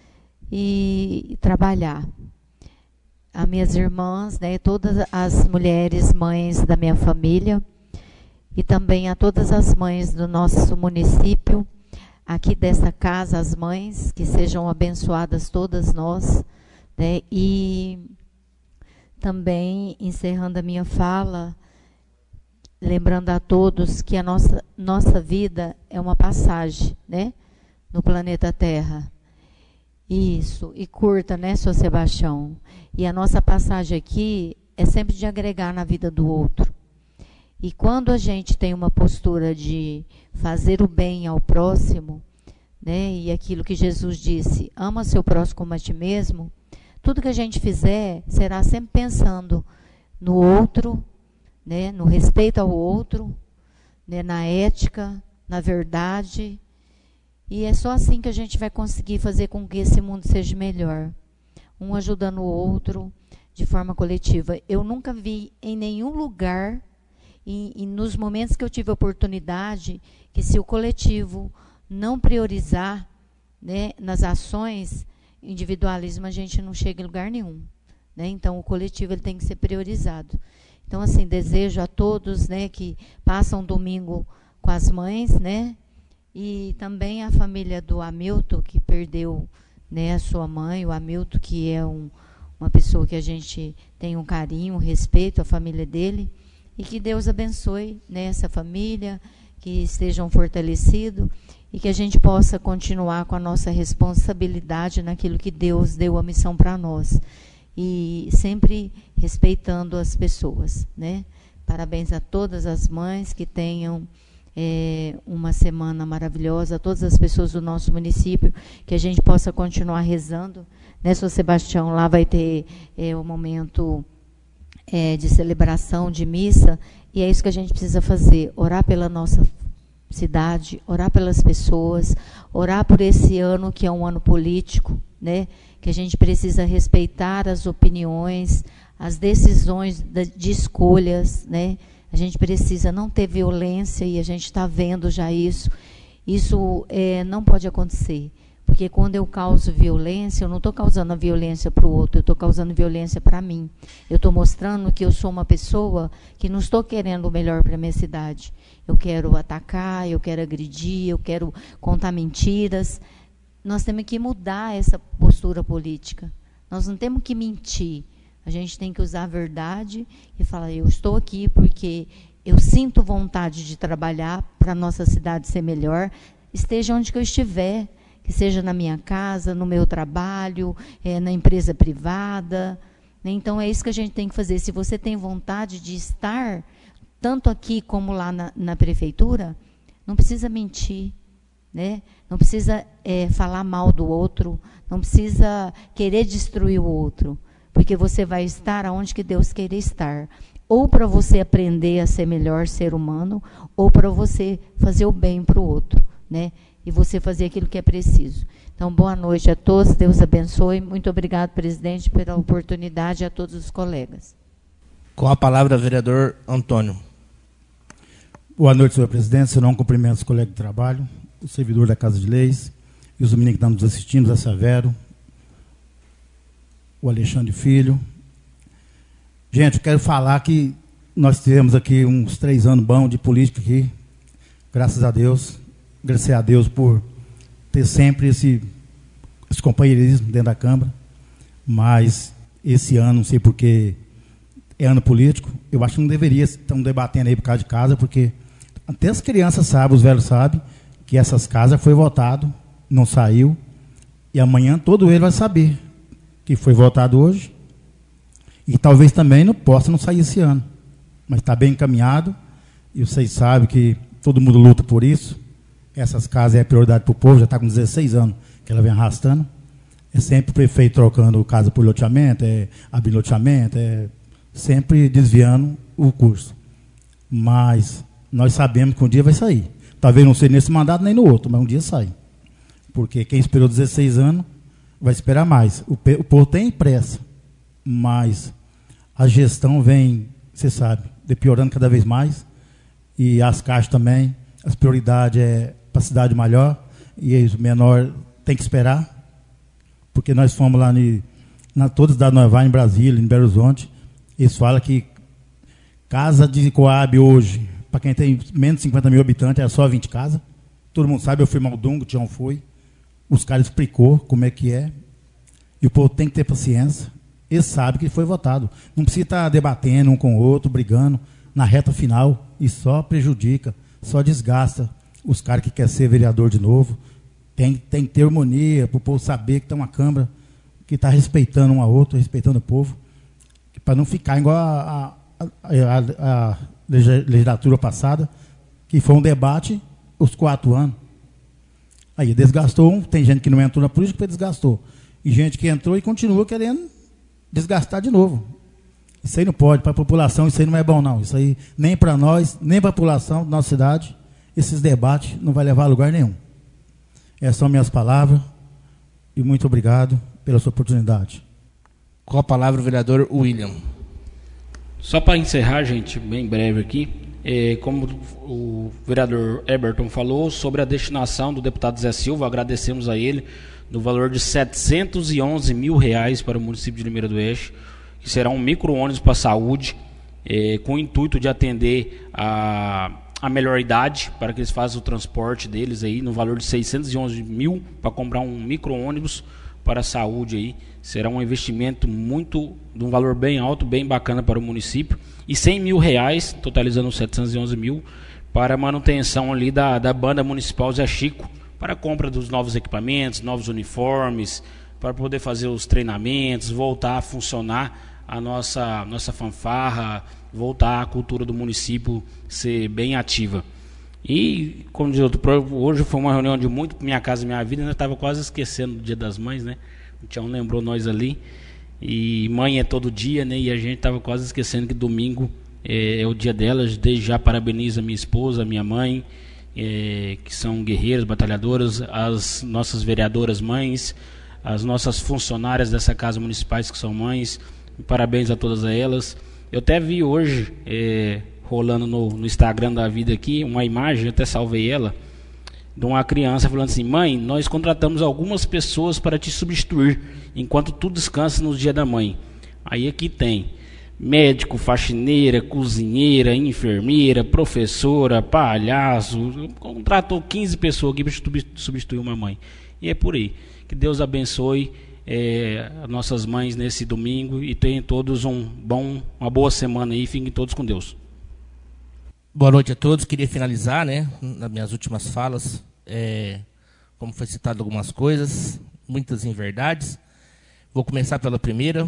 e trabalhar. As minhas irmãs, né, todas as mulheres mães da minha família, e também a todas as mães do nosso município, aqui dessa casa, as mães, que sejam abençoadas todas nós, né? E também, encerrando a minha fala, lembrando a todos que a nossa vida é uma passagem, né, no planeta Terra. Isso, e curta, né, Sr. Sebastião? E a nossa passagem aqui é sempre de agregar na vida do outro. E quando a gente tem uma postura de fazer o bem ao próximo, né, e aquilo que Jesus disse, ama seu próximo como a ti mesmo, tudo que a gente fizer será sempre pensando no outro, né, no respeito ao outro, né, na ética, na verdade. E é só assim que a gente vai conseguir fazer com que esse mundo seja melhor. Um ajudando o outro de forma coletiva. Eu nunca vi em nenhum lugar, e nos momentos que eu tive a oportunidade, que se o coletivo não priorizar, né, nas ações, individualismo a gente não chega em lugar nenhum, né? Então o coletivo ele tem que ser priorizado. Então assim, desejo a todos, né, que passam domingo com as mães, né, e também a família do Hamilton, que perdeu, né, a sua mãe, o Hamilton, que é uma pessoa que a gente tem um carinho, um respeito, a família dele, e que Deus abençoe, né, essa família, que estejam fortalecidos e que a gente possa continuar com a nossa responsabilidade naquilo que Deus deu a missão para nós. E sempre respeitando as pessoas, né? Parabéns a todas as mães, que tenham uma semana maravilhosa, a todas as pessoas do nosso município, que a gente possa continuar rezando, né, Sr. Sebastião? Lá vai ter o momento de celebração, de missa, e é isso que a gente precisa fazer, orar pela nossa cidade, orar pelas pessoas, orar por esse ano que é um ano político, né, que a gente precisa respeitar as opiniões, as decisões de escolhas, né? A gente precisa não ter violência, e a gente está vendo já isso. Isso não pode acontecer, porque quando eu causo violência, eu não estou causando a violência para o outro, eu estou causando violência para mim. Eu estou mostrando que eu sou uma pessoa que não estou querendo o melhor para a minha cidade. Eu quero atacar, eu quero agredir, eu quero contar mentiras. Nós temos que mudar essa postura política. Nós não temos que mentir. A gente tem que usar a verdade e falar, eu estou aqui porque eu sinto vontade de trabalhar para a nossa cidade ser melhor, esteja onde que eu estiver, que seja na minha casa, no meu trabalho, na empresa privada. Então, é isso que a gente tem que fazer. Se você tem vontade de estar, tanto aqui como lá na prefeitura, não precisa mentir, né? Não precisa falar mal do outro, não precisa querer destruir o outro, porque você vai estar aonde que Deus queira estar. Ou para você aprender a ser melhor ser humano, ou para você fazer o bem para o outro, né? E você fazer aquilo que é preciso. Então, boa noite a todos, Deus abençoe. Muito obrigado, presidente, pela oportunidade, a todos os colegas. Com a palavra, vereador Antônio. Boa noite, senhor presidente. Senão, cumprimento os colegas de trabalho, o servidor da Casa de Leis e os meninos que estão nos assistindo, Zé Severo, o Alexandre Filho. Gente, eu quero falar que nós tivemos aqui uns 3 anos bons de política aqui, graças a Deus. Agradecer a Deus por ter sempre esse companheirismo dentro da Câmara, mas esse ano, não sei porquê, é ano político, eu acho que não deveria estar debatendo aí por causa de casa, porque até as crianças sabem, os velhos sabem, que essas casas foi votado, não saiu, e amanhã todo ele vai saber que foi votado hoje, e talvez também não possa não sair esse ano. Mas está bem encaminhado, e vocês sabem que todo mundo luta por isso. Essas casas é a prioridade para o povo, já está com 16 anos que ela vem arrastando. É sempre o prefeito trocando casa por loteamento, abrir loteamento, sempre desviando o curso. Mas nós sabemos que um dia vai sair. Talvez não seja nesse mandato nem no outro, mas um dia sai. Porque quem esperou 16 anos vai esperar mais. O povo tem pressa, mas a gestão vem, você sabe, depiorando cada vez mais. E as caixas também, as prioridades é para a cidade maior, e os menores tem que esperar. Porque nós fomos lá toda a cidade nós vai, em Brasília, em Belo Horizonte, eles falam que casa de Coab hoje, para quem tem menos de 50 mil habitantes, é só 20 casas. Todo mundo sabe, eu fui Maldungo, o Tião foi. Os caras explicou como é que é. E o povo tem que ter paciência. Eles sabem que foi votado. Não precisa estar debatendo um com o outro, brigando na reta final. E só prejudica, só desgasta os caras que querem ser vereador de novo. Tem que ter harmonia para o povo saber que tem uma Câmara que está respeitando um ao outro, respeitando o povo, para não ficar igual a legislatura passada, que foi um debate os 4 anos. Aí desgastou um, tem gente que não entrou na política porque desgastou. E gente que entrou e continua querendo desgastar de novo. Isso aí não pode, para a população isso aí não é bom não. Isso aí nem para nós, nem para a população da nossa cidade, esses debates não vai levar a lugar nenhum. Essas são minhas palavras e muito obrigado pela sua oportunidade. Com a palavra o vereador William. Só para encerrar, gente, bem breve aqui, como o vereador Eberton falou sobre a destinação do deputado Zé Silva, agradecemos a ele no valor de R$711 mil para o município de Limeira do Oeste, que será um micro-ônibus para a saúde, com o intuito de atender a melhor idade, para que eles façam o transporte deles aí, no valor de 611 mil, para comprar um micro-ônibus para a saúde aí. Será um investimento de um valor bem alto, bem bacana para o município. E R$100 mil, totalizando 711 mil, para a manutenção ali da banda municipal Zé Chico, para a compra dos novos equipamentos, novos uniformes, para poder fazer os treinamentos, voltar a funcionar a nossa fanfarra, voltar a cultura do município ser bem ativa. E, como diz outro, hoje foi uma reunião de muito Minha Casa Minha Vida, ainda estava quase esquecendo do Dia das Mães, né? O Tião lembrou nós ali, e mãe é todo dia, né? E a gente estava quase esquecendo que domingo é o dia delas. Desde já parabenizo a minha esposa, a minha mãe, que são guerreiras, batalhadoras, as nossas vereadoras mães, as nossas funcionárias dessa casa municipais que são mães. Parabéns a todas elas. Eu até vi hoje, rolando no Instagram da vida aqui, uma imagem, eu até salvei ela, de uma criança falando assim: mãe, nós contratamos algumas pessoas para te substituir enquanto tu descansa no dia da mãe. Aí aqui tem médico, faxineira, cozinheira, enfermeira, professora, palhaço. Contratou 15 pessoas aqui para substituir uma mãe. E é por aí. Que Deus abençoe nossas mães nesse domingo e tenham todos uma boa semana aí. Fiquem todos com Deus. Boa noite a todos. Queria finalizar, né, nas minhas últimas falas, como foi citado algumas coisas, muitas inverdades. Vou começar pela primeira,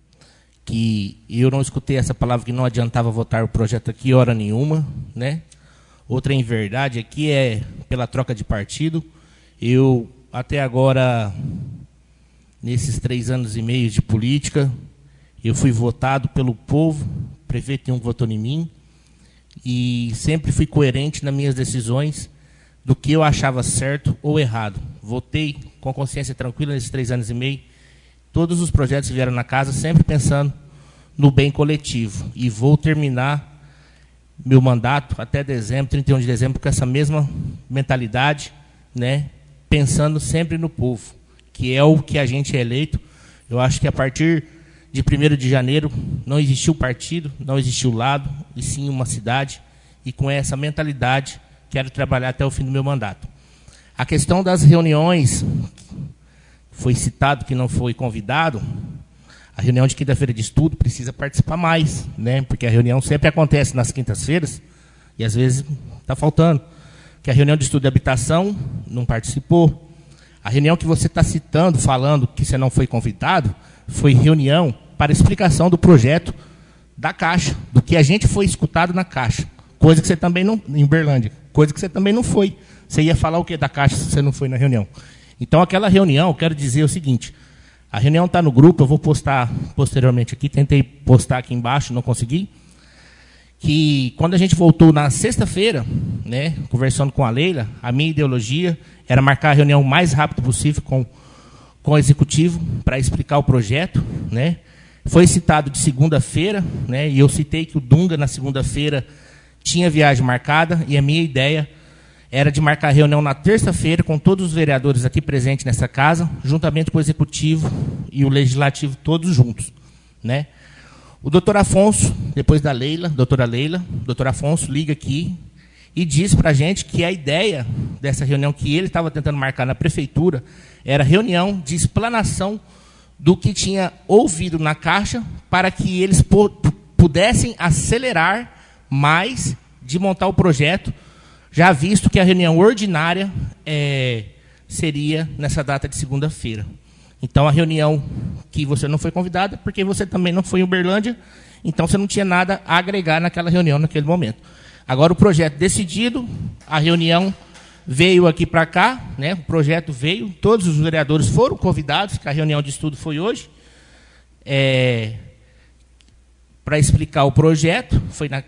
que eu não escutei essa palavra, que não adiantava votar o projeto aqui hora nenhuma, né? Outra inverdade aqui é pela troca de partido. Eu, até agora, nesses 3 anos e meio de política, eu fui votado pelo povo, o prefeito nenhum votou em mim, e sempre fui coerente nas minhas decisões do que eu achava certo ou errado. Votei com consciência tranquila nesses 3 anos e meio, todos os projetos que vieram na casa, sempre pensando no bem coletivo. E vou terminar meu mandato até dezembro, 31 de dezembro, com essa mesma mentalidade, né, pensando sempre no povo, que é o que a gente é eleito. Eu acho que a partir de 1º de janeiro não existiu partido, não existiu lado, e sim uma cidade. E com essa mentalidade quero trabalhar até o fim do meu mandato. A questão das reuniões, foi citado que não foi convidado. A reunião de quinta-feira de estudo precisa participar mais, né? Porque a reunião sempre acontece nas quintas-feiras e às vezes está faltando. Que a reunião de estudo de habitação não participou. A reunião que você está citando, falando que você não foi convidado, foi reunião para explicação do projeto da Caixa, do que a gente foi escutado na Caixa. Coisa que você também não, em Berlândia, coisa que você também não foi. Você ia falar o que da Caixa se você não foi na reunião? Então, aquela reunião, eu quero dizer o seguinte, a reunião está no grupo, eu vou postar posteriormente aqui, tentei postar aqui embaixo, não consegui, que quando a gente voltou na sexta-feira, né, conversando com a Leila, a minha ideologia era marcar a reunião o mais rápido possível com o executivo para explicar o projeto, né? Foi citado de segunda-feira, né, e eu citei que o Dunga, na segunda-feira, tinha viagem marcada, e a minha ideia era de marcar a reunião na terça-feira com todos os vereadores aqui presentes nessa casa, juntamente com o executivo e o legislativo todos juntos, né? O doutor Afonso, depois da Leila, doutor Afonso liga aqui e diz para a gente que a ideia dessa reunião que ele estava tentando marcar na prefeitura era reunião de explanação do que tinha ouvido na Caixa para que eles pudessem acelerar mais de montar o projeto, já visto que a reunião ordinária seria nessa data de segunda-feira. Então, a reunião que você não foi convidada, porque você também não foi em Uberlândia, então você não tinha nada a agregar naquela reunião, naquele momento. Agora, o projeto decidido, a reunião veio aqui para cá, né? O projeto veio, todos os vereadores foram convidados, que a reunião de estudo foi hoje, para explicar o projeto,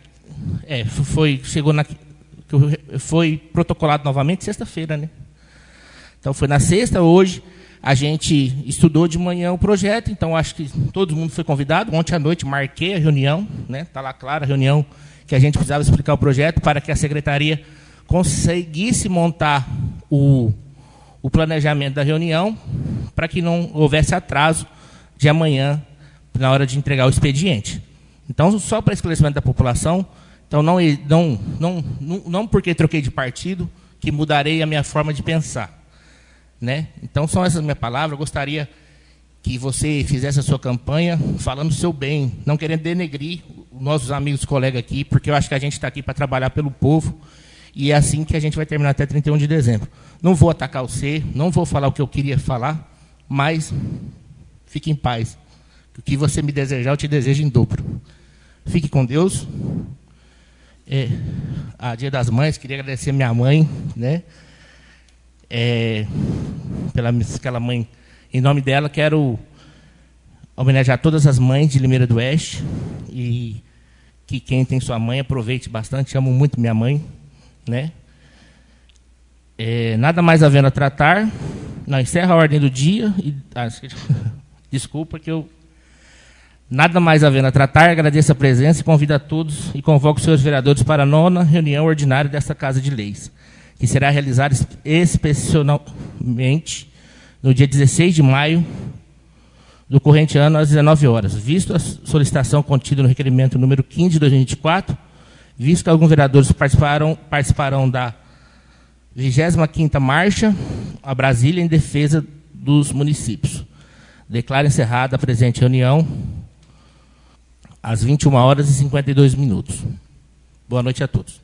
foi protocolado novamente sexta-feira, né? Então, foi na sexta, hoje. A gente estudou de manhã o projeto, então acho que todo mundo foi convidado. Ontem à noite marquei a reunião, né? Está lá clara a reunião que a gente precisava explicar o projeto para que a secretaria conseguisse montar o planejamento da reunião para que não houvesse atraso de amanhã na hora de entregar o expediente. Então, só para esclarecimento da população, então não porque troquei de partido que mudarei a minha forma de pensar. Né? Então, são essas minhas palavras. Eu gostaria que você fizesse a sua campanha falando o seu bem, não querendo denegrir os nossos amigos, colegas aqui, porque eu acho que a gente está aqui para trabalhar pelo povo, e é assim que a gente vai terminar até 31 de dezembro. Não vou atacar você, não vou falar o que eu queria falar, mas fique em paz. O que você me desejar, eu te desejo em dobro. Fique com Deus. A Dia das Mães, queria agradecer a minha mãe, né? Aquela mãe, em nome dela, quero homenagear todas as mães de Limeira do Oeste, e que quem tem sua mãe aproveite bastante. Amo muito minha mãe, né? Nada mais havendo a tratar, não, encerra a ordem do dia desculpa que eu nada mais havendo a tratar, agradeço a presença e convido a todos e convoco os senhores vereadores para a 9ª reunião ordinária desta Casa de Leis, que será realizada excepcionalmente no dia 16 de maio do corrente ano, às 19 horas. Visto a solicitação contida no requerimento número 15 de 2024, visto que alguns vereadores participarão da 25ª Marcha a Brasília em defesa dos municípios. Declaro encerrada a presente reunião às 21h52. Boa noite a todos.